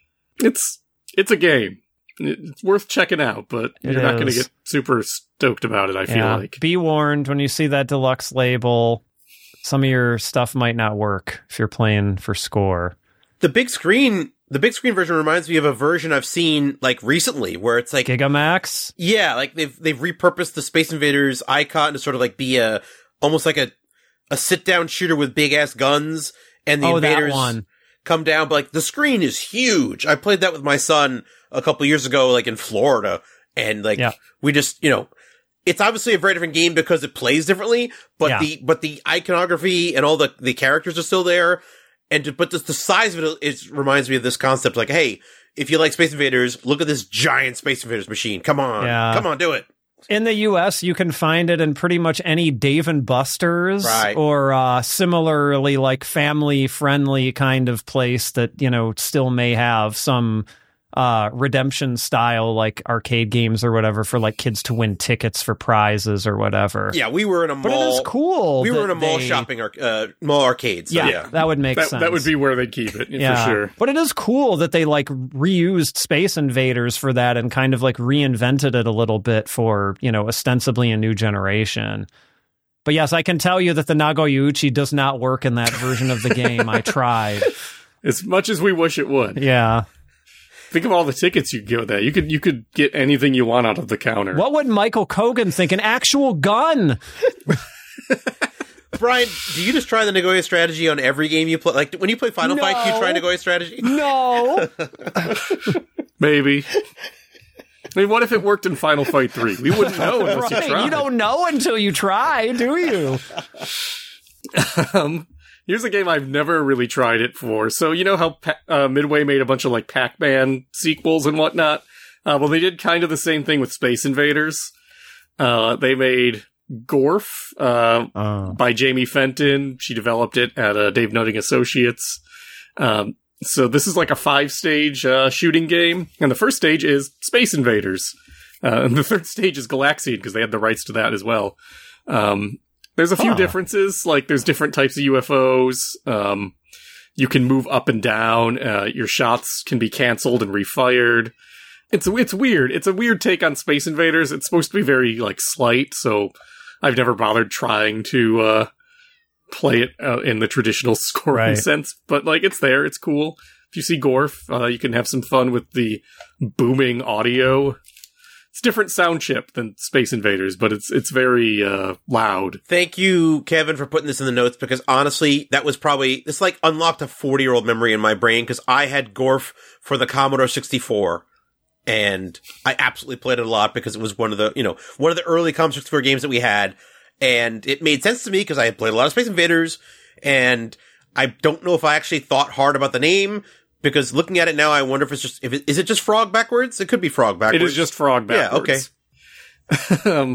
It's, it's a game. It's worth checking out, but It you're not going to is. get super stoked about it, I feel Yeah. like. Be warned, when you see that deluxe label, some of your stuff might not work if you're playing for score. The big screen, the big screen version reminds me of a version I've seen like recently where it's like, Gigamax? yeah, like they've, they've repurposed the Space Invaders icon to sort of like be a, almost like a, a sit down shooter with big ass guns, and the Oh, that invaders one. come down, but like the screen is huge. I played that with my son a couple years ago, like in Florida, and like Yeah. we just, you know, it's obviously a very different game because it plays differently, but Yeah. the, but the iconography and all the, the characters are still there. And to, but the, the size of it is reminds me of this concept. Like, hey, if you like Space Invaders, look at this giant Space Invaders machine. Come on. Yeah. Come on, do it. In the U S, you can find it in pretty much any Dave and Buster's Right. or uh, similarly like family-friendly kind of place that, you know, still may have some uh, redemption style like arcade games or whatever for like kids to win tickets for prizes or whatever. Yeah, we were in a mall. But it is cool. We were that in a mall they- shopping, ar- uh, mall arcade. So Yeah, yeah. that would make That, sense. that would be where they'd keep it, Yeah, for sure. but it is cool that they like reused Space Invaders for that and kind of like reinvented it a little bit for, you know, ostensibly a new generation. But yes, I can tell you that the Nagoya-uchi does not work in that version of the game. I tried. As much as we wish it would. Yeah. Think of all the tickets you could get with that. You could you could get anything you want out of the counter. What would Michael Kogan think? An actual gun? Brian, do you just try the Nagoya strategy on every game you play? Like when you play Final Fight, do you No. try Nagoya strategy? No. Maybe. I mean, what if it worked in Final Fight three? We wouldn't know unless you Right. tried. You don't know until you try, do you? Um, here's a game I've never really tried it for. So you know how pa- uh, Midway made a bunch of like Pac-Man sequels and whatnot? Uh, well, they did kind of the same thing with Space Invaders. Uh, they made Gorf uh, Oh. by Jamie Fenton. She developed it at uh, Dave Nutting Associates. Um, so this is like a five-stage uh, shooting game, and the first stage is Space Invaders, uh, and the third stage is Galaxian because they had the rights to that as well. Um, there's a few Huh. differences, like there's different types of U F Os. Um, you can move up and down. Uh, your shots can be canceled and refired. It's it's weird. It's a weird take on Space Invaders. It's supposed to be very like slight, so I've never bothered trying to uh, play it uh, in the traditional scoring Right. sense. But like, it's there. It's cool. If you see Gorf, uh, you can have some fun with the booming audio. It's a different sound chip than Space Invaders, but it's it's very uh, loud. Thank you, Kevin, for putting this in the notes because honestly, that was probably, this like unlocked a forty year old memory in my brain because I had Gorf for the Commodore sixty-four. And I absolutely played it a lot because it was one of the, you know, one of the early Commodore sixty-four games that we had. And it made sense to me because I had played a lot of Space Invaders. And I don't know if I actually thought hard about the name because looking at it now, I wonder if it's just, if it, is it just Frog backwards? It could be Frog backwards. It is just Frog Yeah, backwards. okay. um,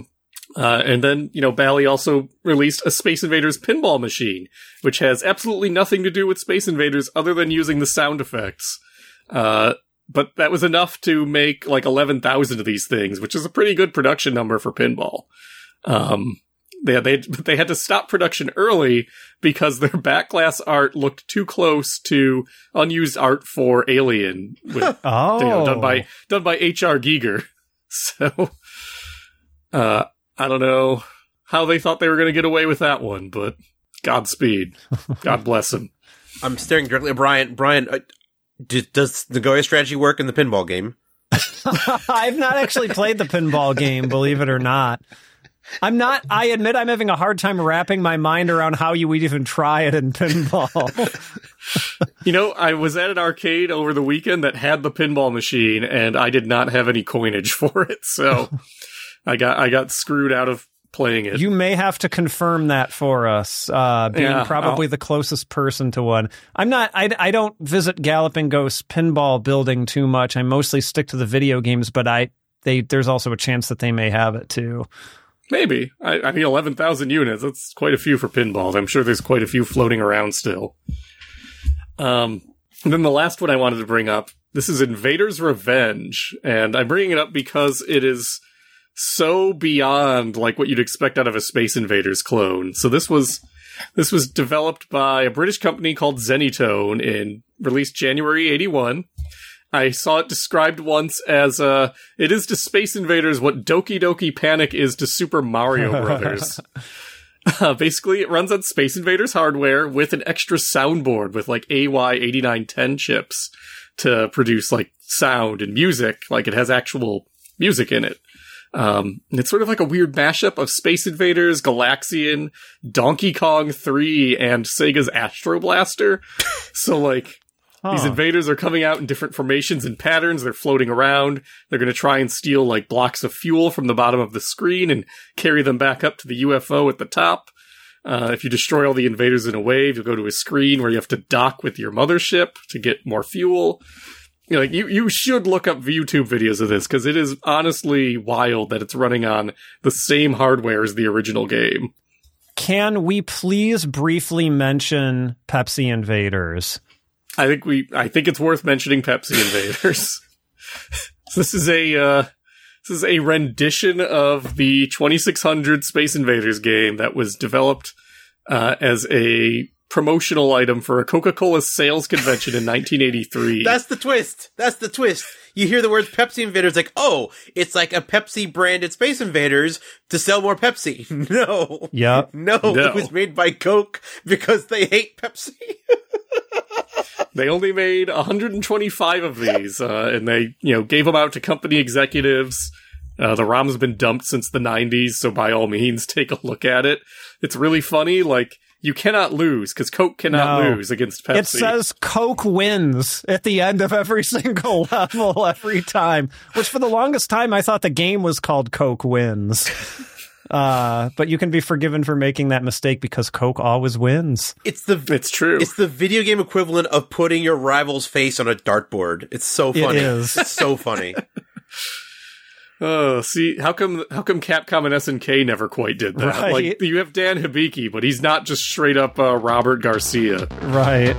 Uh, and then, you know, Bally also released a Space Invaders pinball machine, which has absolutely nothing to do with Space Invaders other than using the sound effects. Uh, but that was enough to make like eleven thousand of these things, which is a pretty good production number for pinball. Um, they, they, they had to stop production early because their backglass art looked too close to unused art for Alien, with, Oh. you know, done by, done by H R. Giger. So, uh, I don't know how they thought they were going to get away with that one, but Godspeed. God bless him. I'm staring directly at Brian. Brian, uh, d- does the Goya strategy work in the pinball game? I've not actually played the pinball game, believe it or not. I'm not, I admit I'm having a hard time wrapping my mind around how you would even try it in pinball. You know, I was at an arcade over the weekend that had the pinball machine, and I did not have any coinage for it, so I got I got screwed out of playing it. You may have to confirm that for us, uh, being Yeah, probably I'll- the closest person to one. I'm not, I, I don't visit Galloping Ghost pinball building too much. I mostly stick to the video games, but I they there's also a chance that they may have it too. Maybe. I, I mean, eleven thousand units. That's quite a few for pinball. I'm sure there's quite a few floating around still. Um, and then the last one I wanted to bring up, this is Invaders Revenge, and I'm bringing it up because it is so beyond like what you'd expect out of a Space Invaders clone. So this was this was developed by a British company called Zenitone and released January eighty-one. I saw it described once as uh, it is to Space Invaders what Doki Doki Panic is to Super Mario Brothers. Uh, basically, it runs on Space Invaders hardware with an extra soundboard with like A Y eighty-nine ten chips to produce like sound and music. Like it has actual music in it. Um, and it's sort of like a weird mashup of Space Invaders, Galaxian, Donkey Kong three, and Sega's Astro Blaster. So like, Huh. these invaders are coming out in different formations and patterns. They're floating around. They're going to try and steal like blocks of fuel from the bottom of the screen and carry them back up to the U F O at the top. Uh, if you destroy all the invaders in a wave, you'll go to a screen where you have to dock with your mothership to get more fuel. You know, like you, you should look up YouTube videos of this because it is honestly wild that it's running on the same hardware as the original game. Can we please briefly mention Pepsi Invaders? I think we. I think it's worth mentioning Pepsi Invaders. This is a uh, this is a rendition of the twenty-six hundred Space Invaders game that was developed uh, as a promotional item for a Coca-Cola sales convention in nineteen eighty-three. That's the twist. That's the twist. You hear the words Pepsi Invaders, like, oh, it's like a Pepsi branded Space Invaders to sell more Pepsi. No. Yep. No, No. it was made by Coke because they hate Pepsi. They only made one hundred twenty-five of these, uh, and they, you know, gave them out to company executives. Uh, the ROM's been dumped since the nineties, so by all means, take a look at it. It's really funny. Like, you cannot lose, because Coke cannot No. lose against Pepsi. It says Coke wins at the end of every single level every time, which for the longest time I thought the game was called Coke Wins. Uh, but you can be forgiven for making that mistake because Coke always wins. It's the It's true. It's the video game equivalent of putting your rival's face on a dartboard. It's so funny. It is. It's so funny. Oh, see, how come how come Capcom and S N K never quite did that? Right. Like, you have Dan Hibiki, but he's not just straight up uh, Robert Garcia. Right.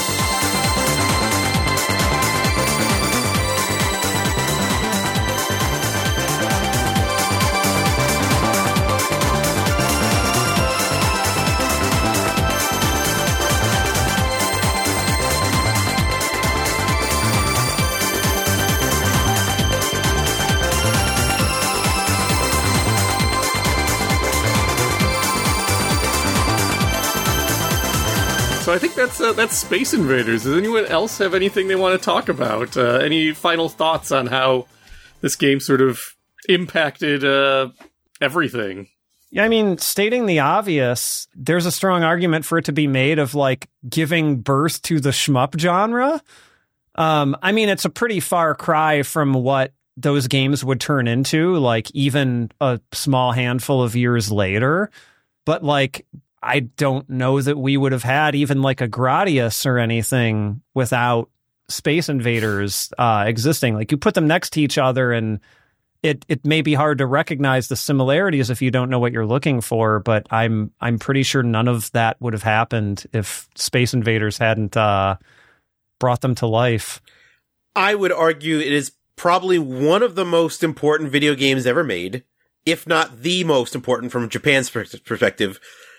So I think that's uh, that's Space Invaders. Does anyone else have anything they want to talk about? Uh, any final thoughts on how this game sort of impacted uh, everything? Yeah, I mean, stating the obvious, there's a strong argument for it to be made of like giving birth to the shmup genre. Um, I mean, it's a pretty far cry from what those games would turn into, like even a small handful of years later. But like, I don't know that we would have had even like a Gradius or anything without Space Invaders uh, existing. Like you put them next to each other and it it may be hard to recognize the similarities if you don't know what you're looking for, but I'm I'm pretty sure none of that would have happened if Space Invaders hadn't uh, brought them to life. I would argue it is probably one of the most important video games ever made, if not the most important from Japan's perspective.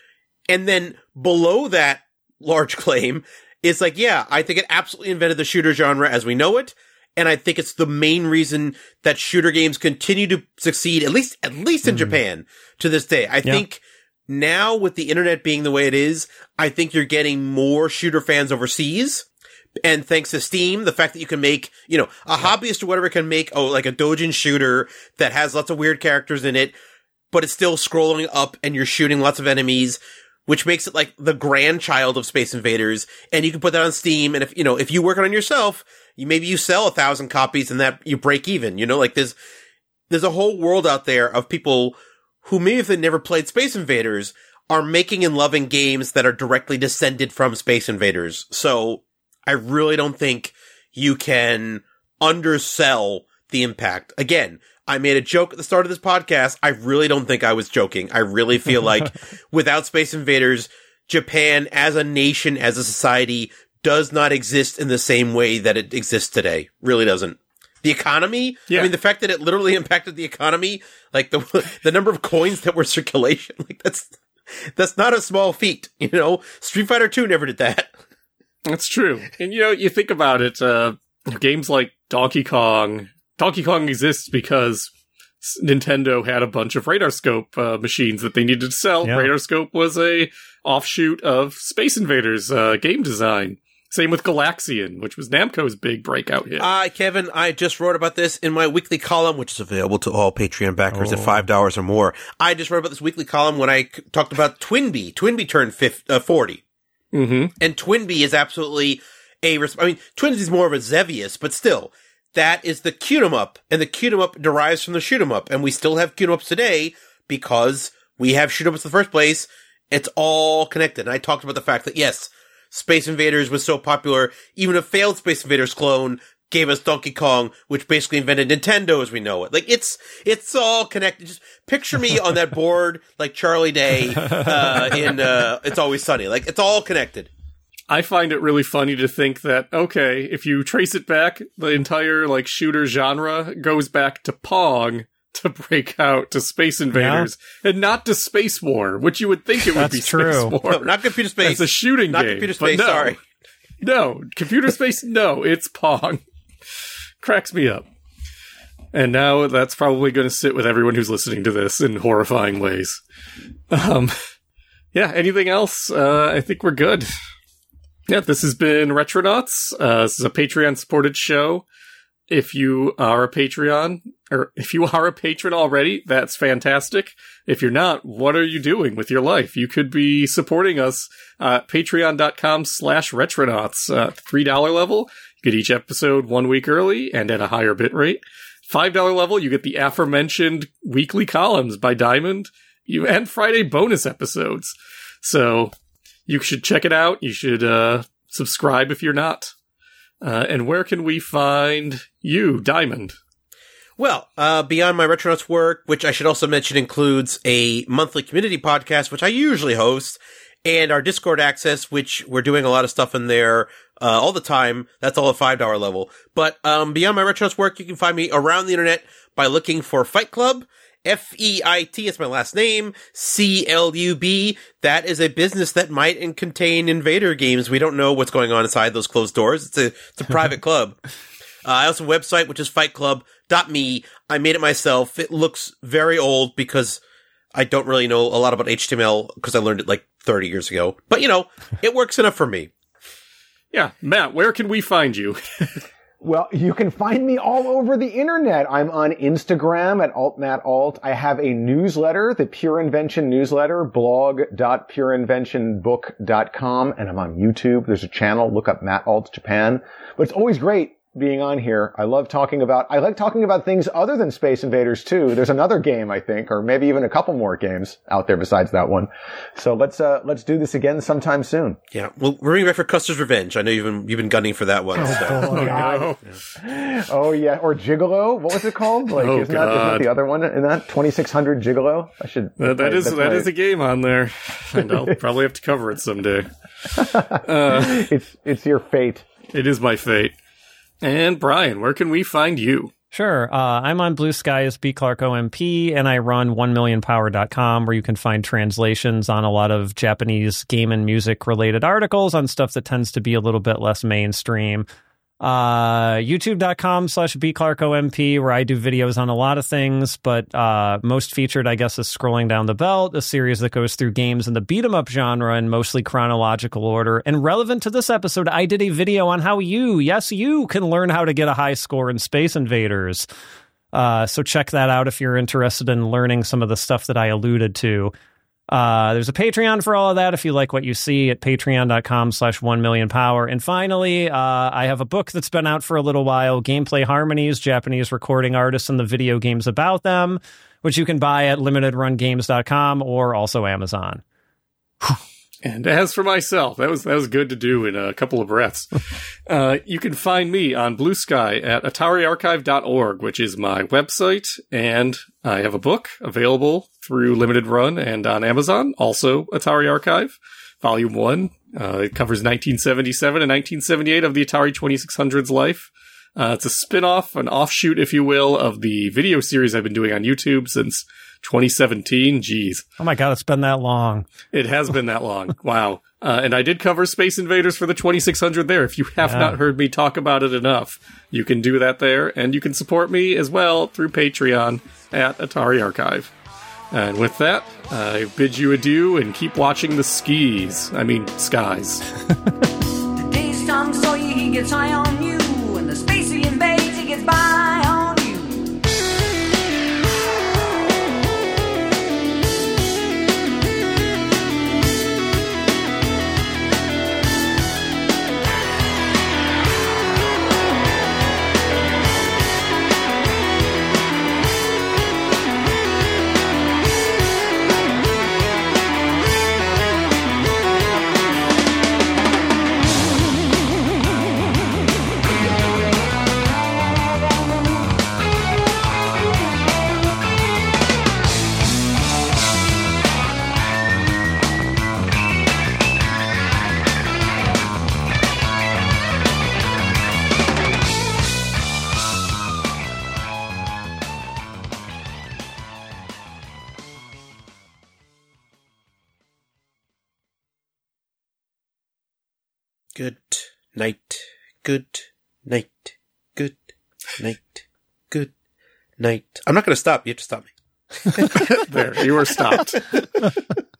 And then below that large claim is like, yeah, I think it absolutely invented the shooter genre as we know it. And I think it's the main reason that shooter games continue to succeed, at least, at least in mm. Japan to this day. I yeah. think now with the internet being the way it is, I think you're getting more shooter fans overseas. And thanks to Steam, the fact that you can make, you know, a hobbyist or whatever can make, oh, like a doujin shooter that has lots of weird characters in it, but it's still scrolling up and you're shooting lots of enemies, which makes it like the grandchild of Space Invaders. And you can put that on Steam. And if, you know, if you work on it yourself, you maybe you sell a thousand copies and that you break even, you know, like there's, there's a whole world out there of people who maybe if they never played Space Invaders are making and loving games that are directly descended from Space Invaders. So I really don't think you can undersell the impact. Again, I made a joke at the start of this podcast. I really don't think I was joking. I really feel like without Space Invaders, Japan as a nation, as a society, does not exist in the same way that it exists today. Really doesn't. The economy, yeah. I mean, the fact that it literally impacted the economy, like the the number of coins that were circulation, like that's that's not a small feat. You know, Street Fighter two never did that. That's true. And, you know, you think about it, uh, games like Donkey Kong, Donkey Kong exists because Nintendo had a bunch of Radarscope uh, machines that they needed to sell. Yep. Radarscope was a offshoot of Space Invaders uh, game design. Same with Galaxian, which was Namco's big breakout hit. Uh, Kevin, I just wrote about this in my weekly column, which is available to all Patreon backers oh. at five dollars or more. I just wrote about this weekly column when I c- talked about Twinbee. Twinbee turned fifty, uh, forty. Mm-hmm. And Twinbee is absolutely a, res- I mean, Twinbee is more of a Xevious, but still, that is the Cute 'em up, and the Cute 'em up derives from the Shoot 'em up, and we still have Cute 'em ups today because we have Shoot 'em ups in the first place. It's all connected. And I talked about the fact that, yes, Space Invaders was so popular, even a failed Space Invaders clone gave us Donkey Kong, which basically invented Nintendo as we know it. Like, it's, it's all connected. Just picture me on that board, like Charlie Day, uh, in, uh, It's Always Sunny. Like, it's all connected. I find it really funny to think that, okay, if you trace it back, the entire, like, shooter genre goes back to Pong to break out to Space Invaders, yeah. and not to Space War, which you would think it would That's be true. Space War. No, not Computer Space. It's a shooting not game. Not Computer Space, no, sorry. No, Computer Space, no, it's Pong. Cracks me up. And now that's probably going to sit with everyone who's listening to this in horrifying ways. Um, yeah, anything else? Uh, I think we're good. Yeah, this has been Retronauts. Uh, this is a Patreon-supported show. If you are a Patreon, or if you are a patron already, that's fantastic. If you're not, what are you doing with your life? You could be supporting us at patreon.com slash retronauts. Uh, three dollars level, you get each episode one week early and at a higher bit rate. five dollars level, you get the aforementioned weekly columns by Diamond you and Friday bonus episodes. So you should check it out. You should uh, subscribe if you're not. Uh, and where can we find you, Diamond? Well, uh, beyond my Retronauts work, which I should also mention includes a monthly community podcast, which I usually host, and our Discord access, which we're doing a lot of stuff in there uh, all the time. That's all at five dollars level. But um, beyond my Retronauts work, you can find me around the internet by looking for Fight Club. F E I T is my last name. C L U B. That is a business that might contain Invader games. We don't know what's going on inside those closed doors. It's a, it's a private club. Uh, I also have a website, which is fight club dot me. I made it myself. It looks very old because I don't really know a lot about H T M L because I learned it like thirty years ago. But, you know, it works enough for me. Yeah. Matt, where can we find you? Well, you can find me all over the internet. I'm on Instagram at altmatalt. I have a newsletter, the Pure Invention newsletter, blog dot pure invention book dot com, and I'm on YouTube. There's a channel. Look up Matt Alt Japan. But it's always great being on here. I love talking about, I like talking about things other than Space Invaders too. There's another game, I think, or maybe even a couple more games out there besides that one. So let's, uh, let's do this again sometime soon. Yeah. Well, we're bringing back for Custer's Revenge. I know you've been, you've been gunning for that one. So. Oh, God. Yeah. Oh, yeah. Or Gigolo. What was it called? Like, Oh, isn't, that, isn't that God. the other one in that? twenty-six hundred Gigolo? I should. That, that is that's that my- is a game on there, and I'll probably have to cover it someday. Uh, It's, it's your fate. it is my fate. And Brian, where can we find you? Sure. Uh, I'm on Blue Sky as B. Clark O M P, and I run one million power dot com, where you can find translations on a lot of Japanese game and music related articles on stuff that tends to be a little bit less mainstream. Uh, YouTube.com slash B. Clark O M P, where I do videos on a lot of things, but uh, most featured, I guess, is Scrolling Down the Belt, a series that goes through games in the beat 'em up genre in mostly chronological order. And relevant to this episode, I did a video on how you, yes, you can learn how to get a high score in Space Invaders. Uh, so check that out if you're interested in learning some of the stuff that I alluded to. Uh, there's a Patreon for all of that if you like what you see at patreon.com slash one million power. And finally, uh, I have a book that's been out for a little while, Gameplay Harmonies, Japanese recording artists and the video games about them, which you can buy at limited run games dot com or also Amazon. And as for myself, that was that was good to do in a couple of breaths. Uh, you can find me on Blue Sky at atari archive dot org, which is my website, and I have a book available through Limited Run and on Amazon, also Atari Archive, Volume one. Uh, it covers nineteen seventy-seven and nineteen seventy-eight of the Atari twenty-six hundred's life. Uh, it's a spin-off, an offshoot, if you will, of the video series I've been doing on YouTube since twenty seventeen. Jeez. Oh my God, it's been that long. It has been that long. Wow. Uh, and I did cover Space Invaders for the twenty-six hundred there. If you have Yeah. not heard me talk about it enough, you can do that there. And you can support me as well through Patreon at Atari Archive. And with that, I bid you adieu and keep watching the skis. I mean, skies. The day's Tom Sawyer, he gets high on you. And the space he invades, he gets by on you. Good night. Good night. Good night. Good night. I'm not going to stop. You have to stop me. There, you are stopped.